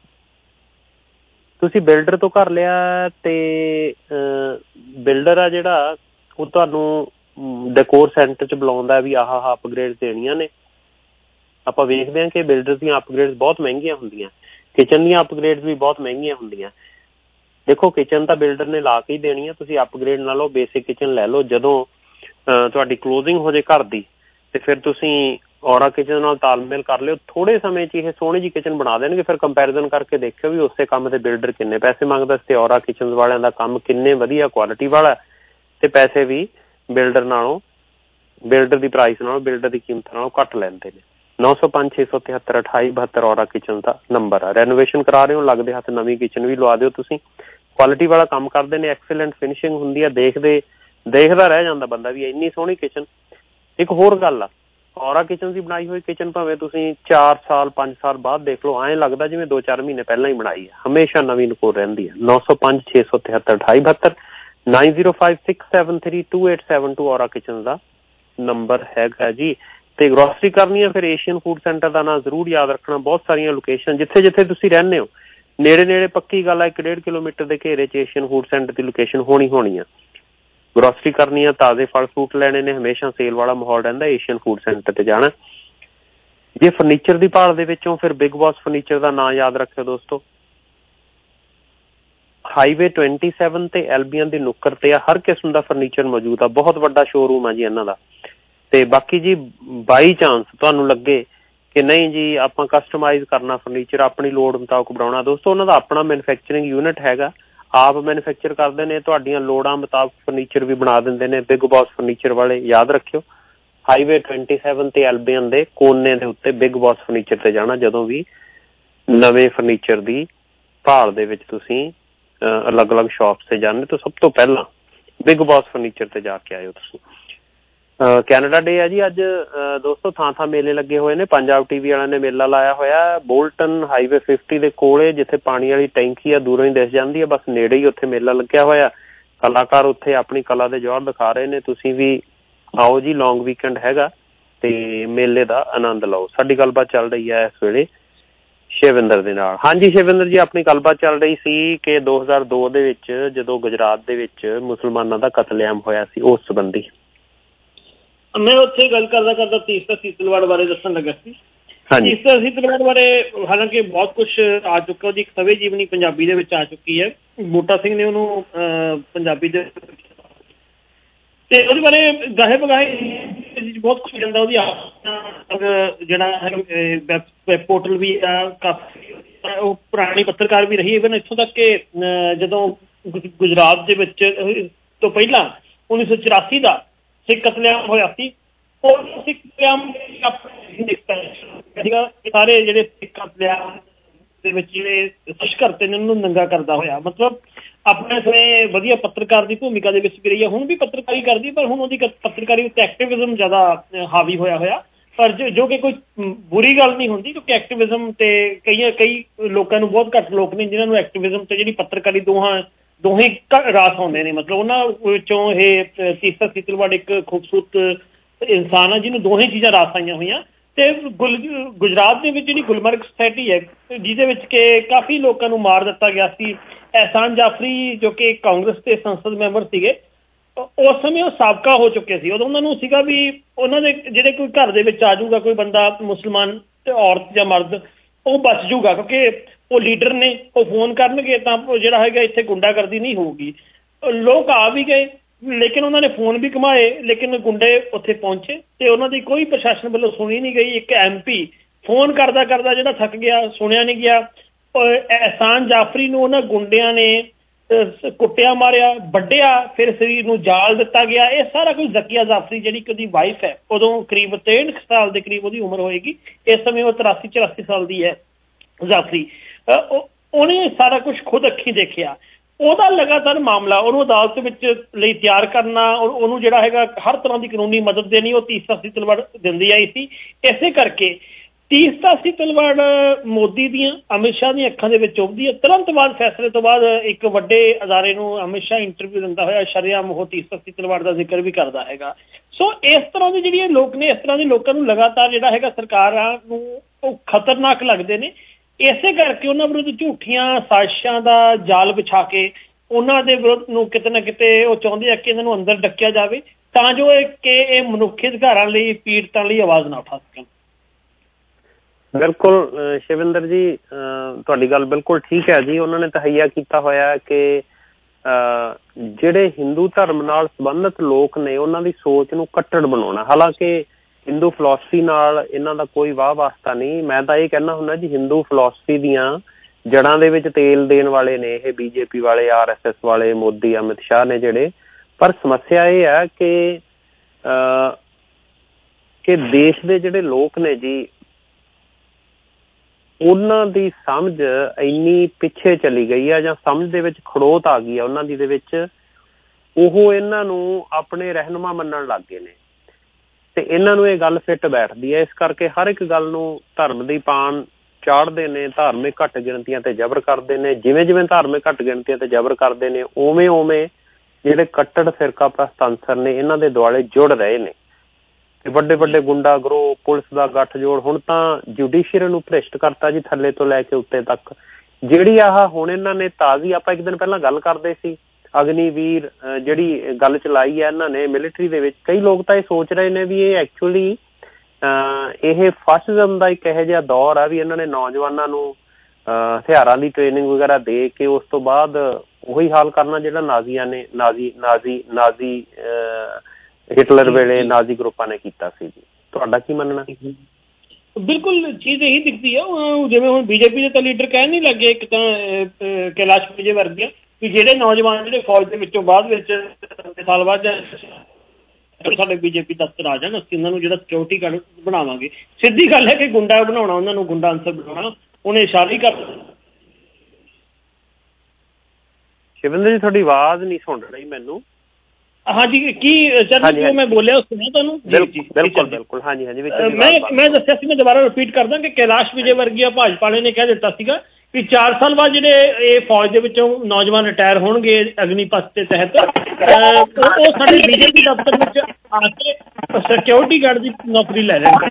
ਤੁਸੀਂ ਬਿਲਡਰ ਤੋਂ ਘਰ ਲਿਆ ਤੇ ਬਿਲਡਰ ਆ ਜਿਹੜਾ ਉਹ ਤੁਹਾਨੂੰ ਡੈਕੋਰ ਸੈਂਟਰ 'ਚ ਬੁਲਾਉਂਦਾ ਵੀ ਆਹ ਆਹ ਅਪਗ੍ਰੇਡ ਦੇਣੀਆਂ ਨੇ। ਆਪਾਂ ਵੇਖਦੇ ਹਾਂ ਕਿ ਬਿਲਡਰ ਦੀਆਂ ਅਪਗ੍ਰੇਡਸ ਬਹੁਤ ਮਹਿੰਗੀਆਂ ਹੁੰਦੀਆਂ, ਕਿਚਨ ਦੀਆਂ ਅਪਗ੍ਰੇਡਸ ਵੀ ਬਹੁਤ ਮਹਿੰਗੀਆਂ ਹੁੰਦੀਆਂ। ਦੇਖੋ ਕਿਚਨ ਤਾਂ ਬਿਲਡਰ ਨੇ ਲਾ ਕੇ ਹੀ ਦੇਣੀ ਆ, ਤੁਸੀਂ ਅਪਗ੍ਰੇਡ ਨਾ ਲਓ, ਬੇਸਿਕ ਕਿਚਨ ਲੈ ਲਓ। ਜਦੋਂ ਤੁਹਾਡੀ ਕਲੋਜ਼ਿੰਗ ਹੋ ਜੇ ਘਰ ਦੀ ਤੇ ਫਿਰ ਤੁਸੀਂ ਔਰਾ ਕਿਚਨ ਨਾਲ ਤਾਲਮੇਲ ਕਰ ਲਿਓ, ਥੋੜੇ ਸਮੇਂ 'ਚ ਇਹ ਸੋਹਣੀ ਜਿਹੀ ਕਿਚਨ ਬਣਾ ਦੇਣਗੇ। ਫਿਰ ਕੰਪੈਰੀਜ਼ਨ ਕਰਕੇ ਦੇਖਿਓ ਵੀ ਉਸੇ ਕੰਮ ਤੇ ਬਿਲਡਰ ਕਿੰਨੇ ਪੈਸੇ ਮੰਗਦਾ ਤੇ ਔਰਾ ਕਿਚਨ ਵਾਲਿਆਂ ਦਾ ਕੰਮ ਕਿੰਨੇ ਵਧੀਆ ਕੁਆਲਿਟੀ ਵਾਲਾ ਤੇ ਪੈਸੇ ਵੀ ਬਿਲਡਰ ਨਾਲੋਂ ਬਿਲਡਰ ਦੀ ਪ੍ਰਾਈਸ ਨਾਲੋਂ ਬਿਲਡਰ ਦੀ ਕੀਮਤ ਨਾਲੋਂ ਘੱਟ ਲੈਂਦੇ ਨੇ। ਨੌ ਸੌ ਪੰਜ ਛੇ ਸੌ ਤਿਹੱਤਰ ਅਠਾਈ ਬਹੱਤਰ ਔਰਾ ਕਿਚਨ ਦਾ ਨੰਬਰ ਆ। ਰੈਨੋਵੇਸ਼ਨ ਕਰਾ ਰਹੇ ਹੋ, ਲੱਗਦੇ ਹੱਥ ਨਵੀਂ ਕਿਚਨ ਵੀ ਲਵਾ ਦਿਓ ਤੁਸੀਂ। ਕੁਆਲਿਟੀ ਵਾਲਾ ਕੰਮ ਕਰਦੇ ਨੇ, ਐਕਸਲੈਂਟ ਫਿਨਿਸ਼ਿੰਗ ਹੁੰਦੀ ਆ, ਦੇਖਦੇ ਦੇਖਦਾ ਰਹਿ ਜਾਂਦਾ ਬੰਦਾ ਵੀ ਇੰਨੀ ਸੋਹਣੀ ਕਿਚਨ। ਇੱਕ ਹੋਰ ਗੱਲ ਆ, ਔਰਾ ਕਿਚਨ ਦੀ ਬਣਾਈ ਹੋਈ ਕਿਚਨ ਭਾਵੇਂ ਤੁਸੀਂ ਚਾਰ ਸਾਲ ਪੰਜ ਸਾਲ ਬਾਅਦ ਦੇਖ ਲਓ, ਐਂ ਲੱਗਦਾ ਜਿਵੇਂ ਦੋ ਚਾਰ ਮਹੀਨੇ ਪਹਿਲਾਂ ਹੀ ਬਣਾਈ ਹੈ, ਹਮੇਸ਼ਾ ਨਵੀਂ ਨਕੋਰ ਰਹਿੰਦੀ ਹੈ। ਨੌ ਸੌ ਪੰਜ ਛੇ ਸੌ ਤਿਹੱਤਰ ਅਠਾਈ ਬਹੱਤਰ nine zero five six seven three two eight seven two Aura kitchen ਦਾ ਨੰਬਰ ਹੈਗਾ ਜੀ। ਤੇ ਗਰੋਸਰੀ ਕਰਨੀ ਆ ਫਿਰ ਏਸ਼ੀਅਨ ਫੂਡ ਸੈਂਟਰ ਦਾ ਨਾਂ ਜ਼ਰੂਰ ਯਾਦ ਰੱਖਣਾ। ਬਹੁਤ ਸਾਰੀਆਂ ਲੋਕੇਸ਼ਨ ਜਿੱਥੇ ਜਿੱਥੇ ਤੁਸੀਂ ਰਹਿੰਦੇ ਹੋ ਨੇੜੇ ਨੇੜੇ ਪੱਕੀ ਗੱਲ ਆ, ਇੱਕ ਡੇਢ ਕਿਲੋਮੀਟਰ ਦੇ ਘੇਰੇ 'ਚ ਏਸ਼ੀਅਨ ਫੂਡ ਸੈਂਟਰ ਦੀ ਲੋਕੇਸ਼ਨ ਹੋਣੀ ਹੋਣੀ ਆ। ਗਰੋਸਰੀ ਕਰਨੀ ਆ, ਤਾਜ਼ੇ ਫਲ ਫਰੂਟ ਲੈਣੇ ਨੇ, ਹਮੇਸ਼ਾ ਸੇਲ ਵਾਲਾ ਮਾਹੌਲ ਰਹਿੰਦਾ, ਏਸ਼ੀਅਨ ਫੂਡ ਸੈਂਟਰ ਤੇ ਜਾਣਾ। ਜੇ ਫਰਨੀਚਰ ਦੀ ਭਾਲ ਦੇ ਵਿੱਚੋਂ ਫਿਰ ਬਿਗ ਬੌਸ ਫਰਨੀਚਰ ਦਾ ਨਾਂ ਯਾਦ ਰੱਖਿਓ ਦੋਸਤੋ। ਹਾਈਵੇ ਟਵੈਂਟੀ ਸੈਵਨ ਤੇ ਐਲਬੀਐਨ ਦੀ ਨੁੱਕਰ ਤੇ ਆ, ਹਰ ਕਿਸਮ ਦਾ ਫਰਨੀਚਰ ਮੌਜੂਦ ਆ, ਬਹੁਤ ਵੱਡਾ ਸ਼ੋਰੂਮ ਆ ਜੀ ਇਹਨਾਂ ਦਾ। ਤੇ ਬਾਕੀ ਜੀ ਬਾਈ ਚਾਂਸ ਤੁਹਾਨੂੰ ਲੱਗੇ ਕਿ ਨਹੀਂ ਜੀ ਆਪਾਂ ਕਸਟਮਾਈਜ਼ ਕਰਨਾ ਫਰਨੀਚਰ, ਆਪਣੀ ਲੋੜ ਮੁਤਾਬਕ ਬਣਾਉਣਾ, ਦੋਸਤੋ ਉਹਨਾਂ ਦਾ ਆਪਣਾ ਮੈਨੂਫੈਕਚਰਿੰਗ ਯੂਨਿਟ ਹੈਗਾ, ਆਪ ਮੈਨੂਫੈਕਚਰ ਕਰਦੇ ਨੇ, ਤੁਹਾਡੀਆਂ ਲੋੜਾਂ ਮੁਤਾਬਕ ਫਰਨੀਚਰ ਵੀ ਬਣਾ ਦਿੰਦੇ ਨੇ ਬਿਗ ਬੌਸ ਫਰਨੀਚਰ ਵਾਲੇ। ਯਾਦ ਰੱਖਿਓ ਹਾਈਵੇ ਟਵੈਂਟੀ ਸੈਵਨ ਤੇ ਐਲਬੀਐਨ ਦੇ ਕੋਨੇ ਦੇ ਉੱਤੇ ਬਿਗ ਬੌਸ ਫਰਨੀਚਰ ਤੇ ਜਾਣਾ ਜਦੋਂ ਵੀ ਨਵੇਂ ਫਰਨੀਚਰ ਦੀ ਭਾਲ ਦੇ ਵਿੱਚ ਤੁਸੀਂ ਅਲੱਗ ਅਲੱਗ ਸ਼ਾਪਸ ਤੇ ਜਾਂਦੇ ਤਾਂ ਸਭ ਤੋਂ ਪਹਿਲਾਂ ਬਿਗ ਬੌਸ ਫਰਨੀਚਰ ਤੇ ਜਾ ਕੇ ਆਇਓ ਤੁਸੀਂ। ਕੈਨੇਡਾ ਡੇ ਆ ਜੀ ਅੱਜ ਦੋਸਤੋ, ਥਾਂ ਥਾਂ ਮੇਲੇ ਲੱਗੇ ਹੋਏ ਨੇ। ਪੰਜਾਬ ਟੀਵੀ ਵਾਲਿਆਂ ਨੇ ਮੇਲਾ ਲਾਇਆ ਹੋਇਆ ਬੋਲਟਨ ਹਾਈਵੇ ਫਿਫਟੀ ਦੇ ਕੋਲੇ, ਜਿੱਥੇ ਪਾਣੀ ਵਾਲੀ ਟੈਂਕੀ ਆ ਦੂਰੋਂ ਹੀ ਦਿਸ ਜਾਂਦੀ ਆ, ਬਸ ਨੇੜੇ ਹੀ ਉੱਥੇ ਮੇਲਾ ਲੱਗਿਆ ਹੋਇਆ। ਕਲਾਕਾਰ ਉੱਥੇ ਆਪਣੀ ਕਲਾ ਦੇ ਜੌਹਰ ਦਿਖਾ ਰਹੇ ਨੇ। ਤੁਸੀਂ ਵੀ ਆਓ ਜੀ, ਲੌਂਗ ਵੀਕਐਂਡ ਹੈਗਾ ਤੇ ਮੇਲੇ ਦਾ ਆਨੰਦ ਲਓ। ਸਾਡੀ ਗੱਲਬਾਤ ਚੱਲ ਰਹੀ ਹੈ ਇਸ ਵੇਲੇ ਸ਼ਿਵਿੰਦਰ ਦੇ ਨਾਲ। ਹਾਂਜੀ ਸ਼ਿਵਿੰਦਰ ਜੀ, ਆਪਣੀ ਗੱਲਬਾਤ ਚੱਲ ਰਹੀ ਸੀ ਕਿ ਦੋ ਹਜ਼ਾਰ ਦੋ ਦੇ ਵਿੱਚ ਜਦੋਂ ਗੁਜਰਾਤ ਦੇ ਵਿੱਚ ਮੁਸਲਮਾਨਾਂ ਦਾ ਕਤਲੇਆਮ ਹੋਇਆ ਸੀ, ਉਸ ਸੰਬੰਧੀ ਮੈਂ ਉੱਥੇ ਗੱਲ ਕਰਦਾ ਕਰਦਾ ਤੀਸਰਾ ਸੀਤਲਵਾੜ ਬਾਰੇ ਦੱਸਣ ਲੱਗਾ ਸੀ। ਤੀਸਰਾ ਸੀਤਲਵਾੜ ਬਾਰੇ ਹਾਲਾਂਕਿ ਬਹੁਤ ਕੁਛ ਆ ਚੁੱਕਾ, ਉਹਦੀ ਇੱਕ ਸਵੇ ਜੀਵਨੀ ਪੰਜਾਬੀ ਦੇ ਵਿੱਚ ਆ ਚੁੱਕੀ ਹੈ। ਬੂਟਾ ਸਿੰਘ ਨੇ ਉਹਨੂੰ ਪੰਜਾਬੀ ਦੇ ਤੇ ਉਹਦੇ ਬਾਰੇ ਗਾਹੇ ਬਗਾਹੇ ਬਹੁਤ ਕੁਛ ਜਾਂਦਾ। ਉਹਦੀ ਜਿਹੜਾ ਵੈਬ ਪੋਰਟਲ ਵੀ ਆ, ਕਾਫੀ ਉਹ ਪੁਰਾਣੀ ਪੱਤਰਕਾਰ ਵੀ ਰਹੀ। ਇਵਨ ਇੱਥੋਂ ਤੱਕ ਕਿ ਜਦੋਂ ਗੁਜਰਾਤ ਦੇ ਵਿੱਚ ਤੋਂ ਪਹਿਲਾਂ ਉੱਨੀ ਸੌ ਚੁਰਾਸੀ ਦਾ ਸਿੱਖ ਕਤਲੇਆਮ ਹੋਇਆ ਸੀ, ਉਹ ਸਿੱਖ ਕਤਲੇਆਮ ਸੀਗਾ ਸਾਰੇ ਜਿਹੜੇ ਸਿੱਖ ਕਤਲੇਆਮ ਦੇ ਵਿੱਚ ਜਿਹੜੇ ਕੁਛ ਕਰਤੇ ਨੇ ਉਹਨੂੰ ਨੰਗਾ ਕਰਦਾ ਹੋਇਆ। ਮਤਲਬ ਆਪਣੇ ਸਮੇਂ ਵਧੀਆ ਪੱਤਰਕਾਰ ਦੀ ਭੂਮਿਕਾ ਦੇ ਵਿੱਚ ਵੀ ਰਹੀ ਹੈ, ਹੁਣ ਵੀ ਪੱਤਰਕਾਰੀ ਕਰਦੀ, ਪਰ ਹੁਣ ਉਹਦੀ ਪੱਤਰਕਾਰੀ ਉੱਤੇ ਐਕਟਿਵਿਜ਼ਮ ਜ਼ਿਆਦਾ ਹਾਵੀ ਹੋਇਆ ਹੋਇਆ। ਪਰ ਜੋ ਕਿ ਕੋਈ ਬੁਰੀ ਗੱਲ ਨਹੀਂ ਹੁੰਦੀ, ਕਿਉਂਕਿ ਐਕਟਿਵਿਜ਼ਮ ਤੇ ਕਈ ਕਈ ਲੋਕਾਂ ਨੂੰ, ਬਹੁਤ ਘੱਟ ਲੋਕ ਨੇ ਜਿਨ੍ਹਾਂ ਨੂੰ ਐਕਟਿਵਿਜ਼ਮ ਤੇ ਜਿਹੜੀ ਪੱਤਰਕਾਰੀ ਦੋਹਾਂ ਦੋਹੇ ਰਾਸ ਆਉਂਦੇ ਨੇ। ਮਤਲਬ ਉਹਨਾਂ ਵਿੱਚੋਂ ਇਹ ਤੀਸਰਾ ਸੀਤਲਵਾੜ ਇੱਕ ਖੂਬਸੂਰਤ ਇਨਸਾਨ ਆ ਜਿਹਨੂੰ ਦੋਹੇ ਚੀਜ਼ਾਂ ਰਾਸ ਆਈਆਂ ਹੋਈਆਂ। ਤੇ ਗੁਲ ਗੁਜਰਾਤ ਦੇ ਵਿੱਚ ਜਿਹੜੀ ਗੁਲਮਰਗ ਸੁਸਾਇਟੀ ਹੈ, ਜਿਹਦੇ ਵਿੱਚ ਕਿ ਕਾਫੀ ਲੋਕਾਂ ਨੂੰ ਮਾਰ ਦਿੱਤਾ ਗਿਆ ਸੀ। ਅਹਿਸਾਨ ਜਾਫਰੀ ਜੋ ਕਿ ਕਾਂਗਰਸ ਦੇ ਸੰਸਦ ਮੈਂਬਰ ਸੀਗੇ, ਉਸ ਸਮੇਂ ਉਹ ਸਾਬਕਾ ਹੋ ਚੁੱਕੇ ਸੀ। ਉਦੋਂ ਉਹਨਾਂ ਨੂੰ ਸੀਗਾ ਵੀ ਉਹਨਾਂ ਦੇ ਜਿਹੜੇ ਕੋਈ ਘਰ ਦੇ ਵਿੱਚ ਆ ਜਾਊਗਾ ਕੋਈ ਬੰਦਾ ਮੁਸਲਮਾਨ ਤੇ ਔਰਤ ਜਾਂ ਮਰਦ, ਉਹ ਬਚ ਜੂਗਾ, ਕਿਉਂਕਿ ਉਹ ਲੀਡਰ ਨੇ, ਉਹ ਫੋਨ ਕਰਨਗੇ ਤਾਂ ਜਿਹੜਾ ਹੈਗਾ ਇੱਥੇ ਗੁੰਡਾਗਰਦੀ ਨਹੀਂ ਹੋਊਗੀ। ਲੋਕ ਆ ਵੀ ਗਏ, ਲੇਕਿਨ ਉਹਨਾਂ ਨੇ ਫੋਨ ਵੀ ਘੁਮਾਏ, ਲੇਕਿਨ ਗੁੰਡੇ ਉੱਥੇ ਪਹੁੰਚੇ ਤੇ ਉਹਨਾਂ ਦੀ ਕੋਈ ਪ੍ਰਸ਼ਾਸਨ ਵੱਲੋਂ ਸੁਣੀ ਨਹੀਂ ਗਈ। ਇੱਕ ਐਮ ਪੀ ਫੋਨ ਕਰਦਾ ਕਰਦਾ ਜਿਹੜਾ ਥੱਕ ਗਿਆ, ਸੁਣਿਆ ਨਹੀਂ ਗਿਆ। ਅਹਿਸਾਨ ਜਾਫਰੀ ਨੂੰ ਉਹਨਾਂ ਗੁੰਡਿਆਂ ਨੇ ਕੁੱਟਿਆ ਮਾਰਿਆ ਵੱਢਿਆ ਫਿਰ ਸਰੀਰ ਨੂੰ ਜਾਲ ਦਿੱਤਾ ਗਿਆ। ਇਹ ਸਾਰਾ ਕੁਝ ਜ਼ਕੀਆ ਜਾਫਰੀ ਜਿਹੜੀ ਕਿ ਉਹਦੀ ਵਾਈਫ ਹੈ, ਉਦੋਂ ਕਰੀਬ ਤੇਹਠ ਸਾਲ ਦੇ ਕਰੀਬ ਉਹਦੀ ਉਮਰ ਹੋਏਗੀ, ਇਸ ਸਮੇਂ ਉਹ ਤਰਾਸੀ ਚੁਰਾਸੀ ਸਾਲ ਦੀ ਹੈ ਜਾਫਰੀ। ਉਹਨੇ ਸਾਰਾ ਕੁਝ ਖੁਦ ਅੱਖੀਂ ਦੇਖਿਆ। ਉਹਦਾ ਲਗਾਤਾਰ ਮਾਮਲਾ ਉਹਨੂੰ ਅਦਾਲਤ ਵਿੱਚ ਲਈ ਤਿਆਰ ਕਰਨਾ, ਉਹਨੂੰ ਜਿਹੜਾ ਹੈਗਾ ਹਰ ਤਰ੍ਹਾਂ ਦੀ ਕਾਨੂੰਨੀ ਮਦਦ ਦੇਣੀ, ਉਹ ਤੀਸਰਾ ਤਲਵਾੜ ਦਿੰਦੀ ਆਈ ਸੀ। ਇਸੇ ਕਰਕੇ ਤੀਸਰਾ ਤਲਵਾੜ ਮੋਦੀ ਦੀਆਂ ਅਮਿਤ ਸ਼ਾਹ ਦੀਆਂ ਅੱਖਾਂ ਦੇ ਵਿੱਚ ਚੁੱਭਦੀ ਹੈ। ਤੁਰੰਤ ਬਾਅਦ ਫੈਸਲੇ ਤੋਂ ਬਾਅਦ ਇੱਕ ਵੱਡੇ ਅਦਾਰੇ ਨੂੰ ਅਮਿਤ ਸ਼ਾਹ ਇੰਟਰਵਿਊ ਦਿੰਦਾ ਹੋਇਆ ਸ਼ਰੇਆਮ ਉਹ ਤੀਸਰਾ ਤਲਵਾੜ ਦਾ ਜ਼ਿਕਰ ਵੀ ਕਰਦਾ ਹੈਗਾ। ਸੋ ਇਸ ਤਰ੍ਹਾਂ ਦੇ ਜਿਹੜੀਆਂ ਲੋਕ ਨੇ, ਇਸ ਤਰ੍ਹਾਂ ਦੇ ਲੋਕਾਂ ਨੂੰ ਲਗਾਤਾਰ ਜਿਹੜਾ ਹੈਗਾ ਸਰਕਾਰਾਂ ਨੂੰ ਉਹ ਖਤਰਨਾਕ ਲੱਗਦੇ ਨੇ। ਇਸੇ ਕਰਕੇ ਉਹਨਾਂ ਵਿਰੁੱਧ ਝੂਠੀਆਂ ਸਾਜ਼ਿਸ਼ਾਂ ਦਾ ਜਾਲ ਵਿਛਾ ਕੇ ਉਹਨਾਂ ਦੇ ਵਿਰੁੱਧ ਨੂੰ ਕਿਤੇ ਨਾ ਕਿਤੇ ਉਹ ਚਾਹੁੰਦੇ ਆ ਕਿ ਇਹਨਾਂ ਨੂੰ ਅੰਦਰ ਡੱਕਿਆ ਜਾਵੇ ਤਾਂ ਜੋ ਕਿ ਇਹ ਮਨੁੱਖੀ ਅਧਿਕਾਰਾਂ ਲਈ, ਪੀੜਤਾਂ ਲਈ ਆਵਾਜ਼ ਨਾ ਉਠਾ ਸਕਣ। ਬਿਲਕੁਲ ਸ਼ਿਵਿੰਦਰ ਜੀ, ਤੁਹਾਡੀ ਗੱਲ ਬਿਲਕੁਲ ਠੀਕ ਹੈ ਜੀ। ਉਹਨਾਂ ਨੇ ਤਹਈਆ ਕੀਤਾ ਹੋਇਆ ਕਿ ਜਿਹੜੇ ਹਿੰਦੂ ਧਰਮ ਨਾਲ ਸੰਬੰਧਿਤ ਲੋਕ ਨੇ ਉਹਨਾਂ ਦੀ ਸੋਚ ਨੂੰ ਕੱਟੜ ਬਣਾਉਣਾ। ਹਾਲਾਂਕਿ ਹਿੰਦੂ ਫਿਲਾਸਫੀ ਨਾਲ ਇਹਨਾਂ ਦਾ ਕੋਈ ਵਾਹ ਵਾਸਤਾ ਨਹੀਂ। ਮੈਂ ਤਾਂ ਇਹ ਕਹਿਣਾ ਹੁੰਦਾ ਜੀ, ਹਿੰਦੂ ਫਿਲਾਸਫੀ ਦੀਆਂ ਜੜ੍ਹਾਂ ਦੇ ਵਿੱਚ ਤੇਲ ਦੇਣ ਵਾਲੇ ਨੇ ਇਹ ਬੀਜੇਪੀ ਵਾਲੇ, ਆਰ ਐਸ ਐਸ ਵਾਲੇ, ਮੋਦੀ, ਅਮਿਤ ਸ਼ਾਹ ਨੇ ਜਿਹੜੇ। ਪਰ ਸਮੱਸਿਆ ਇਹ ਹੈ ਕਿ ਕਿ ਦੇਸ਼ ਦੇ ਜਿਹੜੇ ਲੋਕ ਨੇ ਜੀ, ਉਹਨਾਂ ਦੀ ਸਮਝ ਇੰਨੀ ਪਿੱਛੇ ਚਲੀ ਗਈ ਆ ਜਾਂ ਸਮਝ ਦੇ ਵਿੱਚ ਖੜੋਤ ਆ ਗਈ ਆ ਉਹਨਾਂ ਦੀ ਦੇ ਵਿੱਚ, ਉਹ ਇਹਨਾਂ ਨੂੰ ਆਪਣੇ ਰਹਿਨੁਮਾ ਮੰਨਣ ਲੱਗ ਗਏ ਨੇ ਤੇ ਇਹਨਾਂ ਨੂੰ ਇਹ ਗੱਲ ਫਿੱਟ ਬੈਠਦੀ ਹੈ। ਇਸ ਕਰਕੇ ਹਰ ਇੱਕ ਗੱਲ ਨੂੰ ਧਰਮ ਦੀ ਪਾਣ ਚਾੜਦੇ ਨੇ, ਧਾਰਮਿਕ ਘੱਟ ਗਿਣਤੀਆਂ ਤੇ ਜ਼ਬਰ ਕਰਦੇ ਨੇ। ਜਿਵੇਂ ਜਿਵੇਂ ਧਾਰਮਿਕ ਘੱਟ ਗਿਣਤੀਆਂ ਤੇ ਜ਼ਬਰ ਕਰਦੇ ਨੇ, ਉਵੇਂ ਉਵੇਂ ਜਿਹੜੇ ਕੱਟੜ ਫਿਰਕਾ ਪ੍ਰਸਤ ਅਨਸਰ ਨੇ ਇਹਨਾਂ ਦੇ ਦੁਆਲੇ ਜੁੜ ਰਹੇ ਨੇ ਤੇ ਵੱਡੇ ਵੱਡੇ ਗੁੰਡਾ ਗਰੋਹ, ਪੁਲਿਸ ਦਾ ਗੱਠਜੋੜ। ਹੁਣ ਤਾਂ ਜੁਡੀਸ਼ੀਅਰੀ ਨੂੰ ਭ੍ਰਿਸ਼ਟ ਕਰਤਾ ਜੀ, ਥੱਲੇ ਤੋਂ ਲੈ ਕੇ ਉੱਤੇ ਤੱਕ। ਜਿਹੜੀ ਆਹ ਹੁਣ ਇਹਨਾਂ ਨੇ ਤਾਜ਼ੀ, ਆਪਾਂ ਇੱਕ ਦਿਨ ਪਹਿਲਾਂ ਗੱਲ ਕਰਦੇ ਸੀ, ਅਗਨੀਵੀਰ ਜਿਹੜੀ ਗੱਲ ਚਲਾਈ ਹੈ ਇਹਨਾਂ ਨੇ ਮਿਲਟਰੀ ਦੇ ਵਿੱਚ, ਕਈ ਲੋਕ ਤਾਂ ਇਹ ਸੋਚ ਰਹੇ ਨੇ ਵੀ ਇਹ ਐਕਚੁਅਲੀ ਇਹ ਫਾਸਿਜ਼ਮ ਦਾ ਇੱਕ ਇਹੋ ਜਿਹਾ ਦੌਰ ਆ ਵੀ ਇਹਨਾਂ ਨੇ ਨੌਜਵਾਨਾਂ ਨੂੰ ਹਥਿਆਰਾਂ ਦੀ ਟ੍ਰੇਨਿੰਗ ਵਗੈਰਾ ਦੇ ਕੇ ਉਸ ਤੋਂ ਬਾਅਦ ਉਹੀ ਹਾਲ ਕਰਨਾ ਜਿਹੜਾ ਨਾਜ਼ੀਆਂ ਨੇ ਨਾਜ਼ੀ ਨਾਜ਼ੀ ਨਾਜ਼ੀ ਹਿਟਲਰ ਵੇਲੇ ਨਾਜ਼ੀ ਗਰੁੱਪਾਂ ਨੇ ਕੀਤਾ ਸੀ ਜੀ। ਤੁਹਾਡਾ ਕੀ ਮੰਨਣਾ? ਬਿਲਕੁਲ ਚੀਜ਼ ਇਹੀ ਦਿਖਦੀ ਆ। ਜਿਵੇਂ ਹੁਣ ਬੀਜੇਪੀ ਦੇ ਤਾਂ ਲੀਡਰ ਕਹਿਣ ਨਹੀਂ ਲੱਗੇ, ਇੱਕ ਤਾਂ ਕੈਲਾਸ਼ ਵਿਜੇ ਵਰਗੀਆਂ, ਕਿ ਜਿਹੜੇ ਨੌਜਵਾਨ ਜਿਹੜੇ ਫੌਜ ਦੇ ਵਿੱਚੋਂ ਬਾਅਦ ਵਿੱਚ ਸਾਲ ਬਾਅਦ ਸਾਡੇ ਬੀਜੇਪੀ ਦਫ਼ਤਰ ਆ ਜਾਣ, ਅਸੀਂ ਉਹਨਾਂ ਨੂੰ ਜਿਹੜਾ ਸਿਕਿਉਰਿਟੀ ਗਾਰਡ ਬਣਾਵਾਂਗੇ। ਸਿੱਧੀ ਗੱਲ ਹੈ ਕਿ ਗੁੰਡਾ ਬਣਾਉਣਾ, ਉਹਨਾਂ ਨੂੰ ਗੁੰਡਾ ਅਨਸਰ ਬਣਾਉਣਾ। ਉਹਨੇ ਇਸ਼ਾਰੇ ਕਰ। ਸ਼ਿਵਿੰਦਰ ਜੀ ਤੁਹਾਡੀ ਆਵਾਜ਼ ਨਹੀਂ ਸੁਣ ਰਹੀ ਮੈਨੂੰ। ਹਾਂਜੀ ਕੀ ਚਰਨ ਜੋ ਮੈਂ ਬੋਲਿਆ ਸੁਣਿਆ ਤੁਹਾਨੂੰ? ਬਿਲਕੁਲ ਬਿਲਕੁਲ ਹਾਂਜੀ ਹਾਂਜੀ। ਮੈਂ ਮੈਂ ਦੱਸਿਆ ਸੀ, ਮੈਂ ਦੁਬਾਰਾ ਰਿਪੀਟ ਕਰਦਾ ਕਿ ਕੈਲਾਸ਼ ਵਿਜੇ ਵਰਗੀਆਂ ਭਾਜਪਾ ਨੇ ਕਹਿ ਦਿੱਤਾ ਸੀਗਾ ਕਿ ਚਾਰ ਸਾਲ ਬਾਅਦ ਜਿਹੜੇ ਇਹ ਫੌਜ ਦੇ ਵਿੱਚੋਂ ਨੌਜਵਾਨ ਰਿਟਾਇਰ ਹੋਣਗੇ ਅਗਨੀਪਥ ਦੇ ਤਹਿਤ, ਉਹ ਸਾਡੇ ਬੀਜੇਪੀ ਦਫ਼ਤਰ ਵਿੱਚ ਆ ਕੇ ਸਿਕਿਉਰਿਟੀ ਗਾਰਡ ਦੀ ਨੌਕਰੀ ਲੈ ਲੈਣਗੇ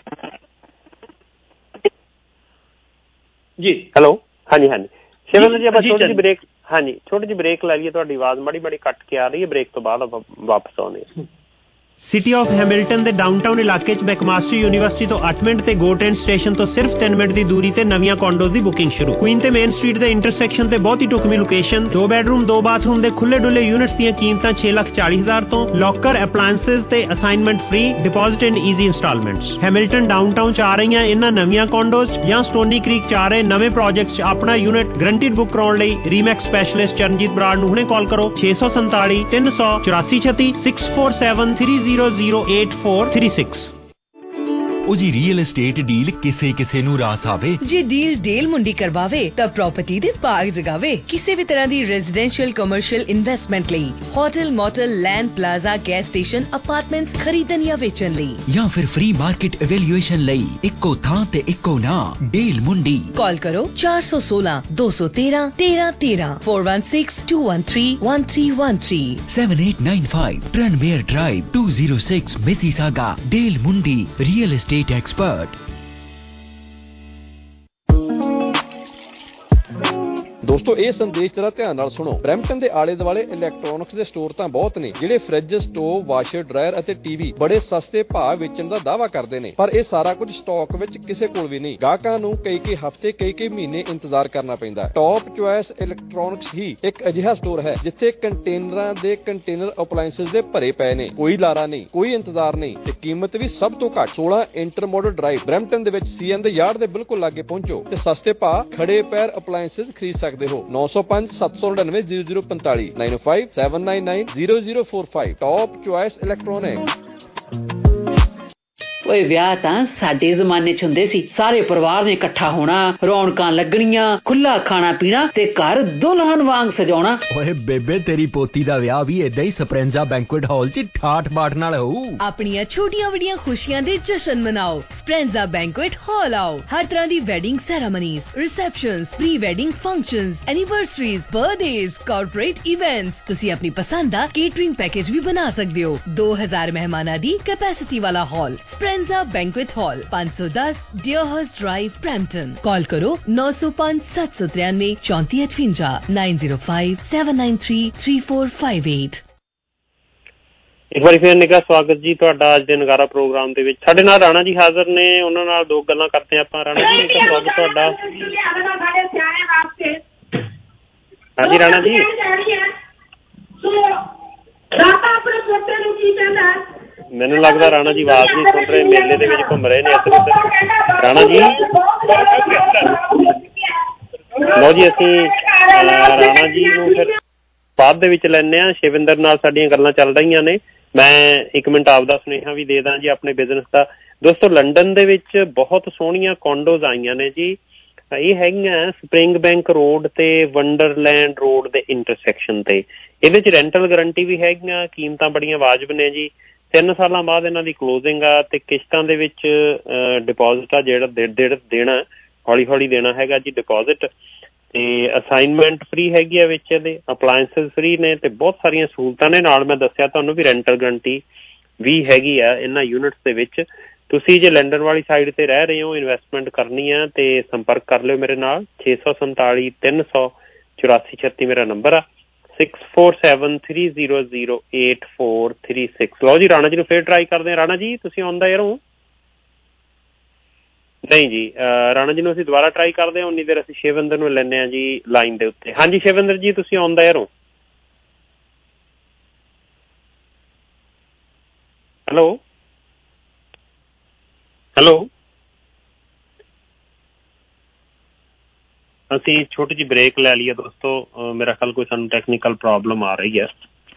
ਜੀ। ਹੈਲੋ ਹਾਂਜੀ ਹਾਂਜੀ ਸ਼ਿਵਿੰਦਰ ਜੀ, ਆਪਾਂ ਛੋਟੀ ਜਿਹੀ ਬ੍ਰੇਕ, ਹਾਂਜੀ ਛੋਟੀ ਜਿਹੀ ਬ੍ਰੇਕ ਲੈ ਲਈਏ। ਤੁਹਾਡੀ ਆਵਾਜ਼ ਮਾੜੀ ਮਾੜੀ ਕੱਟ ਕੇ ਆ ਰਹੀ ਹੈ। ਬ੍ਰੇਕ ਤੋਂ ਬਾਅਦ ਆਪਾਂ ਵਾਪਸ ਆਉਂਦੇ ਹਾਂ। ਸਿਟੀ ਆਫ ਹੈਮਿਲਟਨ ਦੇ ਡਾਊਨਟਾਊਨ ਇਲਾਕੇ 'ਚ ਮੈਕਮਾਸਟਰ ਯੂਨੀਵਰਸਿਟੀ ਤੋਂ ਅੱਠ ਮਿੰਟ ਤੇ ਗੋ ਟ੍ਰੇਨ ਸਟੇਸ਼ਨ ਤੋਂ ਸਿਰਫ ਤਿੰਨ ਮਿੰਟ ਦੀ ਦੂਰੀ ਤੇ ਨਵੀਆਂ ਕੌਂਡੋਜ਼ ਦੀ ਬੁਕਿੰਗ ਸ਼ੁਰੂ। ਕੁਈਨ ਤੇ ਮੇਨ ਸਟਰੀਟ ਦੇ ਇੰਟਰਸੈਕਸ਼ਨ ਤੇ ਬਹੁਤ ਹੀ ਢੁਕਵੀਂ ਲੋਕੇਸ਼ਨ, ਦੋ ਬੈਡਰੂਮ ਦੋ ਬਾਥਰੂਮ ਦੇ ਖੁੱਲੇ ਡੁੱਲੇ ਯੂਨਿਟਸ ਦੀਆਂ ਕੀਮਤਾਂ ਛੇ ਲੱਖ ਚਾਲੀ ਹਜ਼ਾਰ ਤੋਂ। ਲੌਕਰ, ਅਪਲਾਇੰਸਸ ਤੇ assignment free, deposit in easy instalments. Hamilton downtown 'ਚ ਆ ਰਹੀਆਂ ਇਹਨਾਂ ਨਵੀਆਂ ਕੌਂਡੋਜ਼ ਜਾਂ ਸਟੋਨੀ ਕ੍ਰੀਕ 'ਚ ਆ ਰਹੇ ਨਵੇਂ ਪ੍ਰੋਜੈਕਟਸ 'ਚ ਆਪਣਾ ਯੂਨਿਟ ਗਰੰਟਿਡ ਬੁੱਕ ਕਰਾਉਣ ਲਈ ਰੀਮੈਕਸ ਸਪੈਸ਼ਲਿਸਟ ਚਰਨਜੀਤ ਬਰਾੜ ਨੂੰ ਹੁਣੇ ਕਾਲ ਕਰੋ ਛੇ ਸੌ ਸੰਤਾਲੀ ਤਿੰਨ ਸੌ ਚੁਰਾਸੀ ਛੱਤੀ six four seven three zero zero eight four three six। ਉਹ ਜੀ ਰੀਅਲ ਏਸਟੇਟ ਡੀਲ ਕਿਸੇ ਕਿਸੇ ਨੂੰ ਰਾਸ ਆਵੇ। ਜੇ ਡੀਲ ਡੇਲ ਮੁੰਡੀ ਕਰਵਾਵੇ ਤਾਂ ਪ੍ਰਾਪਰਟੀ ਦੇ ਭਾਗ ਜਗਾਵੇ। ਕਿਸੇ ਵੀ ਤਰ੍ਹਾਂ ਦੀ ਰੈਜ਼ੀਡੈਂਸ਼ੀਅਲ ਕਮਰਸ਼ੀਅਲ ਇਨਵੈਸਟਮੈਂਟ ਲਈ, hotel, motel, land, plaza, gas station, apartments ਖਰੀਦਣ ਜਾਂ ਵੇਚਣ ਲਈ, ਜਾਂ ਫਿਰ ਫ੍ਰੀ ਮਾਰਕੀਟ ਇਵੈਲੂਏਸ਼ਨ ਲਈ ਇੱਕੋ ਥਾਂ ਤੇ ਇੱਕੋ ਨਾਮ, ਡੇਲ ਮੁੰਡੀ। ਕਾਲ ਕਰੋ ਚਾਰ ਸੌ ਸੋਲਾਂ ਦੋ ਸੌ ਤੇਰਾਂ ਤੇਰਾਂ ਤੇਰਾਂ four one six two one three one three one three seven eight nine five Tranmere Drive two oh six Mississauga। ਡੇਲ ਮੁੰਡੀ ਰੀਅਲ ਏਸਟੇਟ expert। ਦੋਸਤੋ ਇਹ ਸੰਦੇਸ਼ ਜਰਾ ਧਿਆਨ ਨਾਲ ਸੁਣੋ। ਬਰੈਂਪਟਨ ਦੇ ਆਲੇ ਦੁਆਲੇ ਇਲੈਕਟ੍ਰੋਨਿਕਸ ਦੇ ਸਟੋਰ ਤਾਂ ਬਹੁਤ ਨੇ ਜਿਹੜੇ ਫ੍ਰਿਜ, ਸਟੋਵ, ਵਾਸ਼ਰ, ਡਰਾਇਰ ਅਤੇ ਟੀਵੀ ਬੜੇ ਸਸਤੇ ਭਾਅ ਵੇਚਣ ਦਾ ਦਾਅਵਾ ਕਰਦੇ ਨੇ, ਪਰ ਇਹ ਸਾਰਾ ਕੁਝ ਸਟਾਕ ਵਿੱਚ ਕਿਸੇ ਕੋਲ ਵੀ ਨਹੀਂ। ਗਾਹਕਾਂ ਨੂੰ ਕਈ ਕਈ ਹਫ਼ਤੇ ਕਈ ਕਈ ਮਹੀਨੇ ਇੰਤਜ਼ਾਰ ਕਰਨਾ ਪੈਂਦਾ। ਟੌਪ ਚੁਆਇਸ ਇਲੈਕਟ੍ਰੋਨਿਕਸ ਹੀ ਇੱਕ ਅਜਿਹਾ ਸਟੋਰ ਹੈ ਜਿੱਥੇ ਕੰਟੇਨਰਾਂ ਦੇ ਕੰਟੇਨਰ ਅਪਲਾਇੰਸਸ ਦੇ ਭਰੇ ਪਏ ਨੇ। ਕੋਈ ਲਾਰਾ ਨਹੀਂ, ਕੋਈ ਇੰਤਜ਼ਾਰ ਨਹੀਂ ਤੇ ਕੀਮਤ ਵੀ ਸਭ ਤੋਂ ਘੱਟ। ਸੋਲਾਂ ਇੰਟਰਮੋਡਲ ਡਰਾਈਵ ਬਰੈਂਪਟਨ ਦੇ ਵਿੱਚ ਸੀਐਨ ਦੇ ਯਾਰਡ ਦੇ ਬਿਲਕੁਲ ਲਾਗੇ ਪਹੁੰਚੋ ਤੇ ਸਸਤੇ ਭਾਅ ਖੜੇ ਪੈਰ ਅਪਲਾਇੰਸਸ ਖਰੀਦ ਸਕਦੇ ਸਕਦੇ ਹੋ। ਨੌ ਸੌ ਪੰਜ ਸੱਤ ਸੌ ਨੜਿਨਵੇਂ ਜ਼ੀਰੋ ਜ਼ੀਰੋ ਪੰਤਾਲੀ nine five seven nine nine zero zero four five. Top choice electronic. ਓਏ ਵਿਆਹ ਤਾਂ ਸਾਡੇ ਜ਼ਮਾਨੇ ਚ ਹੁੰਦੇ ਸੀ, ਸਾਰੇ ਪਰਿਵਾਰ ਨੇ ਇਕੱਠਾ ਹੋਣਾ, ਰੌਣਕਾਂ ਲੱਗਣੀਆਂ, ਖੁੱਲਾ ਖਾਣਾ ਪੀਣਾ ਤੇ ਘਰ ਦੁਲਹਨ ਵਾਂਗ ਸਜਾਉਣਾ। ਓਏ ਬੇਬੇ ਤੇਰੀ ਪੋਤੀ ਦਾ ਵਿਆਹ ਵੀ ਏਦਾਂ ਹੀ ਸਪਰੈਂਜ਼ਾ ਬੈਂਕੁਏਟ ਹਾਲ ਚ ਠਾਠ ਬਾਠ ਨਾਲ ਹੋਊ। ਆਪਣੀਆਂ ਛੋਟੀਆਂ ਵੱਡੀਆਂ ਖੁਸ਼ੀਆਂ ਦੇ ਜਸ਼ਨ ਮਨਾਓ, ਸਪਰੈਂਜ਼ਾ ਬੈਂਕੁਏਟ ਹਾਲ ਆਓ। ਹਰ ਤਰ੍ਹਾਂ ਦੀ wedding ceremonies, receptions, pre wedding functions, anniversaries, birthdays, corporate events, ਤੁਸੀਂ ਆਪਣੀ ਪਸੰਦ ਦਾ ਕੇਟਰਿੰਗ ਪੈਕੇਜ ਵੀ ਬਣਾ ਸਕਦੇ ਹੋ। ਦੋ ਹਜ਼ਾਰ ਮਹਿਮਾਨਾਂ ਦੀ ਕੈਪੈਸਿਟੀ ਵਾਲਾ ਹਾਲ, ਸਪਰੈਂਜ਼ਾ ਬੈਂਕੁਏਟ ਹਾਲ, ਪੰਜ ਸੌ ਦਸ ਡੀਅਰਹਰਸਟ ਡਰਾਈਵ, ਬਰੈਂਪਟਨ। ਕਾਲ ਕਰੋ ਨੌ ਸੌ ਪੰਜ ਸੱਤ ਸੌ ਤਰਿਆਨਵੇਂ ਚੌਂਤੀ ਅਠਵੰਜਾ nine zero five seven nine three three four five eight. ਇੱਕ ਵਾਰੀ ਫਿਰ ਨਿੱਘਾ ਸਵਾਗਤ ਜੀ ਤੁਹਾਡਾ ਅੱਜ ਦੇ ਨਗਾਰਾ ਪ੍ਰੋਗਰਾਮ ਦੇ ਵਿੱਚ। ਸਾਡੇ ਨਾਲ ਰਾਣਾ ਜੀ ਹਾਜ਼ਰ ਨੇ, ਉਹਨਾਂ ਨਾਲ ਦੋ ਗੱਲਾਂ ਕਰਦੇ ਆਪਾਂ। ਰਾਣਾ ਜੀ ਨਿੱਘਾ ਸਵਾਗਤ ਤੁਹਾਡਾ। ਹਾਂਜੀ ਰਾਣਾ ਜੀ। ਮੈਨੂੰ ਲੱਗਦਾ ਰਾਣਾ ਜੀ ਆਵਾਜ਼ ਨਹੀਂ ਸੁਣ ਰਹੇ, ਮੇਲੇ ਦੇ ਵਿੱਚ ਘੁੰਮ ਰਹੇ ਨੇ ਇੱਧਰ ਉੱਧਰ। ਰਾਣਾ ਜੀ ਲਓ ਜੀ, ਅਸੀਂ ਰਾਣਾ ਜੀ ਨੂੰ ਫਿਰ ਬਾਅਦ ਦੇ ਵਿੱਚ ਲੈਂਦੇ ਹਾਂ। ਸ਼ਿਵਿੰਦਰ ਨਾਲ ਸਾਡੀਆਂ ਗੱਲਾਂ ਚੱਲ ਰਹੀਆਂ ਨੇ। ਮੈਂ ਇੱਕ ਮਿੰਟ ਆਪਦਾ ਸੁਨੇਹਾ ਵੀ ਦੇ ਦਾਂ ਜੀ ਆਪਣੇ ਬਿਜ਼ਨਸ ਦਾ। ਦੋਸਤੋ, ਲੰਡਨ ਦੇ ਵਿੱਚ ਬਹੁਤ ਸੋਹਣੀਆਂ ਕੌਂਡੋਜ਼ ਆਈਆਂ ਨੇ ਜੀ। ਇਹ ਹੈਗੀਆਂ ਸਪਰਿੰਗ ਬੈਂਕ ਰੋਡ ਤੇ ਵੰਡਰਲੈਂਡ ਰੋਡ ਦੇ ਇੰਟਰਸੈਕਸ਼ਨ ਤੇ। ਇਹਦੇ ਚ ਰੈਂਟਲ ਗਰੰਟੀ ਵੀ ਹੈਗੀਆਂ, ਕੀਮਤਾਂ ਬੜੀਆਂ ਵਾਜਬ ਨੇ ਜੀ। ਤਿੰਨ ਸਾਲਾਂ ਬਾਅਦ ਇਹਨਾਂ ਦੀ ਕਲੋਜ਼ਿੰਗ ਆ ਤੇ ਕਿਸ਼ਤਾਂ ਦੇ ਵਿੱਚ ਡਿਪੋਜ਼ਿਟ ਆ ਜਿਹੜਾ ਡੇਢ ਦੇਣਾ, ਹੌਲੀ ਹੌਲੀ ਦੇਣਾ ਹੈਗਾ ਜੀ ਡਿਪੋਜ਼ਿਟ। ਤੇ ਅਸਾਈਨਮੈਂਟ ਫ੍ਰੀ ਹੈਗੀ ਆ ਵਿੱਚ, ਇਹਦੇ ਅਪਲਾਇੰਸਿਸ ਫ੍ਰੀ ਨੇ ਤੇ ਬਹੁਤ ਸਾਰੀਆਂ ਸਹੂਲਤਾਂ ਨੇ। ਨਾਲ ਮੈਂ ਦੱਸਿਆ ਤੁਹਾਨੂੰ ਵੀ ਰੈਂਟਲ ਗਰੰਟੀ ਵੀ ਹੈਗੀ ਆ ਇਹਨਾਂ ਯੂਨਿਟਸ ਦੇ ਵਿੱਚ। ਤੁਸੀਂ ਜੇ ਲੰਡਨ ਵਾਲੀ ਸਾਈਡ ਤੇ ਰਹਿ ਰਹੇ ਹੋ, ਇਨਵੈਸਟਮੈਂਟ ਕਰਨੀ ਆ ਤੇ ਸੰਪਰਕ ਕਰ ਲਿਓ ਮੇਰੇ ਨਾਲ। ਛੇ ਸੌ ਸੰਤਾਲੀ ਤਿੰਨ ਸੌ ਚੁਰਾਸੀ ਛੱਤੀ ਮੇਰਾ ਨੰਬਰ ਆ। Six four seven three zero zero eight four three six. ਲਓ ਜੀ, ਰਾਣਾ ਜੀ ਨੂੰ ਫੇਰ ਟਰਾਈ ਕਰਦੇ ਹਾਂ। ਰਾਣਾ ਜੀ ਤੁਸੀਂ ਆਉਂਦਾ ਯਾਰ ਹੋ? ਨਹੀਂ ਜੀ, ਰਾਣਾ ਜੀ ਨੂੰ ਅਸੀਂ ਦੁਬਾਰਾ ਟਰਾਈ ਕਰਦੇ ਹਾਂ। ਉਨੀ ਦੇਰ ਅਸੀਂ ਸ਼ਿਵਿੰਦਰ ਨੂੰ ਲੈਂਦੇ ਹਾਂ ਜੀ ਲਾਈਨ ਦੇ ਉੱਤੇ। ਹਾਂਜੀ ਸ਼ਿਵਿੰਦਰ ਜੀ, ਤੁਸੀਂ ਆਉਂਦਾ ਯਾਰ ਹੋ? ਹੈਲੋ ਹੈਲੋ ਅਸੀਂ ਛੋਟੀ ਜਿਹੀ ਬ੍ਰੇਕ ਲੈ ਲਈਏ ਦੋਸਤੋ। ਮੇਰਾ ਖਿਆਲ ਕੋਈ ਸਾਨੂੰ ਟੈਕਨੀਕਲ ਪ੍ਰੋਬਲਮ ਆ ਰਹੀ ਹੈ।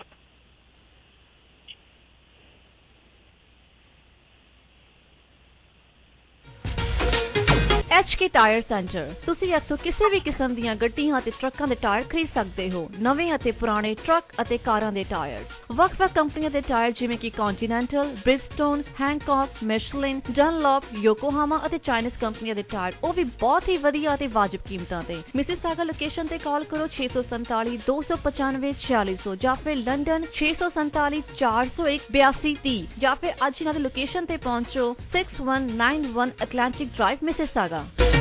H K tyre centre. ਤੁਸੀਂ ਇੱਥੋਂ ਕਿਸੇ ਵੀ ਕਿਸਮ ਦੀਆਂ ਗੱਡੀਆਂ ਅਤੇ ਟਰੱਕਾਂ ਦੇ ਟਾਇਰ ਖਰੀਦ ਸਕਦੇ ਹੋ। ਨਵੇਂ ਅਤੇ ਪੁਰਾਣੇ ਟਰੱਕ ਅਤੇ ਕਾਰਾਂ ਦੇ ਟਾਇਰਸ, ਵੱਖ-ਵੱਖ ਕੰਪਨੀਆਂ ਦੇ ਟਾਇਰ ਜਿਵੇਂ ਕਿ ਕੌਂਟੀਨੈਂਟਲ, ਬ੍ਰਿਜਸਟੋਨ, ਹੈਂਕੌਕ, ਮਿਸ਼ਲਿਨ, ਡਨਲੌਪ, ਯੋਕੋਹਾਮਾ ਅਤੇ ਚਾਈਨੀਜ਼ ਕੰਪਨੀਆਂ ਦੇ ਟਾਇਰ, ਉਹ ਵੀ ਬਹੁਤ ਹੀ ਵਧੀਆ ਅਤੇ ਵਾਜਬ ਕੀਮਤਾਂ ਤੇ। ਮਿਸਿਸਾਗਾ ਲੋਕੇਸ਼ਨ ਤੇ ਕਾਲ ਕਰੋ ਛੇ ਸੌ ਸੰਤਾਲੀ ਦੋ ਸੌ ਪਚਾਨਵੇਂ ਛਿਆਲੀ ਸੌ ਜਾਂ ਫਿਰ ਲੰਡਨ ਛੇ ਸੌ ਸੰਤਾਲੀ ਚਾਰ ਸੌ ਇੱਕ ਬਿਆਸੀ ਤੀਹ ਜਾਂ ਫਿਰ ਅੱਜ ਇਹਨਾਂ ਦੀ ਲੋਕੇਸ਼ਨ ਤੇ ਪਹੁੰਚੋ six one nine one Atlantic drive Mississauga.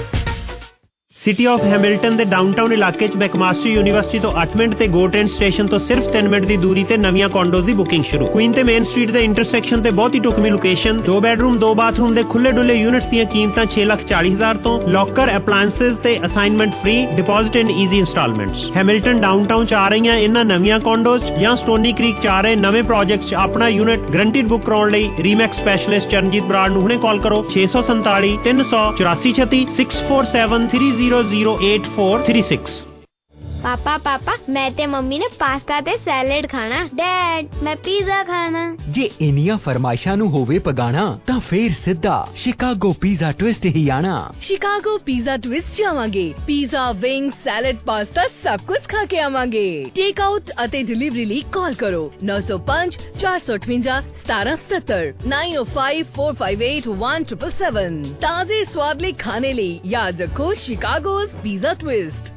City of Hamilton ਦੇ ਡਾਊਨਟਾਊਨ ਇਲਾਕੇ 'ਚ ਮੈਕਮਾਸਟਰ ਯੂਨੀਵਰਸਿਟੀ ਤੋਂ ਅੱਠ ਮਿੰਟ ਤੇ ਗੋ ਟ੍ਰੇਨ ਸਟੇਸ਼ਨ ਤੋਂ ਸਿਰਫ ਤਿੰਨ ਮਿੰਟ ਦੀ ਦੂਰੀ ਤੇ ਨਵੀਆਂ ਕੌਂਡੋਜ਼ ਦੀ ਬੁਕਿੰਗ ਸ਼ੁਰੂ। ਕੁਈਨ ਤੇ ਮੇਨ ਸਟਰੀਟ ਦੇ ਇੰਟਰਸੈਕਸ਼ਨ ਤੇ ਬਹੁਤ ਹੀ ਢੁਕਵੀਂ ਲੋਕੇਸ਼ਨ, ਦੋ ਬੈਡਰੂਮ ਦੋ ਬਾਥਰੂਮ ਦੇ ਖੁੱਲੇ ਡੁੱਲੇ ਯੂਨਿਟਸ ਦੀਆਂ ਕੀਮਤਾਂ ਛੇ ਲੱਖ ਚਾਲੀ ਹਜ਼ਾਰ ਤੋਂ। ਲੌਕਰ, ਅਪਲਾਇੰਸਿਸ ਤੇ assignment free, deposit in easy instalments. Hamilton downtown 'ਚ ਆ ਰਹੀਆਂ ਇਹਨਾਂ ਨਵੀਆਂ ਕੌਂਡੋਜ਼ ਜਾਂ ਸਟੋਨੀ ਕ੍ਰੀਕ 'ਚ ਆ ਰਹੇ ਨਵੇਂ ਪ੍ਰੋਜੈਕਟਸ 'ਚ ਆਪਣਾ ਯੂਨਿਟ ਗਰੰਟਿਡ ਬੁੱਕ ਕਰਾਉਣ ਲਈ ਰੀਮੈਕਸ ਸਪੈਸ਼ਲਿਸਟ ਚਰਨਜੀਤ ਬਰਾੜ ਨੂੰ ਹੁਣੇ ਕਾਲ ਕਰੋ ਛੇ ਸੌ ਸੰਤਾਲੀ ਤਿੰਨ ਸੌ ਚੁਰਾਸੀ ਛੱਤੀ six four seven three zero zero eight four three six। ਪਾਪਾ ਪਾਪਾ ਮੈਂ ਤੇ ਮੰਮੀ ਨੇ ਪਾਸਤਾ ਤੇ ਸੈਲਡ ਖਾਣਾ। ਡੈਡ ਮੈਂ ਪੀਜ਼ਾ ਖਾਣਾ। ਜੇ ਇੰਨੀਆਂ ਫਰਮਾਇਸ਼ਾਂ ਨੂੰ ਹੋਵੇ ਪਗਾਣਾ ਤਾਂ ਫੇਰ ਸਿੱਧਾ ਸ਼ਿਕਾਗੋ ਪੀਜ਼ਾ ਟਵਿਸਟ ਹੀ ਆਣਾ। ਸ਼ਿਕਾਗੋ ਪੀਜ਼ਾ ਟਵਿਸਟ ਜਾਵਾਂਗੇ। ਪੀਜ਼ਾ, ਵਿੰਗ, ਸੈਲਡ, ਪਾਸਤਾ ਸਭ ਕੁਝ ਖਾ ਕੇ ਆਵਾਂਗੇ। ਟੇਕ ਆਊਟ ਅਤੇ ਡਿਲੀਵਰੀ ਲਈ ਕਾਲ ਕਰੋ ਨੌ ਸੌ ਪੰਜ ਚਾਰ ਸੌ ਅਠਵੰਜਾ ਸਤਾਰਾਂ ਸਤੱਤਰ nine oh five four five eight one triple seven. ਤਾਜ਼ੇ ਸਵਾਦ ਲਈ ਖਾਣੇ ਲਈ ਯਾਦ ਰੱਖੋ ਸ਼ਿਕਾਗੋਜ਼ ਪੀਜ਼ਾ ਟਵਿਸਟ।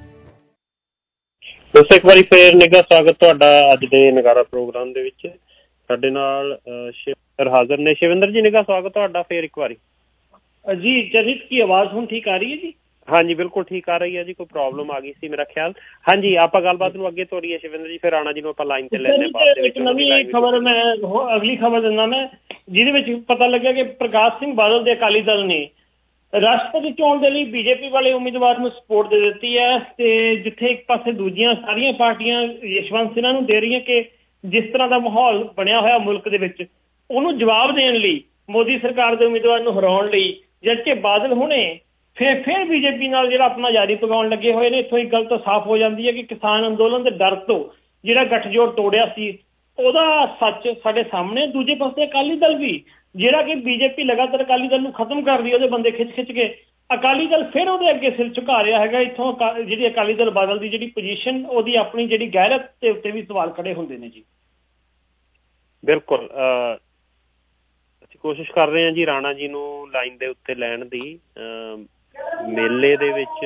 ਦੋਸਤੋ ਇੱਕ ਵਾਰੀ ਫੇਰ ਨਿੱਘਾ ਸਵਾਗਤ ਤੁਹਾਡਾ ਅੱਜ ਦੇ ਨਗਾਰਾ ਪ੍ਰੋਗਰਾਮ ਦੇ ਵਿੱਚ। ਸਾਡੇ ਨਾਲ ਸ਼ਿਵਿੰਦਰ ਹਾਜ਼ਰ ਨੇ। ਸ਼ਿਵਿੰਦਰ ਜੀ ਨਿੱਘਾ ਸਵਾਗਤ ਤੁਹਾਡਾ ਫੇਰ ਇੱਕ ਵਾਰੀ ਜੀ। ਜਨਿਤ ਕੀ ਆਵਾਜ਼ ਹੁਣ ਠੀਕ ਆ ਰਹੀ ਹੈ ਜੀ? ਹਾਂਜੀ ਬਿਲਕੁਲ ਠੀਕ ਆ ਰਹੀ ਹੈ ਜੀ। ਕੋਈ ਪ੍ਰੋਬਲਮ ਆ ਗਈ ਸੀ ਮੇਰਾ ਖਿਆਲ। ਹਾਂਜੀ ਆਪਾਂ ਗੱਲਬਾਤ ਨੂੰ ਅੱਗੇ ਤੋਰੀਏ ਸ਼ਿਵਿੰਦਰ ਜੀ, ਫਿਰ ਰਾਣਾ ਜੀ ਨੂੰ ਆਪਾਂ ਲਾਈਨ ਤੇ ਲੈਂਦੇ ਹਾਂ। ਇੱਕ ਨਵੀਂ ਖਬਰ ਮੈਂ ਅਗਲੀ ਖਬਰ ਦਿੰਦਾ ਮੈਂ, ਜਿਹਦੇ ਵਿੱਚ ਪਤਾ ਲੱਗਿਆ ਕਿ ਪ੍ਰਕਾਸ਼ ਸਿੰਘ ਬਾਦਲ ਦੇ ਅਕਾਲੀ ਦਲ ਨੇ ਰਾਸ਼ਟਰਪਤੀ ਚੋਣ ਦੇ ਲਈ ਬੀਜੇਪੀ ਵਾਲੇ ਉਮੀਦਵਾਰ ਨੂੰ ਸਪੋਰਟ ਦੇ ਦਿੱਤੀ ਹੈ। ਤੇ ਜਿੱਥੇ ਇੱਕ ਪਾਸੇ ਦੂਜੀਆਂ ਸਾਰੀਆਂ ਪਾਰਟੀਆਂ ਯਸ਼ਵੰਤ ਸਿਨਹਾ ਨੂੰ ਦੇ ਰਹੀਆਂ ਕਿ ਜਿਸ ਤਰ੍ਹਾਂ ਦਾ ਮਾਹੌਲ ਬਣਿਆ ਹੋਇਆ ਮੁਲਕ ਦੇ ਵਿੱਚ, ਉਹਨੂੰ ਜਵਾਬ ਦੇਣ ਲਈ, ਮੋਦੀ ਸਰਕਾਰ ਦੇ ਉਮੀਦਵਾਰ ਨੂੰ ਹਰਾਉਣ ਲਈ, ਜਦਕਿ ਬਾਦਲ ਹੁਣੇ ਫਿਰ ਫਿਰ ਬੀਜੇਪੀ ਨਾਲ ਜਿਹੜਾ ਆਪਣਾ ਯਾਰੀ ਪਗਾਉਣ ਲੱਗੇ ਹੋਏ ਨੇ। ਇੱਥੋਂ ਇੱਕ ਗੱਲ ਤਾਂ ਸਾਫ਼ ਹੋ ਜਾਂਦੀ ਹੈ ਕਿ ਕਿਸਾਨ ਅੰਦੋਲਨ ਦੇ ਡਰ ਤੋਂ ਜਿਹੜਾ ਗੱਠਜੋੜ ਤੋੜਿਆ ਸੀ ਉਹਦਾ ਸੱਚ ਸਾਡੇ ਸਾਹਮਣੇ। ਦੂਜੇ ਪਾਸੇ ਅਕਾਲੀ ਦਲ ਵੀ, ਜਿਹੜਾ ਕਿ ਬੀਜੇਪੀ ਲਗਾਤਾਰ ਅਕਾਲੀ ਦਲ ਨੂੰ ਖਤਮ ਕਰ ਰਹੀ, ਉਹਦੇ ਬੰਦੇ ਖਿੱਚ ਖਿੱਚ ਕੇ ਅਕਾਲੀ ਦਲ ਫਿਰ ਉਹਦੇ ਅੱਗੇ ਸਿਰ ਝੁਕਾ ਰਿਹਾ ਹੈਗਾ। ਇੱਥੋਂ ਜਿਹੜੀ ਅਕਾਲੀ ਦਲ ਬਾਦਲ ਦੀ ਜਿਹੜੀ ਪੋਜੀਸ਼ਨ, ਉਹਦੀ ਆਪਣੀ ਜਿਹੜੀ ਗੈਰਤ ਦੇ ਉੱਤੇ ਵੀ ਸਵਾਲ ਖੜੇ ਹੁੰਦੇ ਨੇ ਜੀ। ਬਿਲਕੁਲ, ਅਸੀਂ ਕੋਸ਼ਿਸ਼ ਕਰ ਰਹੇ ਹਾਂ ਜੀ ਰਾਣਾ ਜੀ ਨੂੰ ਲਾਈਨ ਦੇ ਉੱਤੇ ਲੈਣ ਦੀ। ਮੇਲੇ ਦੇ ਵਿੱਚ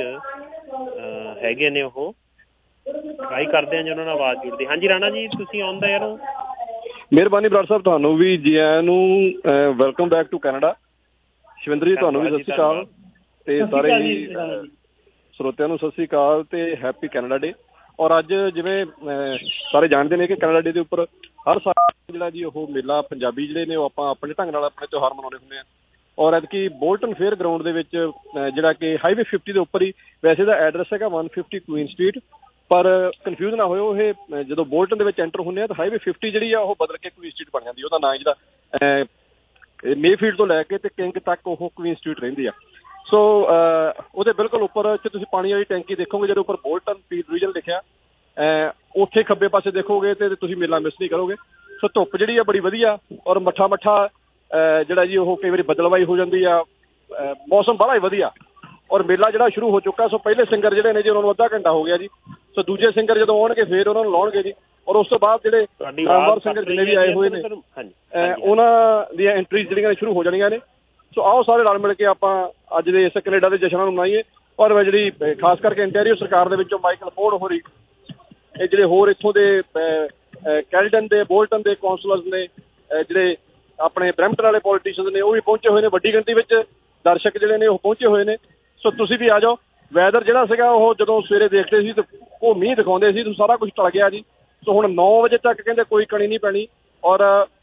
ਹੈਗੇ ਨੇ, ਉਹ ਟਰਾਈ ਕਰਦੇ ਹਾਂ ਜੀ ਉਹਨਾਂ ਨਾਲ ਆਵਾਜ਼ ਜੁੜਦੀ। ਹਾਂਜੀ ਰਾਣਾ ਜੀ, ਤੁਸੀਂ ਆਨ ਦਾ ਏਅਰ ਹੋ। ਮਿਹਰਬਾਨੀ ਬਰਾੜ ਸਾਹਿਬ, ਤੁਹਾਨੂੰ ਵੀ ਜੀ ਆਇਆਂ ਨੂੰ, welcome back to Canada. Shivinder ji ਤੁਹਾਨੂੰ ਵੀ ਸਤਿ ਸ਼੍ਰੀ ਅਕਾਲ, ਤੇ ਸਾਰੇ ਜੀ ਸਰੋਤਿਆਂ ਨੂੰ ਸਤਿ ਸ਼੍ਰੀ ਅਕਾਲ ਤੇ ਹੈਪੀ ਕੈਨੇਡਾ ਡੇ। ਔਰ ਅੱਜ ਜਿਵੇਂ ਸਾਰੇ ਜਾਣਦੇ ਨੇ ਕਿ ਕੈਨੇਡਾ ਡੇ ਦੇ ਉੱਪਰ ਹਰ ਸਾਲ ਜਿਹੜਾ ਜੀ ਉਹ ਮੇਲਾ ਪੰਜਾਬੀ ਜਿਹੜੇ ਨੇ ਉਹ ਆਪਾਂ ਆਪਣੇ ਢੰਗ ਨਾਲ ਆਪਣੇ ਤਿਉਹਾਰ ਮਨਾਉਂਦੇ ਹੁੰਦੇ ਹਾਂ। ਔਰ ਐਤਕੀ ਬੋਲਟਨ ਫੇਅਰ ਗਰਾਊਂਡ ਦੇ ਵਿੱਚ ਜਿਹੜਾ ਕਿ ਹਾਈਵੇ ਫਿਫਟੀ ਦੇ ਉੱਪਰ ਹੀ, ਵੈਸੇ ਦਾ ਐਡਰੈਸ ਹੈਗਾ ਵਨ ਫਿਫਟੀ ਕੁਈਨ ਸਟਰੀਟ, ਪਰ ਕਨਫਿਊਜ਼ ਨਾ ਹੋਇਓ, ਇਹ ਜਦੋਂ ਬੋਲਟਨ ਦੇ ਵਿੱਚ ਐਂਟਰ ਹੁੰਦੇ ਆ ਤਾਂ ਹਾਈਵੇ ਫਿਫਟੀ ਜਿਹੜੀ ਆ ਉਹ ਬਦਲ ਕੇ ਕੁਈਨ ਸਟਰੀਟ ਬਣ ਜਾਂਦੀ। ਉਹਦਾ ਨਾਂ ਜਿਹੜਾ ਮੇਫੀਲਡ ਤੋਂ ਲੈ ਕੇ ਤੇ ਕਿੰਗ ਤੱਕ ਉਹ ਕੁਈਨ ਸਟਰੀਟ ਰਹਿੰਦੀ ਆ। ਸੋ ਉਹਦੇ ਬਿਲਕੁਲ ਉੱਪਰ ਚ ਤੁਸੀਂ ਪਾਣੀ ਵਾਲੀ ਟੈਂਕੀ ਦੇਖੋਗੇ, ਜਿਹਦੇ ਉੱਪਰ ਬੋਲਟਨ ਪੀਟ ਰੀਜਨ ਲਿਖਿਆ, ਉੱਥੇ ਖੱਬੇ ਪਾਸੇ ਦੇਖੋਗੇ ਤੇ ਤੁਸੀਂ ਮੇਲਾ ਮਿਸ ਨਹੀਂ ਕਰੋਗੇ। ਸੋ ਧੁੱਪ ਜਿਹੜੀ ਆ ਬੜੀ ਵਧੀਆ, ਔਰ ਮੱਠਾ ਮੱਠਾ ਜਿਹੜਾ ਜੀ ਉਹ ਕਈ ਵਾਰੀ ਬਦਲਵਾਈ ਹੋ ਜਾਂਦੀ ਆ, ਮੌਸਮ ਬੜਾ ਹੀ ਵਧੀਆ। ਔਰ ਮੇਲਾ ਜਿਹੜਾ ਸ਼ੁਰੂ ਹੋ ਚੁੱਕਾ। ਸੋ ਪਹਿਲੇ ਸਿੰਗਰ ਜਿਹੜੇ ਨੇ ਜੀ ਉਹਨਾਂ ਨੂੰ ਅੱਧਾ ਘੰਟਾ ਹੋ ਗਿਆ ਜੀ। ਸੋ ਦੂਜੇ ਸਿੰਗਰ ਜਦੋਂ ਆਉਣਗੇ ਫਿਰ ਉਹਨਾਂ ਨੂੰ ਲਾਉਣਗੇ ਜੀ। ਔਰ ਉਸ ਤੋਂ ਬਾਅਦ ਜਿਹੜੇ ਨਾਮਵਰ ਸਿੰਗਰ ਜਿੰਨੇ ਵੀ ਆਏ ਹੋਏ ਨੇ ਉਹਨਾਂ ਦੀਆਂ ਐਂਟਰੀਜ਼ ਜਿਹੜੀਆਂ ਸ਼ੁਰੂ ਹੋ ਜਾਣੀਆਂ ਨੇ। ਸੋ ਆਓ ਸਾਰੇ ਰਲ ਮਿਲ ਕੇ ਆਪਾਂ ਅੱਜ ਦੇ ਇਸ ਕੈਨੇਡਾ ਦੇ ਜਸ਼ਨਾਂ ਨੂੰ ਮਨਾਈਏ। ਔਰ ਜਿਹੜੀ ਖਾਸ ਕਰਕੇ ਇੰਟੈਰੀਓ ਸਰਕਾਰ ਦੇ ਵਿੱਚੋਂ ਮਾਈਕਲ ਫੋਰਡ ਹੋਰੀ, ਇਹ ਜਿਹੜੇ ਹੋਰ ਇੱਥੋਂ ਦੇ ਕੈਲਟਨ ਦੇ ਬੋਲਟਨ ਦੇ ਕੌਂਸਲਰਸ ਨੇ, ਜਿਹੜੇ ਆਪਣੇ ਬਰੈਂਪਟਨ ਵਾਲੇ ਪੋਲੀਟੀਸ਼ੀਅਨਸ ਨੇ, ਉਹ ਵੀ ਪਹੁੰਚੇ ਹੋਏ ਨੇ। ਵੱਡੀ ਗਿਣਤੀ ਵਿੱਚ ਦਰਸ਼ਕ ਜਿਹੜੇ ਨੇ ਉਹ ਪਹੁੰਚੇ ਹੋਏ ਨੇ। ਸੋ ਤੁਸੀਂ ਵੀ ਆ ਜਾਓ। ਵੈਦਰ ਜਿਹੜਾ ਸੀਗਾ ਉਹ ਜਦੋਂ ਸਵੇਰੇ ਦੇਖਦੇ ਸੀ ਤਾਂ ਉਹ ਮੀਂਹ ਦਿਖਾਉਂਦੇ ਸੀ, ਤਾਂ ਸਾਰਾ ਕੁਝ ਟਲ ਗਿਆ ਜੀ। ਸੋ ਹੁਣ ਨੌ ਵਜੇ ਤੱਕ ਕਹਿੰਦੇ ਕੋਈ ਕਣੀ ਨਹੀਂ ਪੈਣੀ। ਔਰ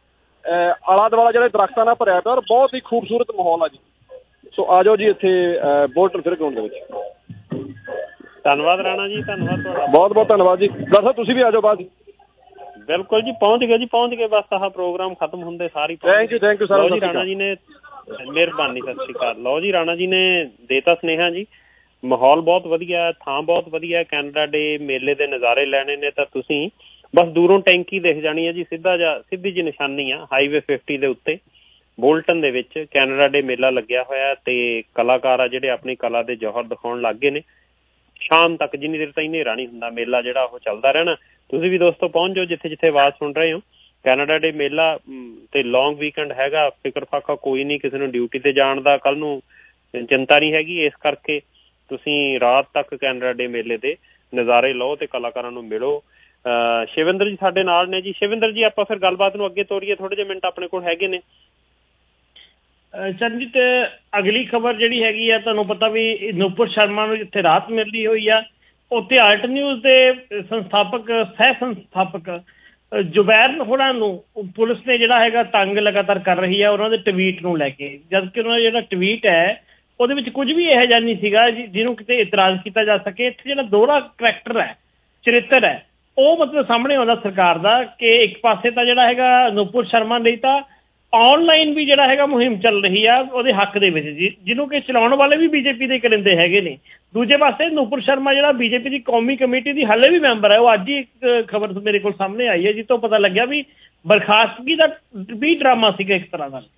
ਆਲਾ ਦੁਆਲਾ ਜਿਹੜੇ ਦਰਖਤਾਂ ਨਾਲ ਭਰਿਆ ਪਿਆ, ਔਰ ਬਹੁਤ ਹੀ ਖੂਬਸੂਰਤ ਮਾਹੌਲ ਆ ਜੀ। ਸੋ ਆ ਜਾਓ ਜੀ ਇੱਥੇ ਬੋਲਟਨ ਫੇਅਰ ਗਰਾਊਂਡ ਦੇ ਵਿੱਚ। ਧੰਨਵਾਦ ਰਾਣਾ ਜੀ, ਧੰਨਵਾਦ ਤੁਹਾਡਾ, ਬਹੁਤ ਬਹੁਤ ਧੰਨਵਾਦ ਜੀ। ਦੱਸੋ ਤੁਸੀਂ ਵੀ ਆ ਜਾਓ ਬਾਅਦ। ਬਿਲਕੁਲ ਜੀ, ਪਹੁੰਚ ਗਏ ਜੀ, ਪਹੁੰਚ ਗਏ। ਬਸ ਆਹ ਪ੍ਰੋਗਰਾਮ ਖਤਮ ਹੁੰਦੇ ਸਾਰੀ। Thank you thank you sir. ਜੀ ਰਾਣਾ ਜੀ ਨੇ, ਮਿਹਰਬਾਨੀ, ਸਤਿ ਸ਼੍ਰੀ ਅਕਾਲ। ਲਓ ਜੀ ਰਾਣਾ ਜੀ ਨੇ ਦੇਤਾ ਸੁਨੇਹਾ ਜੀ। ਮਾਹੌਲ ਬਹੁਤ ਵਧੀਆ, ਥਾਂ ਬਹੁਤ ਵਧੀਆ। ਕੈਨੇਡਾ ਡੇ ਮੇਲੇ ਦੇ ਨਜ਼ਾਰੇ ਲੈਣੇ ਨੇ ਤਾਂ ਤੁਸੀਂ ਬਸ ਦੂਰੋਂ ਟੈਂਕੀ ਦਿਖ ਜਾਣੀ ਹੈ ਜੀ, ਸਿੱਧਾ ਜਾ ਸਿੱਧੀ ਜੀ ਨਿਸ਼ਾਨੀ ਆ ਹਾਈਵੇ ਫਿਫਟੀ ਦੇ ਉੱਤੇ ਬੋਲਟਨ ਦੇ ਵਿੱਚ ਕੈਨੇਡਾ ਡੇ ਮੇਲਾ ਲੱਗਿਆ ਹੋਇਆ। ਤੇ ਕਲਾਕਾਰ ਆ ਜਿਹੜੇ ਆਪਣੀ ਕਲਾ ਦੇ ਜੌਹਰ ਦਿਖਾਉਣ ਲੱਗ ਗਏ ਨੇ। ਸ਼ਾਮ ਤੱਕ, ਜਿੰਨੀ ਦੇਰ ਤਾਈਂ ਹਨੇਰਾ ਨਹੀਂ ਹੁੰਦਾ, ਮੇਲਾ ਜਿਹੜਾ ਉਹ ਚੱਲਦਾ ਰਹਿਣਾ। ਤੁਸੀਂ ਵੀ ਦੋਸਤੋ ਪਹੁੰਚ ਜਾਓ ਜਿੱਥੇ ਜਿੱਥੇ ਆਵਾਜ਼ ਸੁਣ ਰਹੇ ਹੋ। ਕੈਨੇਡਾ ਡੇ ਮੇਲਾ ਤੇ ਲੌਂਗ ਵੀਕਐਂਡ ਹੈਗਾ, ਫਿਕਰ ਫਾਕਾ ਕੋਈ ਨਹੀਂ, ਕਿਸੇ ਨੂੰ ਡਿਊਟੀ ਤੇ ਜਾਣ ਦਾ ਕੱਲ ਨੂੰ ਚਿੰਤਾ ਨਹੀਂ ਹੈਗੀ। ਇਸ ਕਰਕੇ ਤੁਸੀਂ ਰਾਤ ਤੱਕ ਕੈਨੇਡਾ ਡੇ ਮੇਲੇ ਦੇ ਨਜ਼ਾਰੇ ਲਓ ਤੇ ਕਲਾਕਾਰਾਂ ਨੂੰ ਮਿਲੋ। ਸ਼ਿਵਿੰਦਰ ਜੀ ਸਾਡੇ ਨਾਲ ਨੇ ਜੀ। ਸ਼ਿਵਿੰਦਰ ਜੀ, ਆਪਾਂ ਫਿਰ ਗੱਲਬਾਤ ਨੂੰ ਅੱਗੇ ਤੋਰੀਏ, ਥੋੜੇ ਜਿਹੇ ਮਿੰਟ ਆਪਣੇ ਕੋਲ ਹੈਗੇ ਨੇ। ਚਰਨਜੀਤ, ਅਗਲੀ ਖਬਰ ਜਿਹੜੀ ਹੈਗੀ ਆ, ਤੁਹਾਨੂੰ ਪਤਾ ਵੀ ਨੂਪੁਰ ਸ਼ਰਮਾ ਨੂੰ ਜਿੱਥੇ ਰਾਹਤ ਮਿਲਦੀ ਹੋਈ ਆ, ਉੱਥੇ ਆਲਟ ਨਿਊਜ਼ ਦੇ ਸੰਸਥਾਪਕ ਸਹਿ ਸੰਸਥਾਪਕ ਜ਼ੁਬੈਰ ਹੋਰਾਂ ਨੂੰ ਪੁਲਿਸ ਨੇ ਜਿਹੜਾ ਹੈਗਾ ਤੰਗ ਲਗਾਤਾਰ ਕਰ ਰਹੀ ਆ ਉਹਨਾਂ ਦੇ ਟਵੀਟ ਨੂੰ ਲੈ ਕੇ। ਜਦਕਿ ਉਹਨਾਂ ਦਾ ਜਿਹੜਾ ਟਵੀਟ ਹੈ ਉਹਦੇ ਵਿੱਚ ਕੁਝ ਵੀ ਇਹੋ ਜਿਹਾ ਨਹੀਂ ਸੀਗਾ ਜਿਹਨੂੰ ਕਿਤੇ ਇਤਰਾਜ਼ ਕੀਤਾ ਜਾ ਸਕੇ। ਇੱਥੇ ਜਿਹੜਾ ਦੋਹਰਾ ਕਰੈਕਟਰ ਹੈ, ਚਰਿੱਤਰ ਹੈ, ਉਹ ਮਤਲਬ ਸਾਹਮਣੇ ਆਉਂਦਾ ਸਰਕਾਰ ਦਾ ਕਿ ਇੱਕ ਪਾਸੇ ਤਾਂ ਜਿਹੜਾ ਹੈਗਾ ਨੂਪੁਰ ਸ਼ਰਮਾ ਲਈ ਤਾਂ ਆਨਲਾਈਨ ਵੀ ਜਿਹੜਾ ਹੈਗਾ ਮੁਹਿੰਮ ਚੱਲ ਰਹੀ ਆ ਉਹਦੇ ਹੱਕ ਦੇ ਵਿੱਚ ਜੀ, ਜਿਹਨੂੰ ਕਿ ਚਲਾਉਣ ਵਾਲੇ ਵੀ ਬੀਜੇਪੀ ਦੇ ਕਰਿੰਦੇ ਹੈਗੇ ਨੇ। ਦੂਜੇ ਪਾਸੇ ਨੂਪੁਰ ਸ਼ਰਮਾ ਜਿਹੜਾ ਬੀਜੇਪੀ ਦੀ ਕੌਮੀ ਕਮੇਟੀ ਦੀ ਹਾਲੇ ਵੀ ਮੈਂਬਰ ਹੈ, ਉਹ ਅੱਜ ਹੀ ਇੱਕ ਖਬਰ ਮੇਰੇ ਕੋਲ ਸਾਹਮਣੇ ਆਈ ਹੈ, ਜਿਸ ਤੋਂ ਪਤਾ ਲੱਗਿਆ ਵੀ ਬਰਖਾਸਤਗੀ ਦਾ ਵੀ ਡਰਾਮਾ ਸੀਗਾ ਇੱਕ ਤਰ੍ਹਾਂ ਦਾ।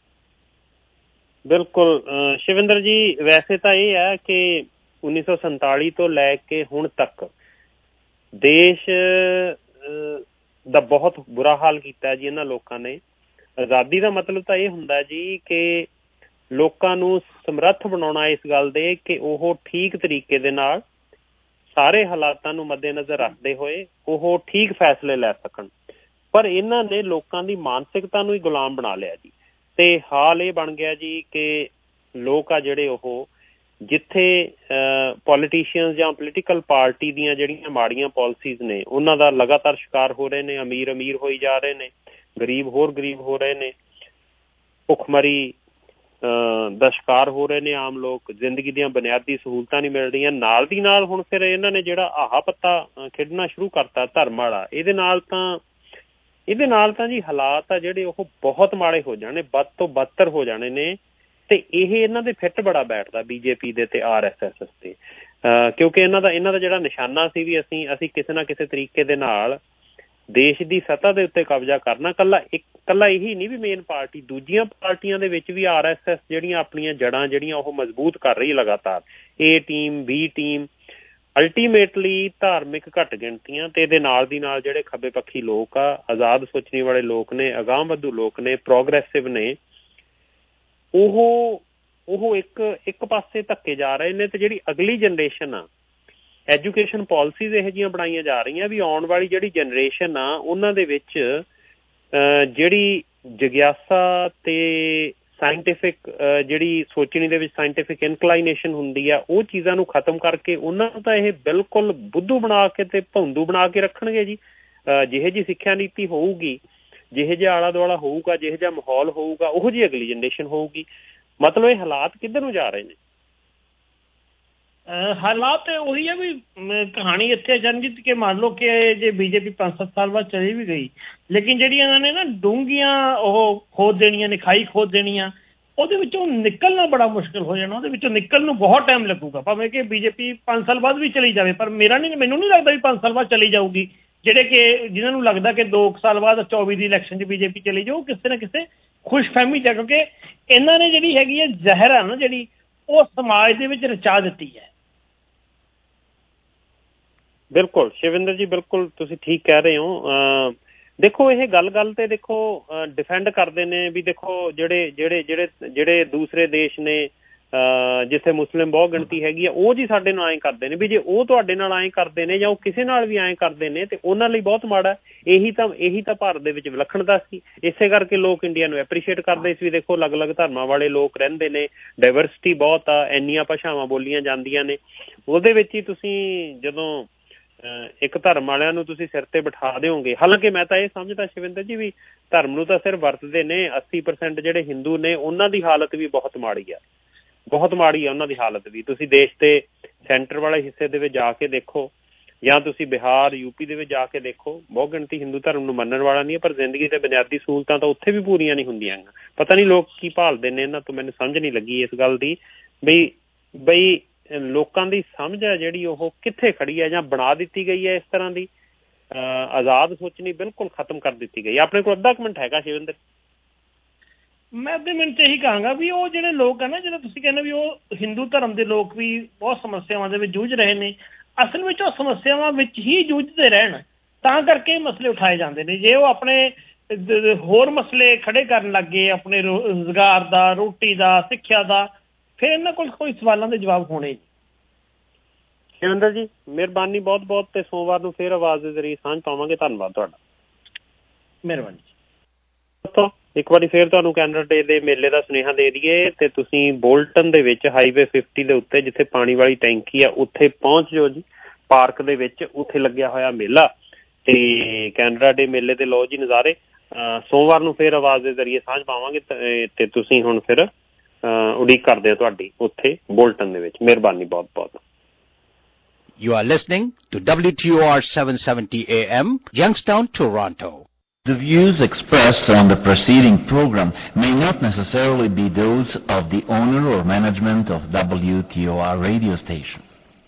ਬਿਲਕੁਲ ਸ਼ਿਵਿੰਦਰ ਜੀ, ਵੈਸੇ ਤਾਂ ਇਹ ਹੈ ਕਿ ਉੱਨੀ ਸੌ ਸੰਤਾਲੀ ਤੋਂ ਲੈ ਕੇ ਹੁਣ ਤੱਕ ਦੇਸ਼ ਦਾ ਬਹੁਤ ਬੁਰਾ ਹਾਲ ਕੀਤਾ ਜੀ ਇਹਨਾਂ ਲੋਕਾਂ ਨੇ। ਆਜ਼ਾਦੀ ਦਾ ਮਤਲਬ ਤਾਂ ਇਹ ਹੁੰਦਾ ਜੀ ਕਿ ਲੋਕਾਂ ਨੂੰ ਸਮਰੱਥ ਬਣਾਉਣਾ ਇਸ ਗੱਲ ਦੇ ਕਿ ਉਹ ਠੀਕ ਤਰੀਕੇ ਦੇ ਨਾਲ ਸਾਰੇ ਹਾਲਾਤਾਂ ਨੂੰ ਮੱਦੇਨਜ਼ਰ ਰੱਖਦੇ ਹੋਏ ਉਹ ਠੀਕ ਫੈਸਲੇ ਲੈ ਸਕਣ। ਪਰ ਇਹਨਾਂ ਨੇ ਲੋਕਾਂ ਦੀ ਮਾਨਸਿਕਤਾ ਨੂੰ ਹੀ ਗੁਲਾਮ ਬਣਾ ਲਿਆ ਜੀ। ਤੇ ਹਾਲ ਇਹ ਬਣ ਗਿਆ ਜੀ ਕਿ ਲੋਕ ਆ ਜਿਹੜੇ ਉਹ ਜਿੱਥੇ ਪੋਲੀਟੀਸ਼ੀਅਨਸ ਜਾਂ ਪੋਲੀਟੀਕਲ ਪਾਰਟੀ ਦੀਆਂ ਜਿਹੜੀਆਂ ਮਾੜੀਆਂ ਪਾਲਿਸੀਜ਼ ਨੇ ਉਹਨਾਂ ਦਾ ਲਗਾਤਾਰ ਸ਼ਿਕਾਰ ਹੋ ਰਹੇ ਨੇ। ਅਮੀਰ ਅਮੀਰ ਹੋਈ ਜਾ ਰਹੇ ਨੇ, ਗਰੀਬ ਹੋਰ ਗਰੀਬ ਹੋ ਰਹੇ ਨੇ, ਭੁੱਖਮਰੀ ਦਾ ਸ਼ਿਕਾਰ ਹੋ ਰਹੇ ਨੇ ਆਮ ਲੋਕ। ਜ਼ਿੰਦਗੀ ਦੀਆਂ ਬੁਨਿਆਦੀ ਸਹੂਲਤਾਂ ਨਹੀਂ ਮਿਲ ਰਹੀਆਂ। ਨਾਲ ਦੀ ਨਾਲ ਹੁਣ ਫਿਰ ਇਹਨਾਂ ਨੇ ਜਿਹੜਾ ਆਹਾ ਪੱਤਾ ਖੇਡਣਾ ਸ਼ੁਰੂ ਕਰਤਾ ਧਰਮ ਵਾਲਾ, ਇਹਦੇ ਨਾਲ ਤਾਂ ਇਹਦੇ ਨਾਲ ਤਾਂ ਜੀ ਹਾਲਾਤ ਆ ਜਿਹੜੇ ਉਹ ਬਹੁਤ ਮਾੜੇ ਹੋ ਜਾਣੇ, ਬਦ ਤੋਂ ਬਦਤਰ ਹੋ ਜਾਣੇ ਨੇ। ਤੇ ਇਹ ਇਹਨਾਂ ਦੇ ਫਿੱਟ ਬੜਾ ਬੈਠਦਾ ਬੀਜੇਪੀ ਦੇ ਤੇ ਆਰ ਐਸ ਐਸ ਤੇ, ਕਿਉਂਕਿ ਇਹਨਾਂ ਦਾ ਇਹਨਾਂ ਦਾ ਜਿਹੜਾ ਨਿਸ਼ਾਨਾ ਸੀ ਵੀ ਅਸੀਂ ਅਸੀਂ ਕਿਸੇ ਨਾ ਕਿਸੇ ਤਰੀਕੇ ਦੇ ਨਾਲ ਦੇਸ਼ ਦੀ ਸਤ੍ਹਾ ਦੇ ਉੱਤੇ ਕਬਜ਼ਾ ਕਰਨਾ। ਕੱਲਾ ਇੱਕ ਕੱਲਾ ਇਹੀ ਨਹੀਂ ਵੀ ਮੇਨ ਪਾਰਟੀ, ਦੂਜੀਆਂ ਪਾਰਟੀਆਂ ਦੇ ਵਿੱਚ ਵੀ ਆਰ ਐਸ ਐਸ ਜਿਹੜੀਆਂ ਆਪਣੀਆਂ ਜੜ੍ਹਾਂ ਜਿਹੜੀਆਂ ਉਹ ਮਜ਼ਬੂਤ ਕਰ ਰਹੀ ਲਗਾਤਾਰ, A team B team. Ultimately ਧਾਰਮਿਕ ਘੱਟ ਗਿਣਤੀਆਂ ਤੇ ਇਹਦੇ ਨਾਲ ਦੀ ਨਾਲ ਜਿਹੜੇ ਖੱਬੇ ਪੱਖੀ ਲੋਕ ਆ, ਆਜ਼ਾਦ ਸੋਚਣੀ ਵਾਲੇ ਲੋਕ ਨੇ, ਅਗਾਂਹਵਧੂ ਲੋਕ ਨੇ, ਪ੍ਰੋਗਰੈਸਿਵ ਨੇ, ਉਹ ਉਹ ਇੱਕ ਇੱਕ ਪਾਸੇ ਧੱਕੇ ਜਾ ਰਹੇ ਨੇ। ਤੇ ਜਿਹੜੀ ਅਗਲੀ ਜਨਰੇਸ਼ਨ ਆ, ਐਜੂਕੇਸ਼ਨ ਪਾਲਿਸੀਜ਼ ਇਹੋ ਜਿਹੀਆਂ ਬਣਾਈਆਂ ਜਾ ਰਹੀਆਂ ਵੀ ਆਉਣ ਵਾਲੀ ਜਿਹੜੀ ਜਨਰੇਸ਼ਨ ਆ ਉਹਨਾਂ ਦੇ ਵਿੱਚ ਜਿਹੜੀ ਜਗਿਆਸਾ ਤੇ ਸਾਇੰਟੀਫਿਕ ਜਿਹੜੀ ਸੋਚਣੀ ਦੇ ਵਿੱਚ ਸਾਇੰਟੀਫਿਕ ਇਨਕਲਾਈਨੇਸ਼ਨ ਹੁੰਦੀ ਆ, ਉਹ ਚੀਜ਼ਾਂ ਨੂੰ ਖਤਮ ਕਰਕੇ ਉਹਨਾਂ ਨੂੰ ਤਾਂ ਇਹ ਬਿਲਕੁਲ ਬੁੱਧੂ ਬਣਾ ਕੇ ਤੇ ਭੌਂਦੂ ਬਣਾ ਕੇ ਰੱਖਣਗੇ ਜੀ। ਜਿਹੇ ਜਿਹੀ ਸਿੱਖਿਆ ਨੀਤੀ ਹੋਊਗੀ, ਜਿਹੇ ਜਿਹਾ ਆਲਾ ਦੁਆਲਾ ਹੋਊਗਾ, ਜਿਹੇ ਜਿਹਾ ਮਾਹੌਲ ਹੋਊਗਾ, ਉਹੋ ਜਿਹੀ ਅਗਲੀ ਜਨਰੇਸ਼ਨ ਹੋਊਗੀ। ਮਤਲਬ ਇਹ ਹਾਲਾਤ ਕਿੱਧਰ ਨੂੰ ਜਾ ਰਹੇ ਨੇ? ਹਾਲਾਤ ਉਹੀ ਹੈ ਵੀ ਕਹਾਣੀ ਇੱਥੇ ਜਨਜੀਤ ਕੇ ਮੰਨ ਲਓ ਕਿ ਜੇ ਬੀਜੇਪੀ ਪੰਜ ਸੱਤ ਸਾਲ ਬਾਅਦ ਚਲੀ ਵੀ ਗਈ, ਲੇਕਿਨ ਜਿਹੜੀਆਂ ਇਹਨਾਂ ਨੇ ਨਾ ਡੂੰਘੀਆਂ ਉਹ ਖੋਦ ਦੇਣੀਆਂ ਨੇ, ਖਾਈ ਖੋਦ ਦੇਣੀਆਂ, ਉਹਦੇ ਵਿੱਚੋਂ ਨਿਕਲਣਾ ਬੜਾ ਮੁਸ਼ਕਿਲ ਹੋ ਜਾਣਾ। ਉਹਦੇ ਵਿੱਚੋਂ ਨਿਕਲਣ ਨੂੰ ਬਹੁਤ ਟਾਈਮ ਲੱਗੂਗਾ, ਭਾਵੇਂ ਕਿ ਬੀਜੇਪੀ ਪੰਜ ਸਾਲ ਬਾਅਦ ਵੀ ਚਲੀ ਜਾਵੇ। ਪਰ ਮੇਰਾ ਨਹੀਂ ਮੈਨੂੰ ਨਹੀਂ ਲੱਗਦਾ ਵੀ ਪੰਜ ਸਾਲ ਬਾਅਦ ਚਲੀ ਜਾਊਗੀ। ਜਿਹੜੇ ਕਿ ਜਿਹਨਾਂ ਨੂੰ ਲੱਗਦਾ ਕਿ ਦੋ ਸਾਲ ਬਾਅਦ ਚੌਵੀ ਦੀ ਇਲੈਕਸ਼ਨ 'ਚ ਬੀਜੇਪੀ ਚਲੀ ਜਾਊ, ਕਿਸੇ ਨਾ ਕਿਸੇ ਖੁਸ਼ਫਹਿਮੀ 'ਚ, ਕਿਉਂਕਿ ਇਹਨਾਂ ਨੇ ਜਿਹੜੀ ਹੈਗੀ ਹੈ ਜ਼ਹਿਰ ਆ ਨਾ ਜਿਹੜੀ, ਉਹ ਸਮਾਜ ਦੇ ਵਿੱਚ ਰਚਾ ਦਿੱਤੀ ਹੈ। ਬਿਲਕੁਲ ਸ਼ਿਵਿੰਦਰ ਜੀ, ਬਿਲਕੁਲ ਤੁਸੀਂ ਠੀਕ ਕਹਿ ਰਹੇ ਹੋ। ਦੇਖੋ ਇਹ ਗੱਲ ਗੱਲ ਤੇ ਦੇਖੋ ਡਿਫੈਂਡ ਕਰਦੇ ਨੇ ਵੀ ਦੇਖੋ ਜਿਹੜੇ ਜਿਹੜੇ ਜਿਹੜੇ ਜਿਹੜੇ ਦੂਸਰੇ ਦੇਸ਼ ਨੇ ਜਿੱਥੇ ਮੁਸਲਿਮ ਬਹੁਤ ਗਿਣਤੀ ਹੈਗੀ ਆ, ਉਹ ਜੀ ਸਾਡੇ ਨਾਲ ਐਂ ਕਰਦੇ ਨੇ ਵੀ ਜੇ ਉਹ ਤੁਹਾਡੇ ਨਾਲ ਐਂ ਕਰਦੇ ਨੇ ਜਾਂ ਉਹ ਕਿਸੇ ਨਾਲ ਵੀ ਐਂ ਕਰਦੇ ਨੇ ਤੇ ਉਹਨਾਂ ਲਈ ਬਹੁਤ ਮਾੜਾ। ਇਹੀ ਤਾਂ ਇਹੀ ਤਾਂ ਭਾਰਤ ਦੇ ਵਿੱਚ ਵਿਲੱਖਣਤਾ ਸੀ, ਇਸੇ ਕਰਕੇ ਲੋਕ ਇੰਡੀਆ ਨੂੰ ਐਪਰੀਸ਼ੀਏਟ ਕਰਦੇ ਸੀ। ਵੀ ਦੇਖੋ ਅਲੱਗ ਅਲੱਗ ਧਰਮਾਂ ਵਾਲੇ ਲੋਕ ਰਹਿੰਦੇ ਨੇ, ਡਾਇਵਰਸਿਟੀ ਬਹੁਤ ਆ, ਇੰਨੀਆਂ ਭਾਸ਼ਾਵਾਂ ਬੋਲੀਆਂ ਜਾਂਦੀਆਂ ਨੇ। ਉਹਦੇ ਵਿੱਚ ਹੀ ਤੁਸੀਂ ਜਦੋਂ ਇੱਕ ਧਰਮ ਵਾਲਿਆਂ ਨੂੰ ਤੁਸੀਂ ਸਿਰ ਤੇ ਬਿਠਾ ਦਿਓਗੇ, ਹਾਲਾਂਕਿ ਮੈਂ ਤਾਂ ਇਹ ਸਮਝਦਾ ਸ਼ਿਵਿੰਦਰ ਜੀ ਵੀ ਧਰਮ ਨੂੰ ਤਾਂ ਸਿਰਫ ਵਰਤਦੇ ਨੇ ਅੱਸੀ ਪਰਸੈਂਟ ਜਿਹੜੇ ਹਿੰਦੂ ਨੇ, ਉਹਨਾਂ ਦੀ ਹਾਲਤ ਵੀ ਬਹੁਤ ਮਾੜੀ ਆ, ਬਹੁਤ ਮਾੜੀ ਆ ਉਹਨਾਂ ਦੀ ਹਾਲਤ ਵੀ। ਤੁਸੀਂ ਦੇਸ਼ ਦੇ ਸੈਂਟਰ ਵਾਲੇ ਹਿੱਸੇ ਦੇ ਵਿੱਚ ਜਾ ਕੇ ਦੇਖੋ ਜਾਂ ਤੁਸੀਂ ਬਿਹਾਰ ਯੂਪੀ ਦੇ ਵਿੱਚ ਜਾ ਕੇ ਦੇਖੋ, ਬਹੁਤ ਗਿਣਤੀ ਹਿੰਦੂ ਧਰਮ ਨੂੰ ਮੰਨਣ ਵਾਲਾ ਨਹੀਂ ਹੈ, ਪਰ ਜ਼ਿੰਦਗੀ ਦੇ ਬੁਨਿਆਦੀ ਸਹੂਲਤਾਂ ਤਾਂ ਉੱਥੇ ਵੀ ਪੂਰੀਆਂ ਨਹੀਂ ਹੁੰਦੀਆਂ। ਪਤਾ ਨਹੀਂ ਲੋਕ ਕੀ ਭਾਲਦੇ ਨੇ, ਇਹਨਾਂ ਤੋਂ ਮੈਨੂੰ ਸਮਝ ਨਹੀਂ ਲੱਗੀ ਇਸ ਗੱਲ ਦੀ ਬਈ ਬਈ ਲੋਕਾਂ ਦੀ ਸਮਝ ਹੈ ਜਿਹੜੀ ਉਹ ਕਿੱਥੇ ਖੜੀ ਹੈ ਜਾਂ ਬਣਾ ਦਿੱਤੀ ਗਈ ਹੈ। ਇਸ ਤਰ੍ਹਾਂ ਦੀ ਆਜ਼ਾਦ ਸੋਚਣੀ ਬਿਲਕੁਲ ਖਤਮ ਕਰ ਦਿੱਤੀ ਗਈ। ਆਪਣੇ ਕੋਲ ਅੱਧਾ ਕੁ ਮਿੰਟ ਹੈਗਾ ਸ਼ਿਵਿੰਦਰ? ਮੈਂ ਅੱਧੇ ਮਿੰਟ ਇਹੀ ਕਹਾਂਗਾ ਵੀ ਉਹ ਜਿਹੜੇ ਲੋਕ ਆ ਨਾ, ਜਿਹੜਾ ਤੁਸੀਂ ਕਹਿੰਦੇ ਵੀ ਉਹ ਹਿੰਦੂ ਧਰਮ ਦੇ ਲੋਕ ਵੀ ਬਹੁਤ ਸਮੱਸਿਆਵਾਂ ਦੇ ਵਿੱਚ ਜੂਝ ਰਹੇ ਨੇ, ਅਸਲ ਵਿੱਚ ਉਹ ਸਮੱਸਿਆਵਾਂ ਵਿੱਚ ਹੀ ਜੂਝਦੇ ਰਹਿਣ, ਤਾਂ ਕਰਕੇ ਮਸਲੇ ਉਠਾਏ ਜਾਂਦੇ ਨੇ। ਜੇ ਉਹ ਆਪਣੇ ਹੋਰ ਮਸਲੇ ਖੜੇ ਕਰਨ ਲੱਗ ਗਏ, ਆਪਣੇ ਰੁਜ਼ਗਾਰ ਦਾ, ਰੋਟੀ ਦਾ, ਸਿੱਖਿਆ ਦਾ, ਫਿਰ ਇਹਨਾਂ ਕੋਲ ਕੋਈ ਸਵਾਲਾਂ ਦੇ ਜਵਾਬ ਹੋਣੇ। ਸ਼ਿਵਿੰਦਰ ਜੀ ਮਿਹਰਬਾਨੀ ਬਹੁਤ ਬਹੁਤ, ਤੇ ਸੋਮਵਾਰ ਨੂੰ ਫਿਰ ਆਵਾਜ਼ ਦੇ ਜ਼ਰੀਏ ਸਾਂਝ ਪਾਵਾਂਗੇ। ਧੰਨਵਾਦ ਤੁਹਾਡਾ। ਮਿਹਰਬਾਨੀ। ਇੱਕ ਵਾਰੀ ਫਿਰ ਤੁਹਾਨੂੰ ਕੈਨੇਡਾ ਡੇ ਦੇ ਮੇਲੇ ਦਾ ਸੁਨੇਹਾ ਦੇ ਦਈਏ ਤੇ ਤੁਸੀਂ ਬੋਲਟਨ ਦੇ ਵਿੱਚ ਹਾਈਵੇ ਫਿਫਟੀ ਦੇ ਉੱਤੇ ਜਿੱਥੇ ਪਾਣੀ ਵਾਲੀ ਟੈਂਕੀ ਆ ਉੱਥੇ ਪਹੁੰਚ ਜਾਓ ਜੀ। ਪਾਰਕ ਦੇ ਵਿੱਚ ਉੱਥੇ ਲੱਗਿਆ ਹੋਇਆ ਮੇਲਾ ਤੇ ਕੈਨੇਡਾ ਡੇ ਮੇਲੇ ਦੇ ਲਓ ਜੀ ਨਜ਼ਾਰੇ। ਸੋਮਵਾਰ ਨੂੰ ਫਿਰ ਆਵਾਜ਼ ਦੇ ਜ਼ਰੀਏ ਸਾਂਝ ਪਾਵਾਂਗੇ ਤੇ ਤੁਸੀਂ ਹੁਣ ਫਿਰ ਉਡੀਕ ਕਰਦੇ ਹੋ ਤੁਹਾਡੀ ਉੱਥੇ ਬੋਲਟਨ ਦੇ ਵਿੱਚ। ਮਿਹਰਬਾਨੀ ਬਹੁਤ ਬਹੁਤ। You are listening to W T O R seven seventy A M, Youngstown, Toronto. The views expressed on the preceding program may not necessarily be those of the owner or management of W T O R radio station.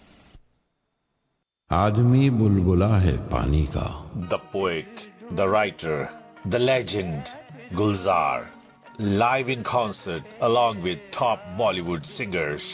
आदमी बुलबुला है पानी का। The poet, the writer, the legend, Gulzar, live in concert along with top Bollywood singers.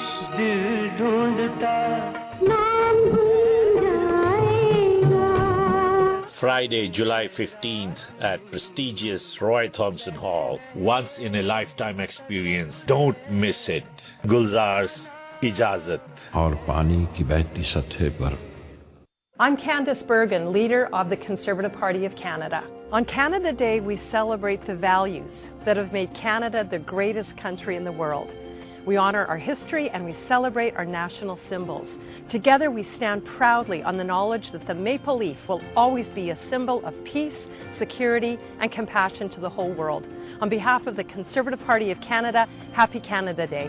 Friday, July fifteenth at prestigious Roy Thompson Hall. Once in a lifetime experience. Don't miss it. Gulzar's Ijazat. और पानी की बहती सतह पर। I'm Candice Bergen, leader of the Conservative Party of Canada. On Canada Day, we celebrate the values that have made Canada the greatest country in the world. We honor our history and we celebrate our national symbols. Together we stand proudly on the knowledge that the maple leaf will always be a symbol of peace, security and compassion to the whole world. On behalf of the Conservative Party of Canada, Happy Canada Day.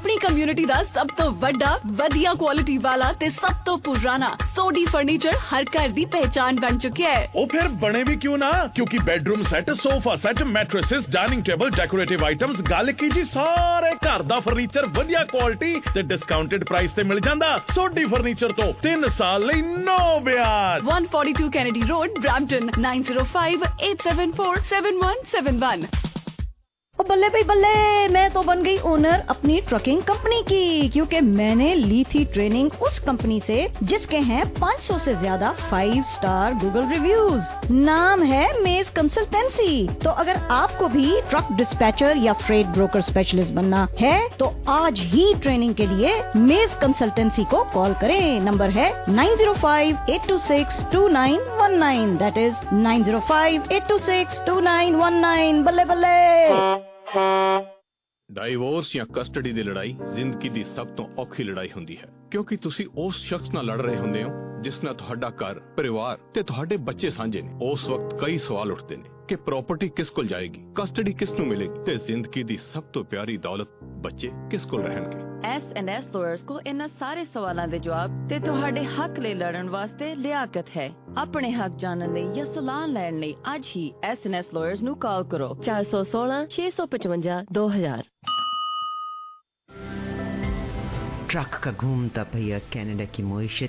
ਆਪਣੀ ਕਮਿਊਨਿਟੀ ਦਾ ਸਭ ਤੋਂ ਵੱਡਾ ਵਧੀਆ ਕੁਆਲਿਟੀ ਵਾਲਾ ਤੇ ਸਭ ਤੋਂ ਪੁਰਾਣਾ ਸੋਡੀ ਫਰਨੀਚਰ ਹਰ ਘਰ ਦੀ ਪਹਿਚਾਨ ਬਣ ਚੁੱਕਿਆ ਹੈ। ਉਹ ਫਿਰ ਬਣੇ ਵੀ ਕਿਉਂ ਨਾ, ਕਿਉਂਕਿ bedroom set, sofa set, mattresses, dining table, decorative items, ਗੱਲ ਕੀ ਜੀ ਸਾਰੇ ਘਰ ਦਾ ਫਰਨੀਚਰ ਵਧੀਆ ਕੁਆਲਿਟੀ ਤੇ ਡਿਸਕਾਊਂਟਡ ਪ੍ਰਾਈਸ ਤੇ ਮਿਲ ਜਾਂਦਾ। ਸੋਡੀ ਫਰਨੀਚਰ ਤੋਂ ਤਿੰਨ ਸਾਲ ਲਈ ਨੋ ਵਿਆਜ। one forty-two Kennedy Road, Brampton, nine zero five eight seven four seven one seven one। ओ बल्ले भाई बल्ले, मैं तो बन गई ओनर अपनी ट्रकिंग कंपनी की, क्योंकि मैंने ली थी ट्रेनिंग उस कंपनी से जिसके हैं पाँच सौ से ज्यादा फाइव स्टार गूगल रिव्यूज। नाम है मेज कंसल्टेंसी। तो अगर आपको भी ट्रक डिस्पैचर या फ्रेट ब्रोकर स्पेशलिस्ट बनना है तो आज ही ट्रेनिंग के लिए मेज कंसल्टेंसी को कॉल करें। नंबर है nine zero five eight two six two nine one nine, that is nine zero five eight two six two nine one nine. बल्ले बल्ले। ਡਾਈਵੋਰਸ ਜਾਂ ਕਸਟਡੀ ਦੀ ਲੜਾਈ ਜ਼ਿੰਦਗੀ ਦੀ ਸਭ ਤੋਂ ਔਖੀ ਲੜਾਈ ਹੁੰਦੀ ਹੈ, ਕਿਉਂਕਿ ਤੁਸੀਂ ਉਸ ਸ਼ਖਸ ਨਾਲ ਲੜ ਰਹੇ ਹੁੰਦੇ ਹੋ ਜਿਸ ਨਾਲ ਤੁਹਾਡਾ ਘਰ, ਪਰਿਵਾਰ ਤੇ ਤੁਹਾਡੇ ਬੱਚੇ ਸਾਂਝੇ ਨੇ। ਉਸ ਵਕਤ ਕਈ ਸਵਾਲ ਉੱਠਦੇ ਨੇ ਕਿ ਪ੍ਰਾਪਰਟੀ ਕਿਸ ਕੋਲ ਜਾਏਗੀ, ਕਸਟਡੀ ਕਿਸ ਨੂੰ ਮਿਲੇਗੀ ਤੇ ਜ਼ਿੰਦਗੀ ਦੀ ਸਭ ਤੋਂ ਪਿਆਰੀ ਦੌਲਤ ਬੱਚੇ ਕਿਸ ਕੋਲ ਰਹਿਣਗੇ। ਐਸ ਐਂਡ ਐਸ ਲਾਇਰਸ ਕੋ ਇਹਨਾਂ ਸਾਰੇ ਸਵਾਲਾਂ ਦੇ ਜਵਾਬ ਤੇ ਤੁਹਾਡੇ ਹੱਕ ਲਈ ਲੜਨ ਵਾਸਤੇ ਲਿਆਕਤ ਹੈ। ਆਪਣੇ ਹੱਕ ਜਾਣਨ ਲਈ ਜਾਂ ਸਲਾਹ ਲੈਣ ਲਈ ਅੱਜ ਹੀ ਐਸ ਐਂਡ ਐਸ ਲਾਇਰਸ ਨੂੰ ਕਾਲ ਕਰੋ ਚਾਰ ਸੌ ਸੋਲਾਂ ਛੇ ਸੌ ਪਚਵੰਜਾ ਦੋ ਹਜ਼ਾਰ। ट्रक का घूमता पहिया कनाडा की मुईशत